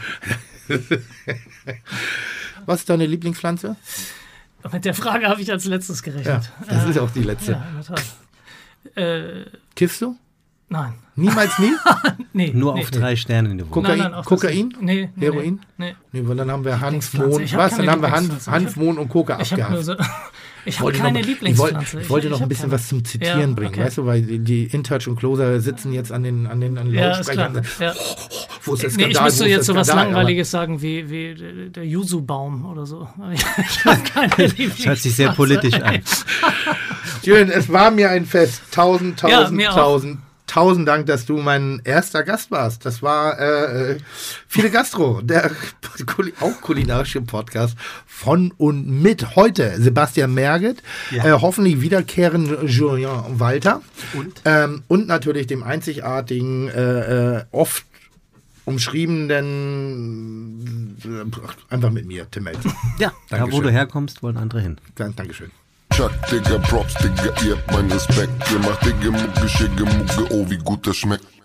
Was ist deine Lieblingspflanze? Mit der Frage habe ich als letztes Ja, gerechnet. das ist auch die letzte. Ja, in der Tat. Äh, Kiffst du? nein. Niemals nie? Nee, Nur nee, auf nee. drei Sterne in der Woche. Kokain? Nein, nein, auf Kokain? das nicht. Nee, nee, Heroin? Nee. Nee, weil dann haben wir Hanf, Lieblingspflanze. Mohn. Ich hab Was? keine Dann haben wir Hanf, Lieblingspflanze. Hanf, Mohn und Coca Ich habe nur abgehakt. so, Ich habe keine noch, Lieblingspflanze. Ich wollte, ich wollte ich, noch ich ein bisschen keine. was zum Zitieren ja, bringen, okay. weißt du, weil die, die InTouch und Closer sitzen jetzt an den, an den an Ja, ist klar. Lautsprechern. Ja. Wo ist der Nee, Skandal? ich müsste Wo ist jetzt der so was Skandal? Langweiliges sagen wie, wie der Yuzu-Baum oder so. Ich habe keine Lieblingspflanze. Das hört sich sehr politisch an. Schön, es war mir ein Fest. Tausend, tausend, Ja, mir auch. tausend. Tausend Dank, dass du mein erster Gast warst. Das war äh, Viele Gastro, der auch kulinarische Podcast von und mit heute Sebastian Merget, Ja. äh, hoffentlich wiederkehrend Julien Walter Und? ähm, und natürlich dem einzigartigen, äh, äh, oft umschriebenen, äh, einfach mit mir, Tim Melzer. Ja, da wo Dankeschön. du herkommst, wollen andere hin. Dankeschön. Chuck, Digga, Props, Digga, ihr habt meinen Respekt. Ihr macht Digga, Mucke, Schicke, Mucke, oh, wie gut das schmeckt.